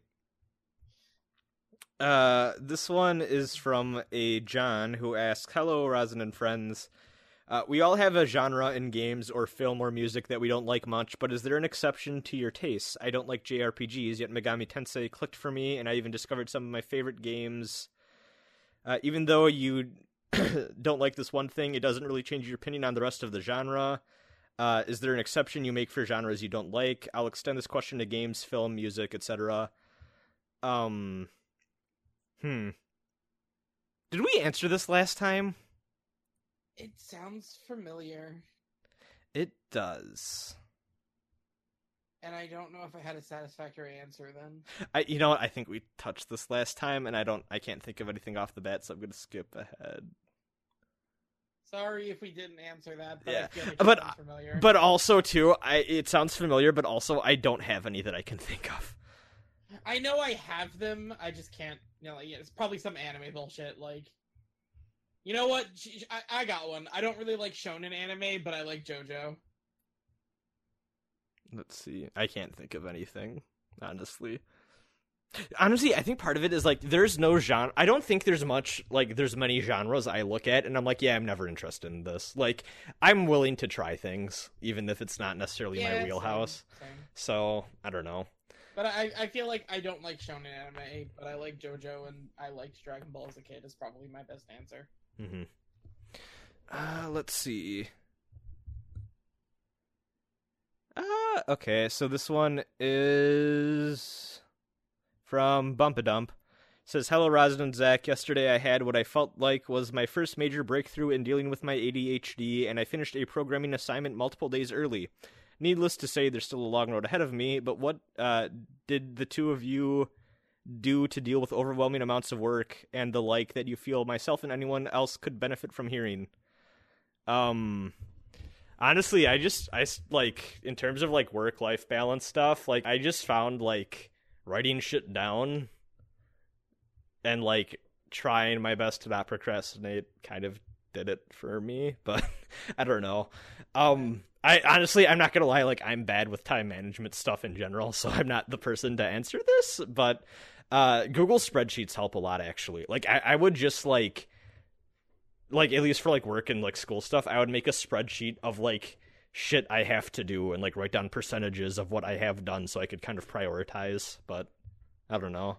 C: This one is from a John who asks, "Hello, Rosin and friends. We all have a genre in games or film or music that we don't like much, but is there an exception to your tastes? I don't like JRPGs, yet Megami Tensei clicked for me, and I even discovered some of my favorite games. Even though you don't like this one thing, it doesn't really change your opinion on the rest of the genre. Is there an exception you make for genres you don't like? I'll extend this question to games, film, music, etc. Did we answer this last time?
B: It sounds familiar,
C: It does.
B: and I don't know if I had a satisfactory answer then.
C: You know what? I think we touched this last time, and I can't think of anything off the bat, so I'm gonna skip ahead.
B: Sorry if we didn't answer that, but
C: Yeah,
B: I feel like it
C: but
B: sounds familiar.
C: but also too, it sounds familiar, but also I don't have any that I can think of.
B: I know I have them, I just can't, like, it's probably some anime bullshit, like... You know what? I got one. I don't really like shonen anime, but I like JoJo.
C: Let's see. I can't think of anything, honestly. Honestly, I think part of it is, like, there's no genre. I don't think there's many genres I look at, and I'm like, yeah, I'm never interested in this. Like, I'm willing to try things, even if it's not necessarily my wheelhouse.
B: Same.
C: So, I don't know.
B: But I feel like I don't like shonen anime, but I like JoJo, and I liked Dragon Ball as a kid, is probably my best answer.
C: Mm-hmm. Let's see. Okay, so this one is from Bumpadump. It says, "Hello, Rosin and Zach. Yesterday I had what I felt like was my first major breakthrough in dealing with my ADHD, and I finished a programming assignment multiple days early. Needless to say, there's still a long road ahead of me, but what did the two of you do to deal with overwhelming amounts of work and the like that you feel myself and anyone else could benefit from hearing?" Honestly, I like, in terms of, like, work-life balance stuff, like, I just found, like, writing shit down and, like, trying my best to not procrastinate kind of did it for me, but I don't know. I'm not gonna lie, like, I'm bad with time management stuff in general, so I'm not the person to answer this, but Google spreadsheets help a lot, actually. Like, I would just, like, at least for, like, work and, like, school stuff, I would make a spreadsheet of, like, shit I have to do and, like, write down percentages of what I have done so I could kind of prioritize, but I don't know.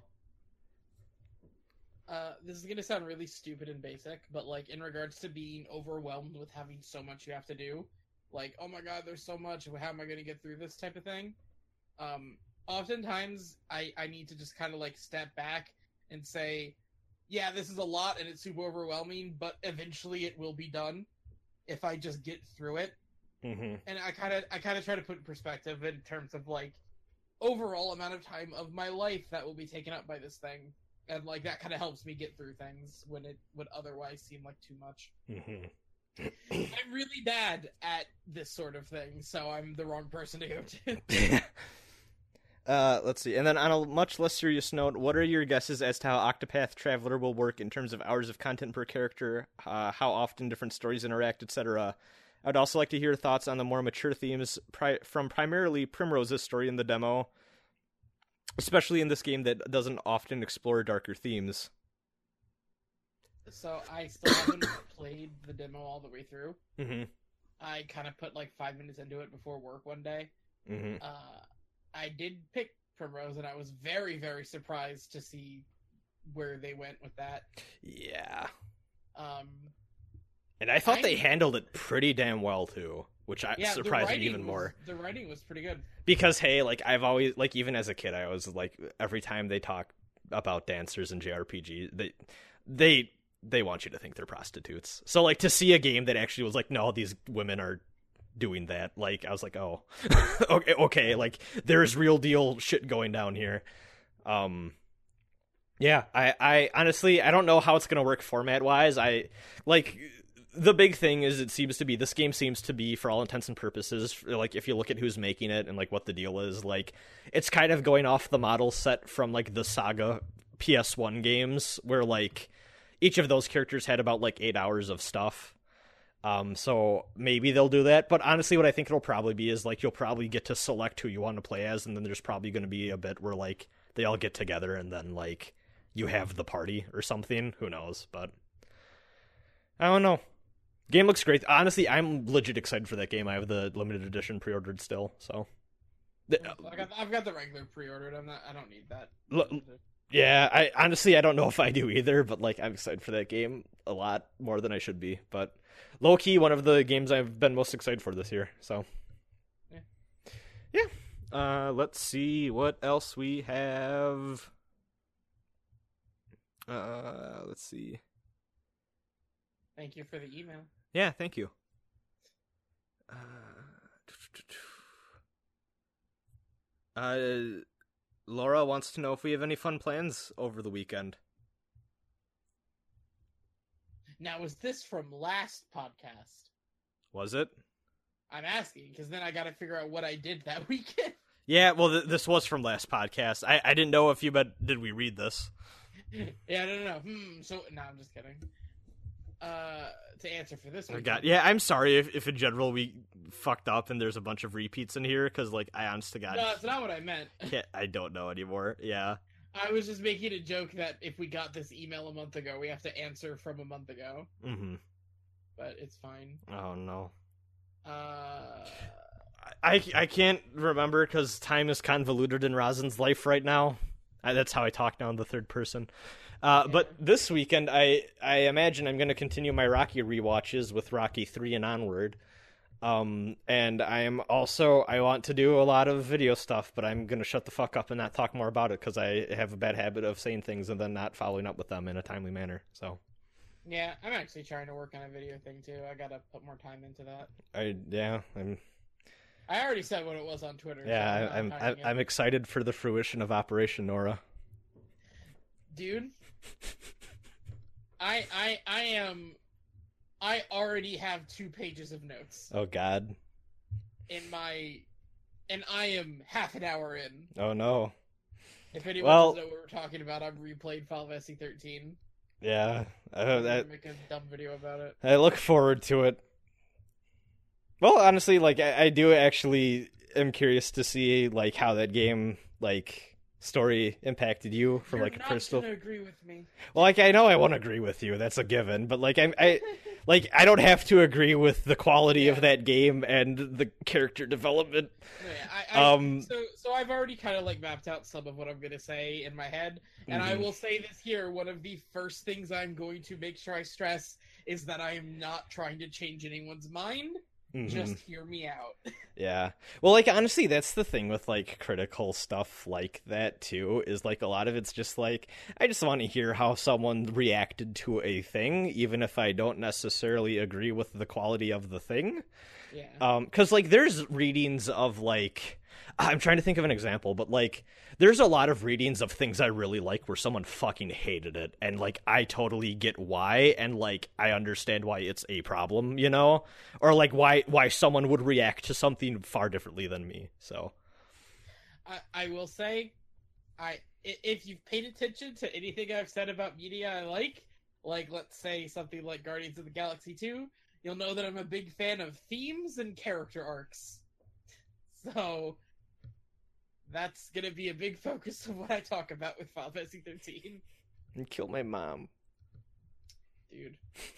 B: This is gonna sound really stupid and basic, but, like, in regards to being overwhelmed with having so much you have to do, like, oh my god, there's so much, how am I gonna get through this type of thing? Oftentimes, I need to just kind of, like, step back and say, yeah, this is a lot and it's super overwhelming, but eventually it will be done if I just get through it.
C: Mm-hmm.
B: And I kind of try to put in perspective in terms of, like, overall amount of time of my life that will be taken up by this thing. And, like, that kind of helps me get through things when it would otherwise seem like too much.
C: Mm-hmm.
B: I'm really bad at this sort of thing, so I'm the wrong person to go to.
C: Let's see. And then on a much less serious note, what are your guesses as to how Octopath Traveler will work in terms of hours of content per character, how often different stories interact, etc.? I'd also like to hear thoughts on the more mature themes from primarily Primrose's story in the demo, especially in this game that doesn't often explore darker themes.
B: So I still haven't played the demo all the way through.
C: Mm-hmm.
B: I kind of put, like, 5 minutes into it before work one day.
C: Mm-hmm.
B: I did pick Primrose, and I was very, very surprised to see where they went with that.
C: Yeah. And I thought they handled it pretty damn well, too, which surprised me even more.
B: The writing was pretty good.
C: Because, hey, like, I've always, like, even as a kid, I was, like, every time they talk about dancers in JRPG, they want you to think they're prostitutes. So, like, to see a game that actually was like, no, these women are doing that, like, I was like, oh, okay, like, there's real deal shit going down here. Yeah, I honestly, I don't know how it's going to work format-wise. The big thing is this game seems to be, for all intents and purposes, like, if you look at who's making it and, like, what the deal is, like, it's kind of going off the model set from, like, the Saga PS1 games, where, like, each of those characters had about, like, 8 hours of stuff. So maybe they'll do that, but honestly what I think it'll probably be is, like, you'll probably get to select who you want to play as, and then there's probably going to be a bit where, like, they all get together and then, like, you have the party or something. Who knows? But I don't know. Game looks great. Honestly, I'm legit excited for that game. I have the limited edition pre-ordered still, so
B: I've got the regular pre-ordered. I don't need that.
C: Yeah, I don't know if I do either, but, like, I'm excited for that game a lot more than I should be. But low key, one of the games I've been most excited for this year. So yeah. Let's see what else we have. Let's see.
B: Thank you for the email.
C: Yeah, thank you. Laura wants to know if we have any fun plans over the weekend.
B: Now, was this from last podcast?
C: Was it?
B: I'm asking, because then I gotta figure out what I did that weekend.
C: Yeah, well, this was from last podcast. I didn't know if you did we read this?
B: Yeah, I don't know. So, no, I'm just kidding. To answer for this one.
C: Yeah, I'm sorry if in general we fucked up and there's a bunch of repeats in here, because, like, I honest to God...
B: No, that's not what I meant.
C: I don't know anymore, yeah.
B: I was just making a joke that if we got this email a month ago, we have to answer from a month ago.
C: Mm-hmm.
B: But it's fine.
C: Oh, no. I can't remember, because time is convoluted in Rosin's life right now. That's how I talk now in the third person. Yeah. But this weekend, I imagine I'm going to continue my Rocky rewatches with Rocky 3 and onward. And I want to do a lot of video stuff, but I'm going to shut the fuck up and not talk more about it, because I have a bad habit of saying things and then not following up with them in a timely manner. So.
B: Yeah, I'm actually trying to work on a video thing too. I gotta put more time into that. I already said what it was on Twitter.
C: Yeah, so I'm excited for the fruition of Operation Nora.
B: Dude, I already have 2 pages of notes.
C: Oh God.
B: And I am half an hour in.
C: Oh no.
B: If anyone doesn't know what we're talking about, I've replayed Final Fantasy 13.
C: Yeah,
B: I'm gonna make a dumb video about it.
C: I look forward to it. Well, honestly, like, I do actually am curious to see, like, how that game, like, story impacted you from, like, a personal...
B: You're not gonna agree with me.
C: Well, like, I know I won't agree with you, that's a given, but, like, I don't have to agree with the quality of that game and the character development.
B: So I've already kind of, like, mapped out some of what I'm gonna say in my head, and I will say this here, one of the first things I'm going to make sure I stress is that I am not trying to change anyone's mind. Mm-hmm. Just hear me out.
C: Yeah. Well, like, honestly, that's the thing with, like, critical stuff like that, too, is, like, a lot of it's just, like, I just want to hear how someone reacted to a thing, even if I don't necessarily agree with the quality of the thing.
B: Yeah.
C: 'Cause, like, there's readings of, like... I'm trying to think of an example, but, like, there's a lot of readings of things I really like where someone fucking hated it, and, like, I totally get why, and, like, I understand why it's a problem, you know? Or, like, why someone would react to something far differently than me, so.
B: I will say, if you've paid attention to anything I've said about media I like, let's say something like Guardians of the Galaxy 2, you'll know that I'm a big fan of themes and character arcs. So... that's gonna be a big focus of what I talk about with Final Fantasy 13.
C: And kill my mom.
B: Dude.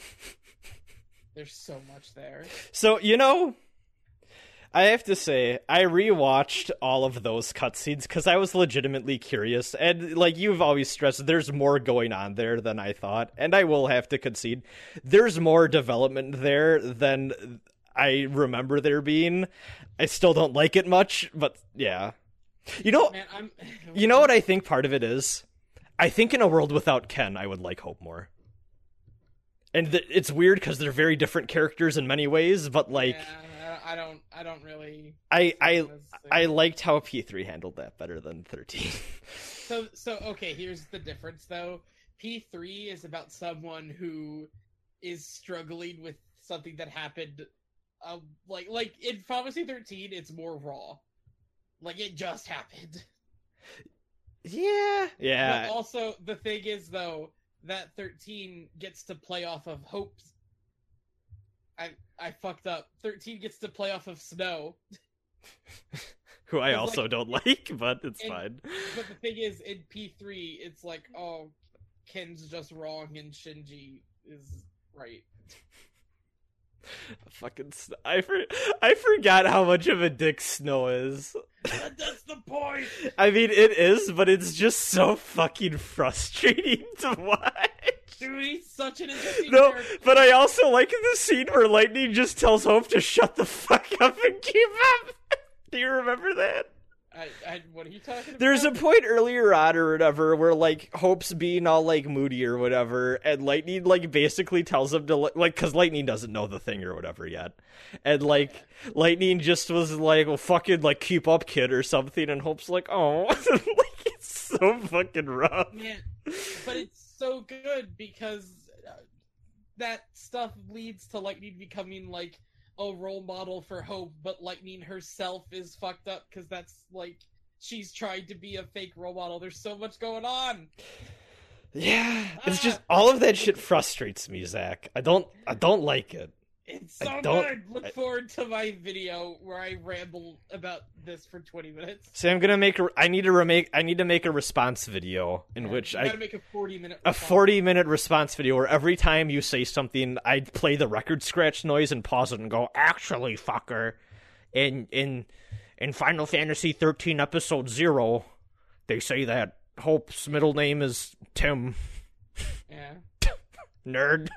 B: There's so much there.
C: So, you know, I have to say, I rewatched all of those cutscenes because I was legitimately curious. And, like, you've always stressed, there's more going on there than I thought. And I will have to concede, there's more development there than I remember there being. I still don't like it much, but yeah. You know,
B: Man,
C: you know what I think part of it is? I think in a world without Ken, I would like Hope more. And it's weird because they're very different characters in many ways, but, like...
B: Yeah, I don't really.
C: I liked how P3 handled that better than 13.
B: So okay. Here's the difference, though. P3 is about someone who is struggling with something that happened. Like in Final Fantasy 13, it's more raw. Like it just happened.
C: Yeah.
B: But also, the thing is, though, that 13 gets to play off of Hope's. I fucked up. 13 gets to play off of Snow.
C: Who I also don't like, but it's fine.
B: But the thing is, in P3, it's like, oh, Ken's just wrong and Shinji is right.
C: Fucking I forgot how much of a dick Snow is.
B: That's the point!
C: I mean, it is, but it's just so fucking frustrating to watch.
B: Dude, he's such an interesting
C: character. But I also like the scene where Lightning just tells Hope to shut the fuck up and keep up. Do you remember that?
B: What are you talking about?
C: There's a point earlier on or whatever where, like, Hope's being all, like, moody or whatever, and Lightning, like, basically tells him to, like, because Lightning doesn't know the thing or whatever yet. And, like, Lightning just was like, well, fucking, like, keep up, kid, or something, and Hope's like, oh. Like, it's so fucking rough.
B: Man, but it's so good because that stuff leads to Lightning becoming, like, a role model for Hope, but Lightning herself is fucked up because that's like she's trying to be a fake role model. There's so much going on.
C: Yeah, it's just all of that shit frustrates me, Zach. I don't like it.
B: It's so good. Look forward to my video where I ramble about this for 20 minutes.
C: See, I'm gonna make I need to make a response video in which
B: I gotta make a 40-minute
C: a 40-minute response video where every time you say something, I play the record scratch noise and pause it and go, actually, fucker, in Final Fantasy 13 Episode 0, they say that Hope's middle name is Tim.
B: Yeah.
C: Nerd.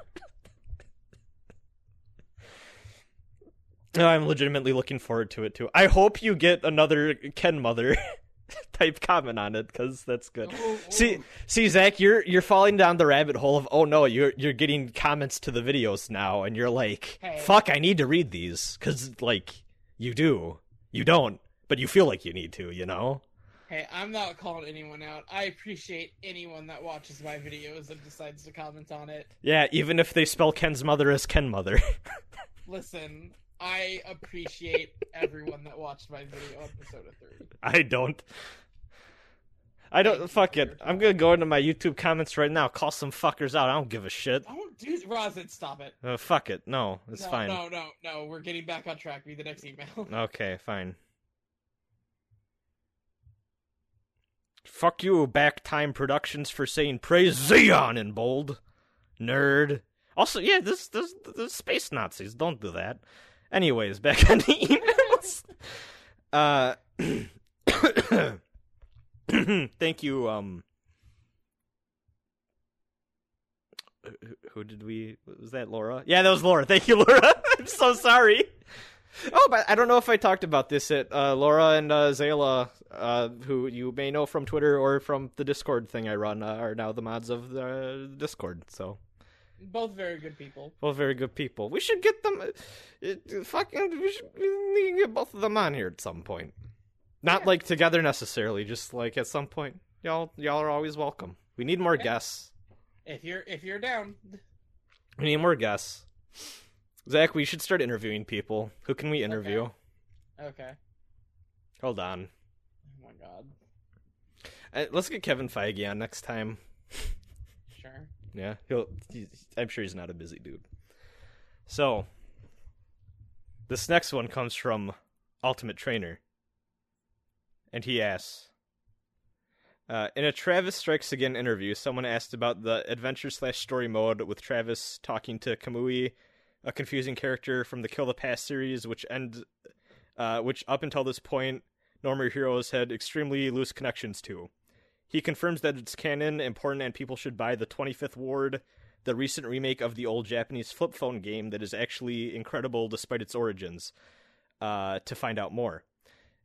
C: I'm legitimately looking forward to it, too. I hope you get another Ken Mother type comment on it, because that's good. See, Zach, you're falling down the rabbit hole of, oh no, you're getting comments to the videos now, and you're like, hey, fuck, I need to read these, because, like, you do. You don't, but you feel like you need to, you know?
B: Hey, I'm not calling anyone out. I appreciate anyone that watches my videos and decides to comment on it.
C: Yeah, even if they spell Ken's mother as Ken Mother.
B: Listen, I appreciate everyone that watched my video on Persona 3.
C: I don't. Fuck it. I'm gonna go into my YouTube comments right now, call some fuckers out. I don't give a shit.
B: Don't do Rosin, stop it.
C: Fuck it. No, it's fine.
B: No. We're getting back on track. Read the next email.
C: Okay, fine. Fuck you, Backtime Productions, for saying praise Xeon in bold. Nerd. Also, yeah, this space Nazis. Don't do that. Anyways, back on the emails. Thank you, who did we... Was that Laura? Yeah, that was Laura. Thank you, Laura. I'm so sorry. Oh, but I don't know if I talked about this at Laura and Zayla, who you may know from Twitter or from the Discord thing I run, are now the mods of the Discord, so...
B: Both very good people.
C: Both very good people. We should get them... we should get both of them on here at some point. Not, like, together necessarily, just, like, at some point. Y'all are always welcome. We need more guests.
B: If you're down.
C: We need more guests. Zach, we should start interviewing people. Who can we interview?
B: Okay.
C: Hold on.
B: Oh my god.
C: Let's get Kevin Feige on next time.
B: Sure.
C: Yeah, I'm sure he's not a busy dude. So, this next one comes from Ultimate Trainer. And he asks, in a Travis Strikes Again interview, someone asked about the adventure/story mode with Travis talking to Kamui, a confusing character from the Kill the Past series, which up until this point, No More Heroes had extremely loose connections to. He confirms that it's canon, important, and people should buy the 25th Ward, the recent remake of the old Japanese flip phone game that is actually incredible despite its origins, to find out more.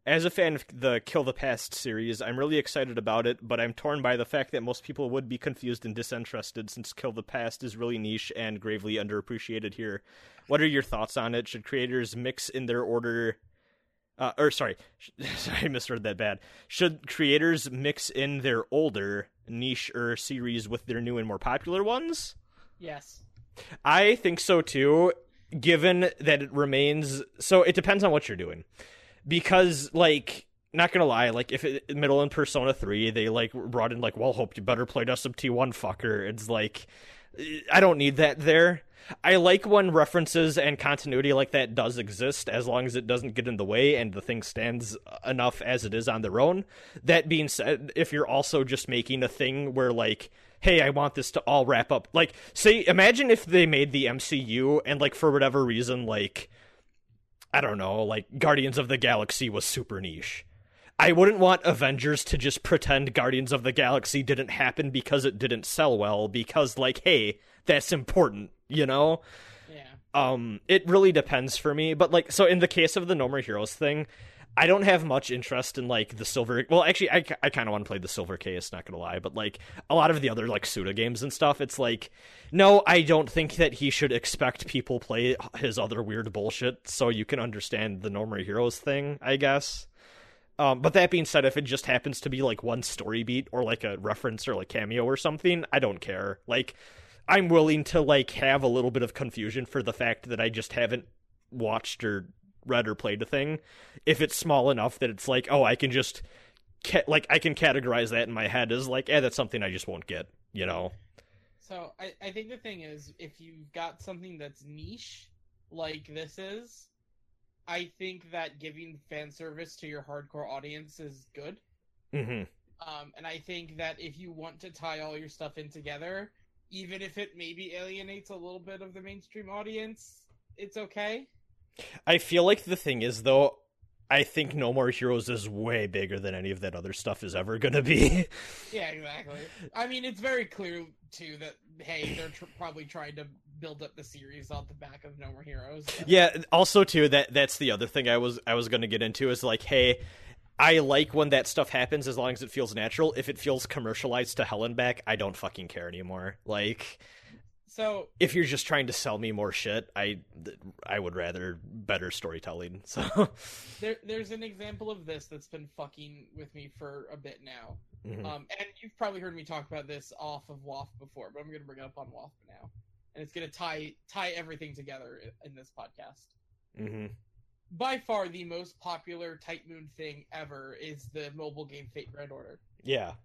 C: As a fan of the Kill the Past series, I'm really excited about it, but I'm torn by the fact that most people would be confused and disinterested since Kill the Past is really niche and gravely underappreciated here. What are your thoughts on it? Should creators mix in their order... sorry, I misread that bad. Should creators mix in their older, niche-er series with their new and more popular ones?
B: Yes.
C: I think so too, given that it remains... So it depends on what you're doing. Because, like, not gonna lie, like, if middle in Persona 3, they, like, brought in, like, well, hope you better play SMT1, fucker. It's like, I don't need that there. I like when references and continuity like that does exist, as long as it doesn't get in the way and the thing stands enough as it is on their own. That being said, if you're also just making a thing where, like, hey, I want this to all wrap up. Like, say, imagine if they made the MCU and, like, for whatever reason, like... I don't know, like, Guardians of the Galaxy was super niche. I wouldn't want Avengers to just pretend Guardians of the Galaxy didn't happen because it didn't sell well, because, like, hey, that's important, you know?
B: Yeah.
C: It really depends for me, but, like, so in the case of the No More Heroes thing, I don't have much interest in, like, the Silver... Well, actually, I kind of want to play the Silver Case, not gonna lie, but, like, a lot of the other, like, Suda games and stuff, it's like, no, I don't think that he should expect people play his other weird bullshit, so you can understand the No More Heroes thing, I guess. But that being said, if it just happens to be, like, one story beat, or, like, a reference or, like, cameo or something, I don't care. Like, I'm willing to, like, have a little bit of confusion for the fact that I just haven't watched or read or played a thing, if it's small enough that it's like, oh, I can just I can categorize that in my head as like, that's something I just won't get, you know?
B: So I think the thing is, if you've got something that's niche like this is, I think that giving fan service to your hardcore audience is good.
C: Mm-hmm.
B: And I think that if you want to tie all your stuff in together, even if it maybe alienates a little bit of the mainstream audience, it's okay.
C: I feel like the thing is, though, I think No More Heroes is way bigger than any of that other stuff is ever gonna be.
B: Yeah, exactly. I mean, it's very clear, too, that, hey, they're probably trying to build up the series off the back of No More Heroes. So.
C: Yeah, also, too, that's the other thing I was gonna get into is, like, hey, I like when that stuff happens as long as it feels natural. If it feels commercialized to hell and back, I don't fucking care anymore. Like...
B: So
C: if you're just trying to sell me more shit, I would rather better storytelling. So
B: there's an example of this that's been fucking with me for a bit now.
C: Mm-hmm.
B: And you've probably heard me talk about this off of WAF before, but I'm going to bring it up on WAF now, and it's going to tie everything together in this podcast.
C: Mm-hmm.
B: By far, the most popular Type Moon thing ever is the mobile game Fate Grand Order.
C: Yeah.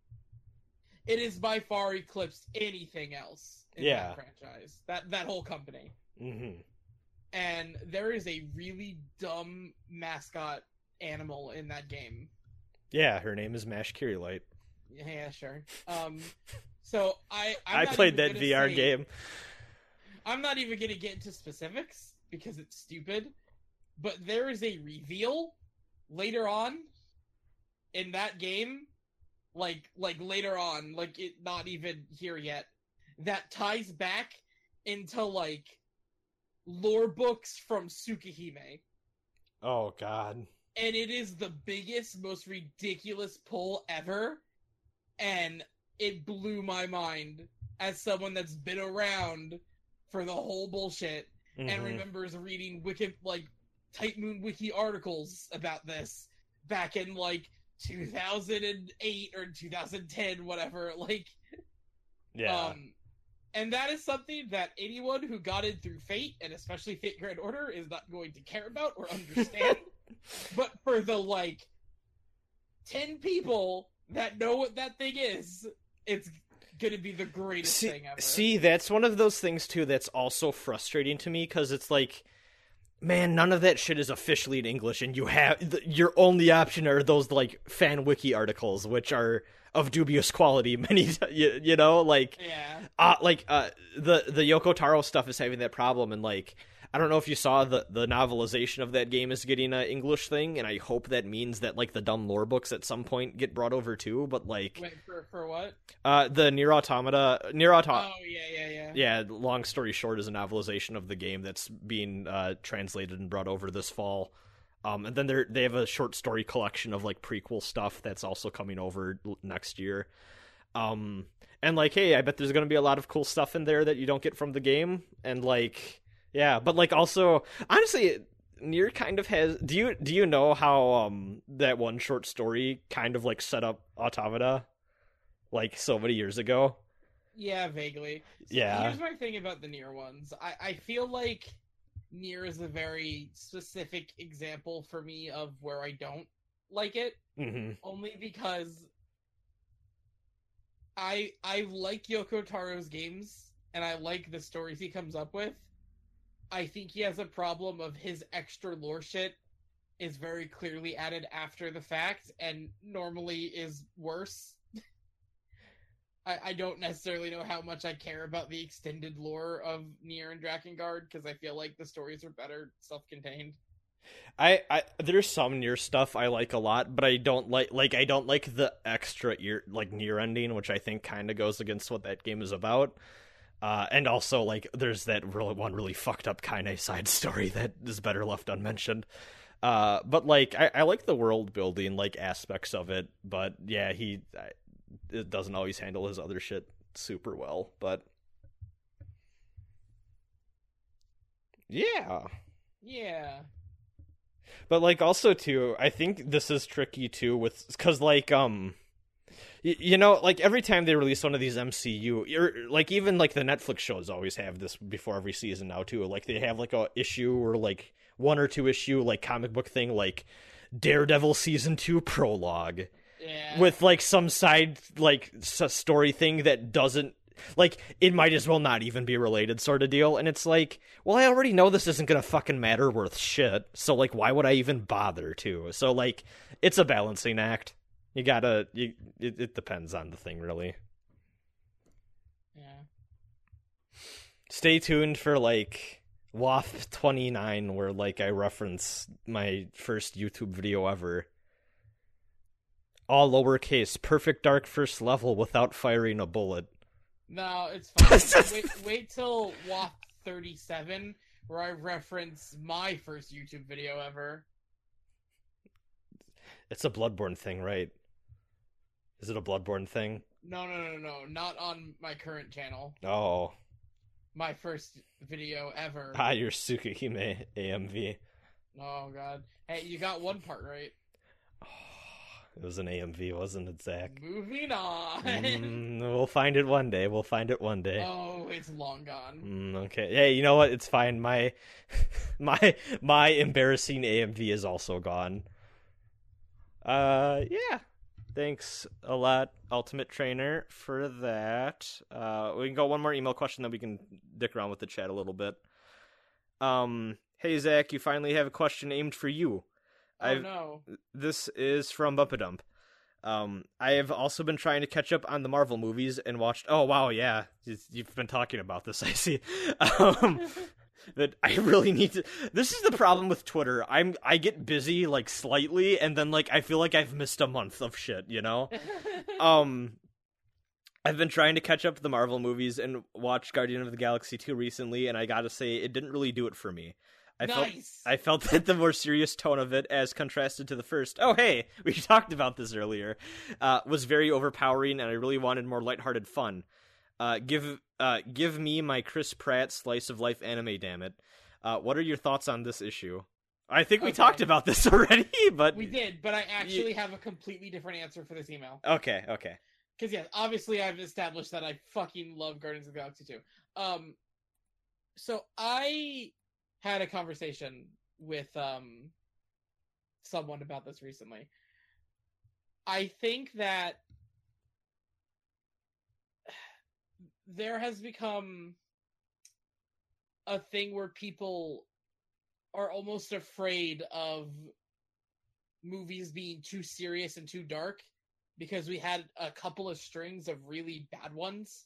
B: It is by far eclipsed anything else in that franchise. That whole company.
C: Mm-hmm.
B: And there is a really dumb mascot animal in that game.
C: Yeah, her name is Mash Kirilight.
B: Yeah, sure. So
C: I played that VR game.
B: I'm not even going to get into specifics because it's stupid, but there is a reveal later on in that game, like later on, like it not even here yet, that ties back into like lore books from Tsukihime.
C: Oh god.
B: And it is the biggest, most ridiculous pull ever, and it blew my mind as someone that's been around for the whole bullshit and remembers reading Type Moon wiki articles about this back in like 2008 or 2010, whatever. Like,
C: yeah.
B: And that is something that anyone who got in through Fate, and especially Fate Grand Order, is not going to care about or understand. But for the, 10 people that know what that thing is, it's gonna be the greatest thing ever.
C: See, that's one of those things, too, that's also frustrating to me, because it's like, man, none of that shit is officially in English, and your only option are those, fan wiki articles, which are of dubious quality, you know,
B: yeah.
C: The Yoko Taro stuff is having that problem, and, I don't know if you saw the novelization of that game is getting an English thing, and I hope that means that, the dumb lore books at some point get brought over, too, but,
B: Wait, for what?
C: The Nier Automata...
B: Oh, yeah.
C: Yeah, long story short, is a novelization of the game that's being translated and brought over this fall. And then they have a short story collection of like prequel stuff that's also coming over next year. And like, hey, I bet there's gonna be a lot of cool stuff in there that you don't get from the game. And like, yeah, but like also, honestly, Nier kind of has. Do you know how that one short story kind of like set up Automata, like so many years ago?
B: Yeah, vaguely. So
C: Yeah.
B: Here's my thing about the Nier ones. I feel like Nier is a very specific example for me of where I don't like it.
C: Mm-hmm.
B: Only because I like Yoko Taro's games and I like the stories he comes up with. I think he has a problem of his extra lore shit is very clearly added after the fact and normally is worse. I don't necessarily know how much I care about the extended lore of Nier and Drakengard because I feel like the stories are better self-contained.
C: I there's some Nier stuff I like a lot, but I don't like the extra Nier ending, which I think kind of goes against what that game is about. And also like there's that really fucked up Kaine side story that is better left unmentioned. But like I like the world building like aspects of it, but yeah, it doesn't always handle his other shit super well, but yeah. But like also too, I think this is tricky too with because like you know, like every time they release one of these MCU, like even like the Netflix shows always have this before every season now too. Like they have like a issue or like 1 or 2 issue like comic book thing like Daredevil season 2 prologue.
B: Yeah.
C: With like some side like story thing that doesn't like it might as well not even be related sort of deal, and it's like, well, I already know this isn't gonna fucking matter worth shit, so like why would I even bother to? So like it's a balancing act. It depends on the thing really.
B: Yeah.
C: Stay tuned for like WAF 29 where like I reference my first YouTube video ever. All lowercase, perfect dark first level without firing a bullet.
B: No, it's fine. wait till WAF 37, where I reference my first YouTube video ever.
C: It's a Bloodborne thing, right? Is it a Bloodborne thing?
B: No. Not on my current channel.
C: Oh.
B: My first video ever.
C: Your Tsukihime AMV.
B: Oh, God. Hey, you got one part right.
C: It was an AMV, wasn't it, Zach?
B: Moving on.
C: We'll find it one day.
B: Oh, it's long gone.
C: Okay. Hey, you know what? It's fine. My embarrassing AMV is also gone. Yeah. Thanks a lot, Ultimate Trainer, for that. We can go one more email question, then we can dick around with the chat a little bit. Hey, Zach, you finally have a question aimed for you.
B: Oh, no.
C: This is from Bumpadump. I have also been trying to catch up on the Marvel movies and watched... Oh, wow, yeah. You've been talking about this, I see. That I really need to... This is the problem with Twitter. I get busy, like, slightly, and then, like, I feel like I've missed a month of shit, you know? I've been trying to catch up with the Marvel movies and watch Guardian of the Galaxy 2 recently, and I gotta say, it didn't really do it for me. I felt that the more serious tone of it, as contrasted to the first, oh hey, we talked about this earlier, was very overpowering, and I really wanted more lighthearted fun. Give me my Chris Pratt slice of life anime, damn it. What are your thoughts on this issue? I think we talked about this already, but...
B: We did, but I actually have a completely different answer for this email.
C: Okay.
B: Because, yeah, obviously I've established that I fucking love Guardians of the Galaxy 2. So I had a conversation with someone about this recently. I think that there has become a thing where people are almost afraid of movies being too serious and too dark because we had a couple of strings of really bad ones.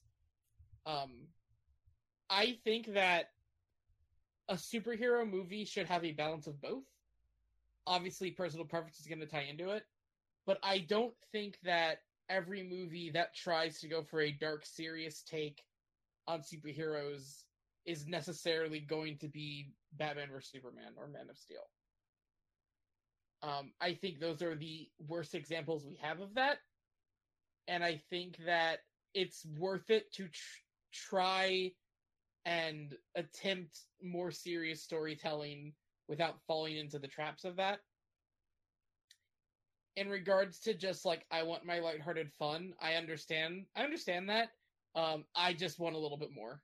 B: I think that a superhero movie should have a balance of both. Obviously, personal preference is going to tie into it, but I don't think that every movie that tries to go for a dark, serious take on superheroes is necessarily going to be Batman vs. Superman or Man of Steel. I think those are the worst examples we have of that. And I think that it's worth it to try and attempt more serious storytelling without falling into the traps of that. In regards to just like, I want my lighthearted fun, I understand that. I just want a little bit more.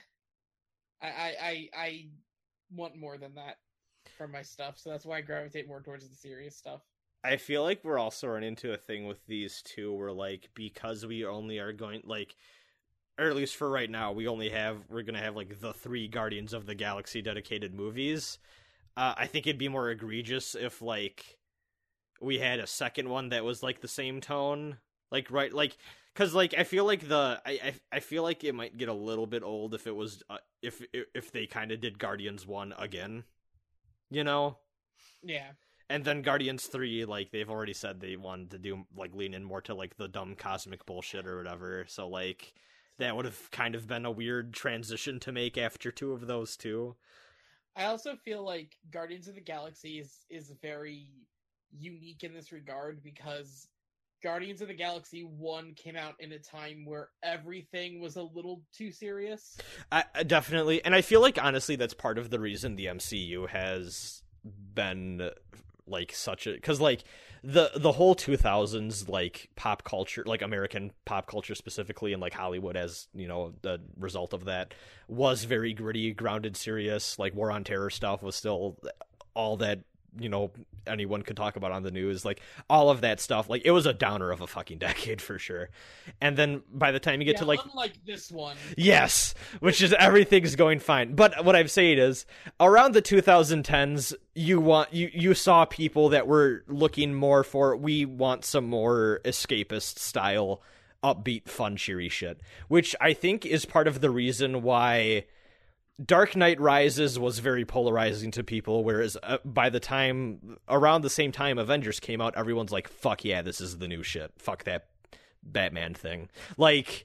B: I want more than that from my stuff, so that's why I gravitate more towards the serious stuff.
C: I feel like we're also running into a thing with these two where, like, because we only are going, like, or at least for right now, we're gonna have, like, the 3 Guardians of the Galaxy dedicated movies. I think it'd be more egregious if, like, we had a second one that was, like, the same tone. Like, right, like, because, like, I feel like I feel like it might get a little bit old if it was, if they kind of did Guardians 1 again. You know?
B: Yeah.
C: And then Guardians 3, like, they've already said they wanted to do, like, lean in more to, like, the dumb cosmic bullshit or whatever. So, like, that would have kind of been a weird transition to make after 2 of those, too.
B: I also feel like Guardians of the Galaxy is very unique in this regard because Guardians of the Galaxy 1 came out in a time where everything was a little too serious.
C: Definitely. And I feel like, honestly, that's part of the reason the MCU has been, like, such a... Because, like, the whole 2000s, like, pop culture, like, American pop culture specifically, and, like, Hollywood as, you know, the result of that, was very gritty, grounded, serious. Like, War on Terror stuff was still all that, you know, anyone could talk about on the news, like, all of that stuff. Like, it was a downer of a fucking decade for sure. And then by the time you get to, like,
B: unlike this one,
C: yes, which is everything's going fine. But what I'm saying is, around the 2010s, you saw people that were looking more for, we want some more escapist style, upbeat, fun, cheery shit, which I think is part of the reason why Dark Knight Rises was very polarizing to people, whereas around the same time Avengers came out, everyone's like, fuck yeah, this is the new shit. Fuck that Batman thing. Like,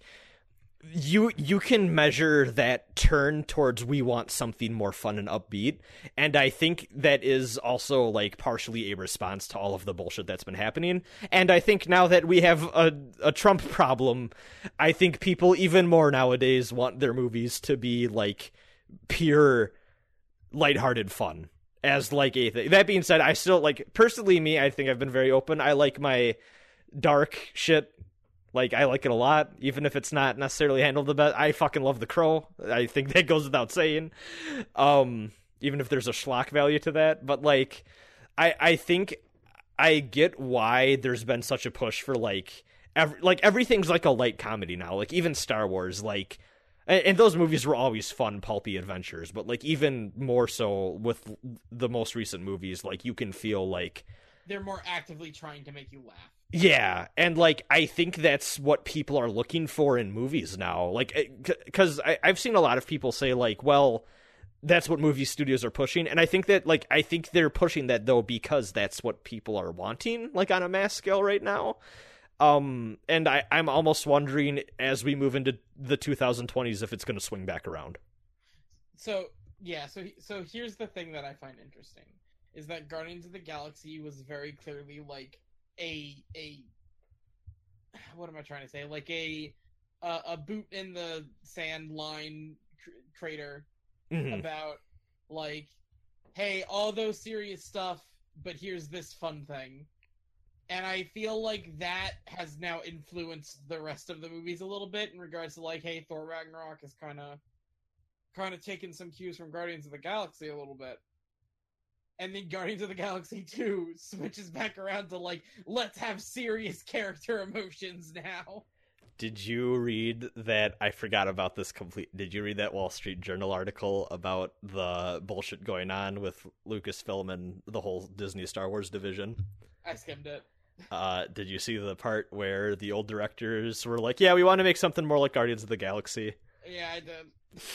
C: you can measure that turn towards we want something more fun and upbeat, and I think that is also, like, partially a response to all of the bullshit that's been happening. And I think now that we have a Trump problem, I think people even more nowadays want their movies to be, like, pure lighthearted fun as, like, a thing. That being said, I still, like, personally, me, I think I've been very open. I like my dark shit. Like, I like it a lot, even if it's not necessarily handled the best. I fucking love The Crow. I think that goes without saying. Even if there's a schlock value to that. But, like, I think I get why there's been such a push for, like, everything's like a light comedy now. Like, even Star Wars, like, and those movies were always fun, pulpy adventures, but, like, even more so with the most recent movies, like, you can feel like
B: they're more actively trying to make you laugh.
C: Yeah, and, like, I think that's what people are looking for in movies now. Like, because I've seen a lot of people say, like, well, that's what movie studios are pushing, and I think that, like, I think they're pushing that, though, because that's what people are wanting, like, on a mass scale right now. And I'm almost wondering, as we move into the 2020s, if it's going to swing back around. So
B: here's the thing that I find interesting, is that Guardians of the Galaxy was very clearly, like, a what am I trying to say? Like, a boot in the sand line crater about, like, hey, all those serious stuff, but here's this fun thing. And I feel like that has now influenced the rest of the movies a little bit in regards to, like, hey, Thor Ragnarok is kind of taking some cues from Guardians of the Galaxy a little bit. And then Guardians of the Galaxy 2 switches back around to, like, let's have serious character emotions now.
C: Did you read that? I forgot about this Did you read that Wall Street Journal article about the bullshit going on with Lucasfilm and the whole Disney Star Wars division?
B: I skimmed it.
C: Did you see the part where the old directors were like, yeah, we want to make something more like Guardians of the Galaxy?
B: Yeah, I did.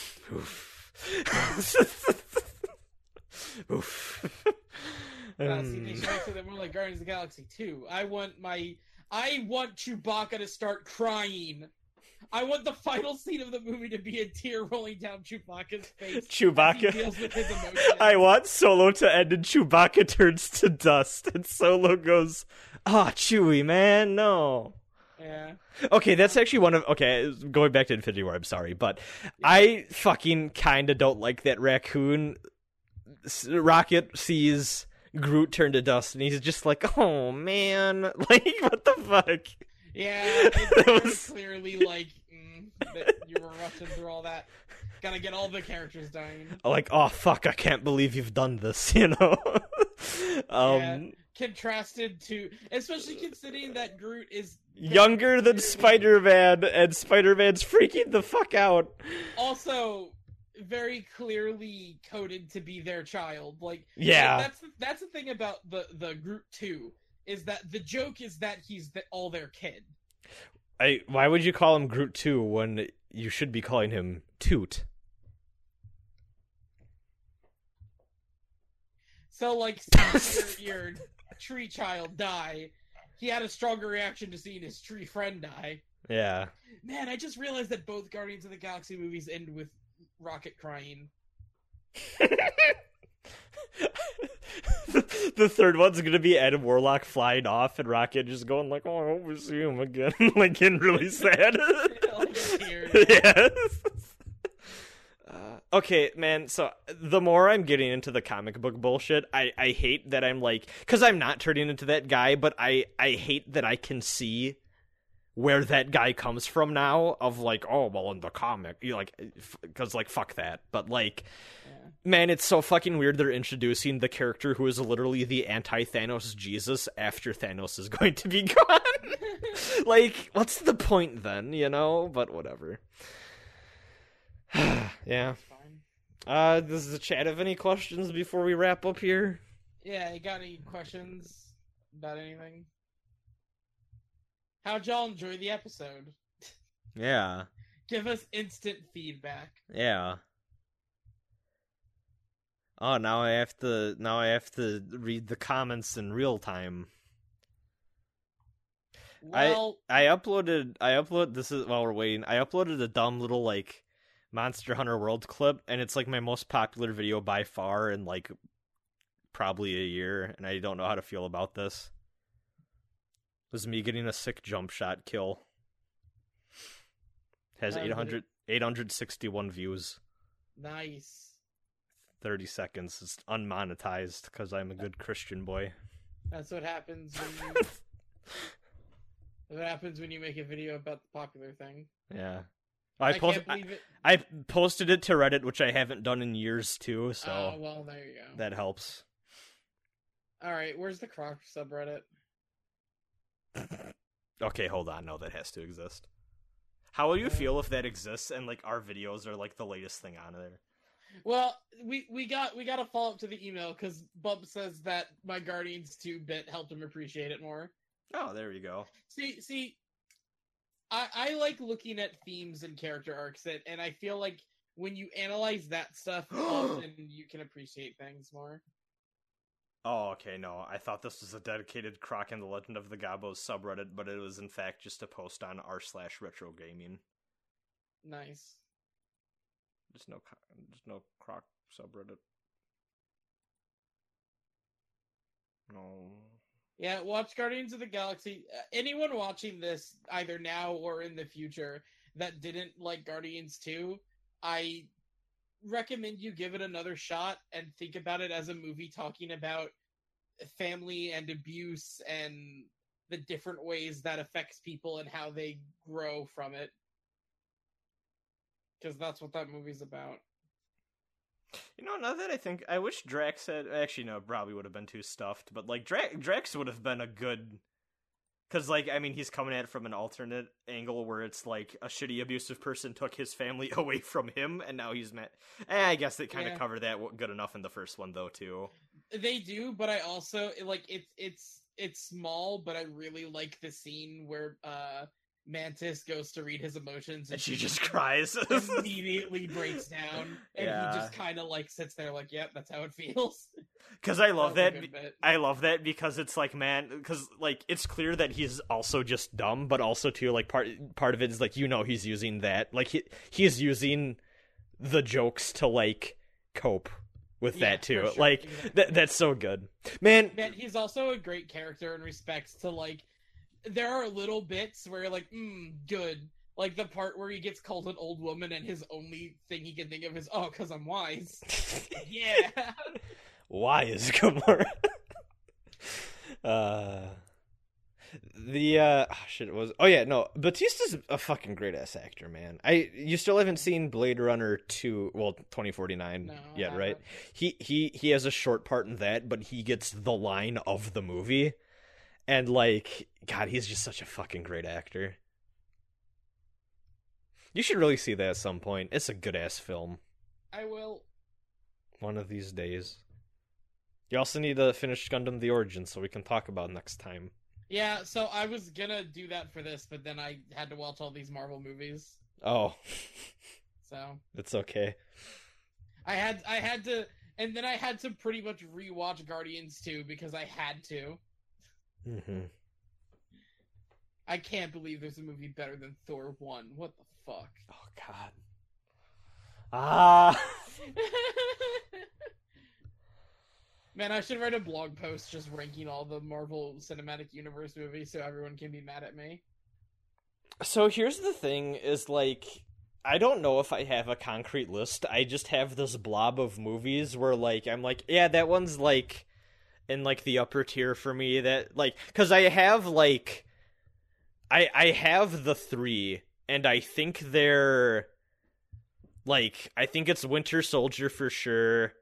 C: Oof.
B: See, they should make something more like Guardians of the Galaxy 2. I want Chewbacca to start crying. I want the final scene of the movie to be a tear rolling down Chewbacca's face.
C: Chewbacca.
B: As he deals with his emotions.
C: I want Solo to end and Chewbacca turns to dust, and Solo goes, Chewie, man, no.
B: Yeah.
C: Okay, that's actually one of... Okay, going back to Infinity War, I'm sorry, but I fucking kinda don't like that raccoon. Rocket sees Groot turn to dust, and he's just like, oh, man. Like, what the fuck?
B: Yeah, it's clearly like that you were rushing through all that. Gotta get all the characters dying.
C: Like, oh, fuck, I can't believe you've done this, you know?
B: Yeah, contrasted to... Especially considering that Groot is...
C: younger than Spider-Man, and Spider-Man's freaking the fuck out.
B: Also, very clearly coded to be their child. Like,
C: yeah,
B: that's the thing about the Groot 2, is that the joke is that he's all their kid.
C: Why would you call him Groot 2 when you should be calling him Toot?
B: So, like, seeing your tree child die, he had a stronger reaction to seeing his tree friend die.
C: Yeah.
B: Man, I just realized that both Guardians of the Galaxy movies end with Rocket crying.
C: The third one's gonna be Adam Warlock flying off and Rocket just going like, oh, I hope we see him again. Like, getting really sad. Yes. Okay, man, so the more I'm getting into the comic book bullshit, I hate that I'm like... Because I'm not turning into that guy, but I hate that I can see where that guy comes from now, of like, oh, well, in the comic, you like... Because, like, fuck that. But, like... Yeah. Man, it's so fucking weird they're introducing the character who is literally the anti-Thanos Jesus after Thanos is going to be gone. Like, what's the point then, you know? But whatever. Yeah. Does the chat have any questions before we wrap up here?
B: Yeah, you got any questions about anything? How'd y'all enjoy the episode?
C: Yeah.
B: Give us instant feedback.
C: Yeah. Oh, now I have to read the comments in real time.
B: Well,
C: I uploaded this is while we're waiting. I uploaded a dumb little like Monster Hunter World clip, and it's like my most popular video by far in like probably a year, and I don't know how to feel about this. It was me getting a sick jump shot kill. Has 861 views.
B: Nice.
C: 30 seconds. It's unmonetized because I'm a good Christian boy.
B: That's what happens when what happens when you make a video about the popular thing.
C: Yeah.
B: I can't believe it.
C: I posted it to Reddit, which I haven't done in years too, so
B: oh, well, there you go.
C: That helps.
B: Alright, where's the Croc subreddit?
C: Okay, hold on. No, that has to exist. How will you feel if that exists and like our videos are like the latest thing on there?
B: Well, we got a follow up to the email because Bump says that my Guardians 2 bit helped him appreciate it more.
C: Oh, there you go.
B: See, I like looking at themes and character arcs, and I feel like when you analyze that stuff, often you can appreciate things more.
C: Oh, okay, no. I thought this was a dedicated Croc and the Legend of the Gabos subreddit, but it was in fact just a post on r/retro gaming.
B: Nice.
C: There's no Croc subreddit. No.
B: Yeah, watch Guardians of the Galaxy. Anyone watching this, either now or in the future, that didn't like Guardians 2, I recommend you give it another shot and think about it as a movie talking about family and abuse and the different ways that affects people and how they grow from it. Because that's what that movie's about.
C: You know, now that I think, I wish Drax had... Actually, no, probably would have been too stuffed, but, like, Drax would have been a good... Because, like, I mean, he's coming at it from an alternate angle where it's, like, a shitty abusive person took his family away from him, and now he's met... I guess they kind of cover that good enough in the first one, though, too.
B: They do, but I also, like, it's small, but I really like the scene where, Mantis goes to read his emotions,
C: and she just cries.
B: Immediately breaks down, and he just kind of like sits there like, yep, that's how it feels.
C: Because I love that. I love that because it's like, man, because like it's clear that he's also just dumb, but also too like part of it is like, you know, he's using that, like he's using the jokes to like cope with that too. Sure. Like that's so good, man.
B: He's also a great character in respects to like, there are little bits where you're like, good. Like the part where he gets called an old woman and his only thing he can think of is, oh, because I'm wise. Yeah.
C: Wise, Gamora. Batista's a fucking great ass actor, man. You still haven't seen Blade Runner 2, 2049 yet, right? He has a short part in that, but he gets the line of the movie. And, like, God, he's just such a fucking great actor. You should really see that at some point. It's a good-ass film.
B: I will.
C: One of these days. You also need to finish Gundam The Origin so we can talk about it next time.
B: Yeah, so I was gonna do that for this, but then I had to watch all these Marvel movies.
C: Oh.
B: So.
C: It's okay.
B: I had to, and then I had to pretty much rewatch Guardians 2 because I had to.
C: Mm-hmm.
B: I can't believe there's a movie better than Thor 1. What the fuck?
C: Oh, God. Ah!
B: Man, I should write a blog post just ranking all the Marvel Cinematic Universe movies so everyone can be mad at me.
C: So here's the thing, is like, I don't know if I have a concrete list. I just have this blob of movies where, like, I'm like, yeah, that one's, like, in, like, the upper tier for me. That, like, because I have, like, I have the 3, and I think they're, like, I think it's Winter Soldier for sure.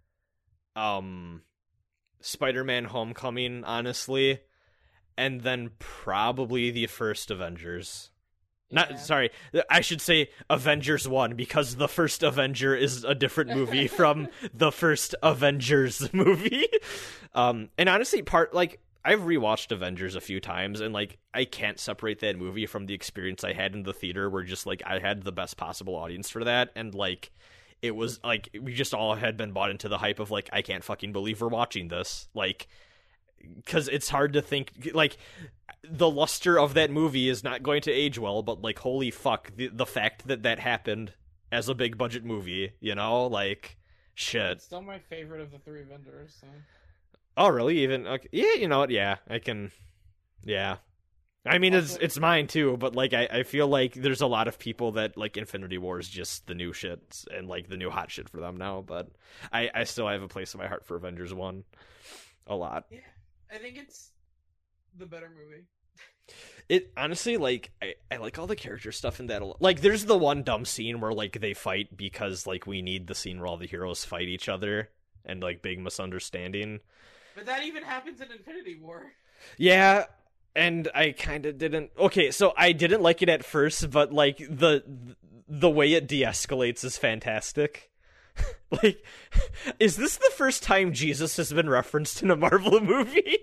C: Spider-Man Homecoming, honestly, and then probably the first Avengers. Sorry, I should say Avengers 1, because the first Avenger is a different movie from the first Avengers movie. And honestly, I've rewatched Avengers a few times, and, like, I can't separate that movie from the experience I had in the theater, where just, like, I had the best possible audience for that, and, like, it was, like, we just all had been bought into the hype of, like, I can't fucking believe we're watching this. Like, because it's hard to think, like, the luster of that movie is not going to age well, but, like, holy fuck, the fact that happened as a big budget movie, you know? Like, shit.
B: It's still my favorite of the 3 Avengers, so.
C: Oh, really? Even, okay. Yeah, you know what? Yeah, I can, yeah. I mean, also, it's mine too, but, like, I feel like there's a lot of people that, like, Infinity War is just the new shit, and, like, the new hot shit for them now, but I still have a place in my heart for Avengers 1. A lot.
B: Yeah, I think it's the better movie.
C: It, honestly, like, I like all the character stuff in that a lot. Like, there's the one dumb scene where, like, they fight because, like, we need the scene where all the heroes fight each other, and, like, big misunderstanding.
B: But that even happens in Infinity War.
C: Yeah, and I kind of didn't... Okay, so I didn't like it at first, but, like, the way it de-escalates is fantastic. Like, is this the first time Jesus has been referenced in a Marvel movie?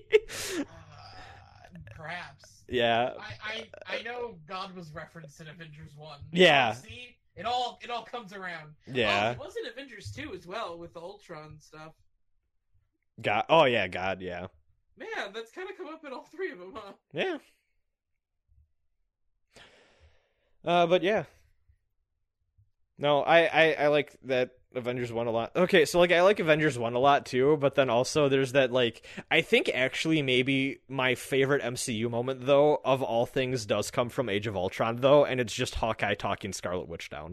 B: Perhaps.
C: Yeah.
B: I know God was referenced in Avengers 1.
C: Yeah.
B: See? It all comes around.
C: Yeah.
B: Oh, it was in Avengers 2 as well, with the Ultron stuff.
C: God. Oh, yeah, God, yeah.
B: Man, that's kind of come up in all 3 of them, huh?
C: Yeah. But yeah. No, I like that Avengers 1 a lot. Okay, so, like, I like Avengers 1 a lot too, but then also there's that, like, I think actually maybe my favorite MCU moment, though, of all things, does come from Age of Ultron, though, and it's just Hawkeye talking Scarlet Witch down.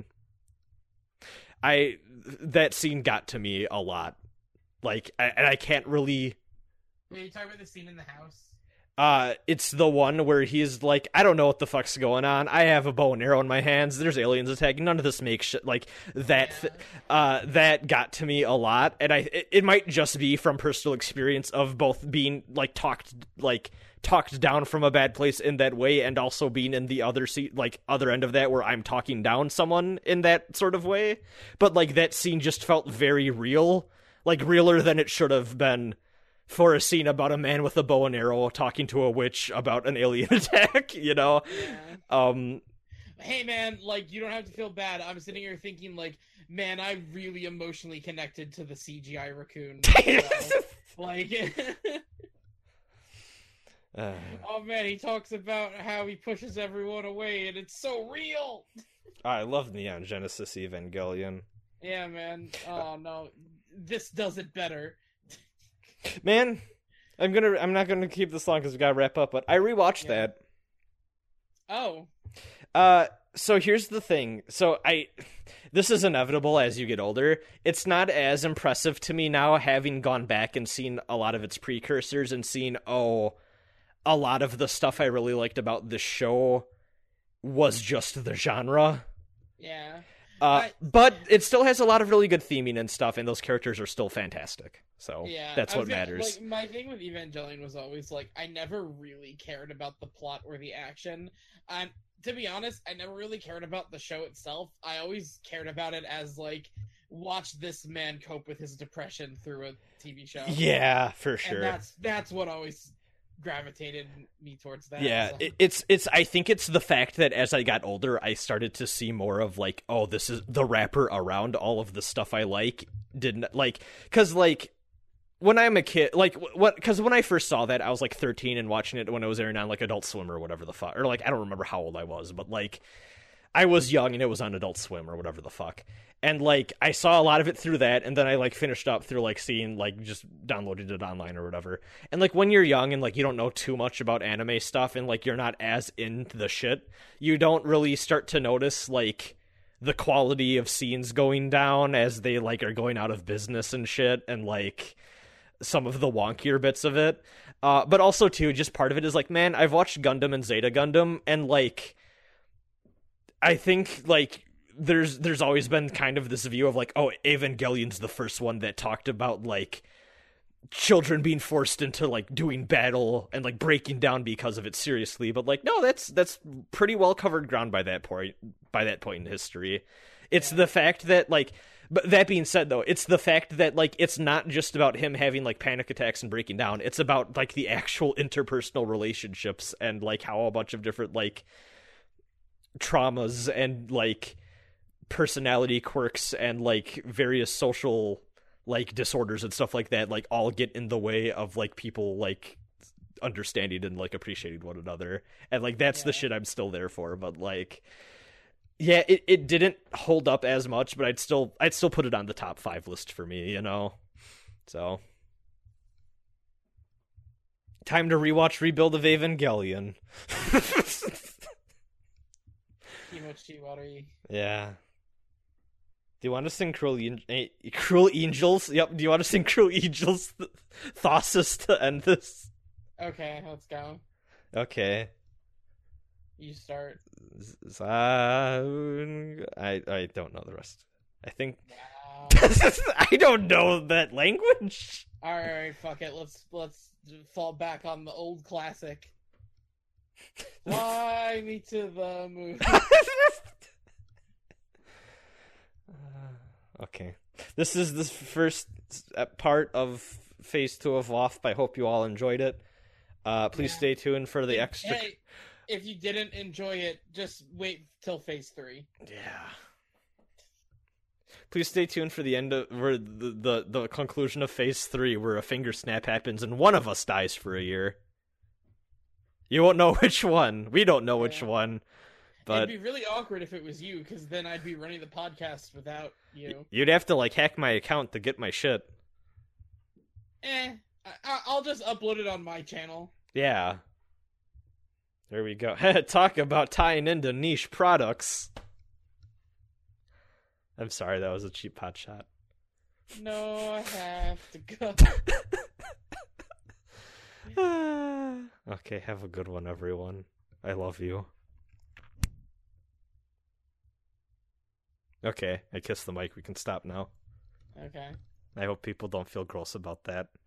C: That scene got to me a lot. Like, and I can't really...
B: Are you talking about the scene in the house?
C: It's the one where he's like, I don't know what the fuck's going on. I have a bow and arrow in my hands. There's aliens attacking. None of this makes shit. Like, that, that got to me a lot. And it might just be from personal experience of both being, like, talked down from a bad place in that way, and also being in the other other end of that where I'm talking down someone in that sort of way. But, like, that scene just felt very real. Like, realer than it should have been for a scene about a man with a bow and arrow talking to a witch about an alien attack, you know?
B: Yeah. Hey, man, like, you don't have to feel bad. I'm sitting here thinking, like, man, I really emotionally connected to the CGI raccoon. Oh, man, he talks about how he pushes everyone away, and it's so real!
C: I love Neon Genesis Evangelion.
B: Yeah, man. Oh, no. This does it better.
C: Man, I'm not gonna keep this long because we gotta wrap up, but I rewatched that.
B: Oh.
C: So here's the thing. This is inevitable as you get older. It's not as impressive to me now, having gone back and seen a lot of its precursors and seen, a lot of the stuff I really liked about this show was just the genre.
B: Yeah.
C: But it still has a lot of really good theming and stuff, and those characters are still fantastic. So
B: yeah,
C: that's what matters.
B: Like, my thing with Evangelion was always, like, I never really cared about the plot or the action. To be honest, I never really cared about the show itself. I always cared about it as, like, watch this man cope with his depression through a TV show.
C: Yeah, for sure.
B: And that's what always gravitated me towards that.
C: Yeah,
B: so.
C: it's I think it's the fact that as I got older, I started to see more of, like, this is the wrapper around all of the stuff I like. Because, like, when I'm a kid, like, because when I first saw that, I was, like, 13 and watching it when it was airing on, like, Adult Swim or whatever the fuck. Or, like, I don't remember how old I was, but, like, I was young and it was on Adult Swim or whatever the fuck. And, like, I saw a lot of it through that, and then I, like, finished up through, like, seeing, like, just downloaded it online or whatever. And, like, when you're young and, like, you don't know too much about anime stuff and, like, you're not as into the shit, you don't really start to notice, like, the quality of scenes going down as they, like, are going out of business and shit, and, like, some of the wonkier bits of it. But also, too, just part of it is, like, man, I've watched Gundam and Zeta Gundam, and, like, I think, like, there's always been kind of this view of, like, Evangelion's the first one that talked about, like, children being forced into, like, doing battle and, like, breaking down because of it seriously. But, like, no, that's pretty well covered ground by that point in history. It's the fact that, like, but that being said, though, it's the fact that, like, it's not just about him having, like, panic attacks and breaking down. It's about, like, the actual interpersonal relationships and, like, how a bunch of different, like, traumas and, like, personality quirks and, like, various social, like, disorders and stuff like that, like, all get in the way of, like, people, like, understanding and, like, appreciating one another. And, like, that's the shit I'm still there for. But, like, yeah, it didn't hold up as much, but I'd still put it on the top 5 list for me, you know? So time to rewatch Rebuild of Evangelion.
B: Kimochi Wari.
C: Yeah. Do you want to sing Cruel Angels? Yep. Do you want to sing Cruel Angels Thassus to end this?
B: Okay, let's go.
C: Okay.
B: You start.
C: I don't know the rest. I think. Wow. I don't know that language.
B: All right, fuck it. Let's fall back on the old classic. Fly me to the moon.
C: Okay. This is the first part of Phase 2 of WAFP. I hope you all enjoyed it. Please stay tuned for the extra...
B: Hey, if you didn't enjoy it, just wait till Phase 3.
C: Yeah. Please stay tuned for the end of where the conclusion of Phase 3, where a finger snap happens and one of us dies for a year. You won't know which one. We don't know which one. But
B: it'd be really awkward if it was you, because then I'd be running the podcast without you.
C: You'd have to, like, hack my account to get my shit.
B: I'll just upload it on my channel.
C: Yeah. There we go. Talk about tying into niche products. I'm sorry, that was a cheap pot shot.
B: No, I have to
C: go. Okay, have a good one, everyone. I love you. Okay, I kissed the mic. We can stop now.
B: Okay.
C: I hope people don't feel gross about that.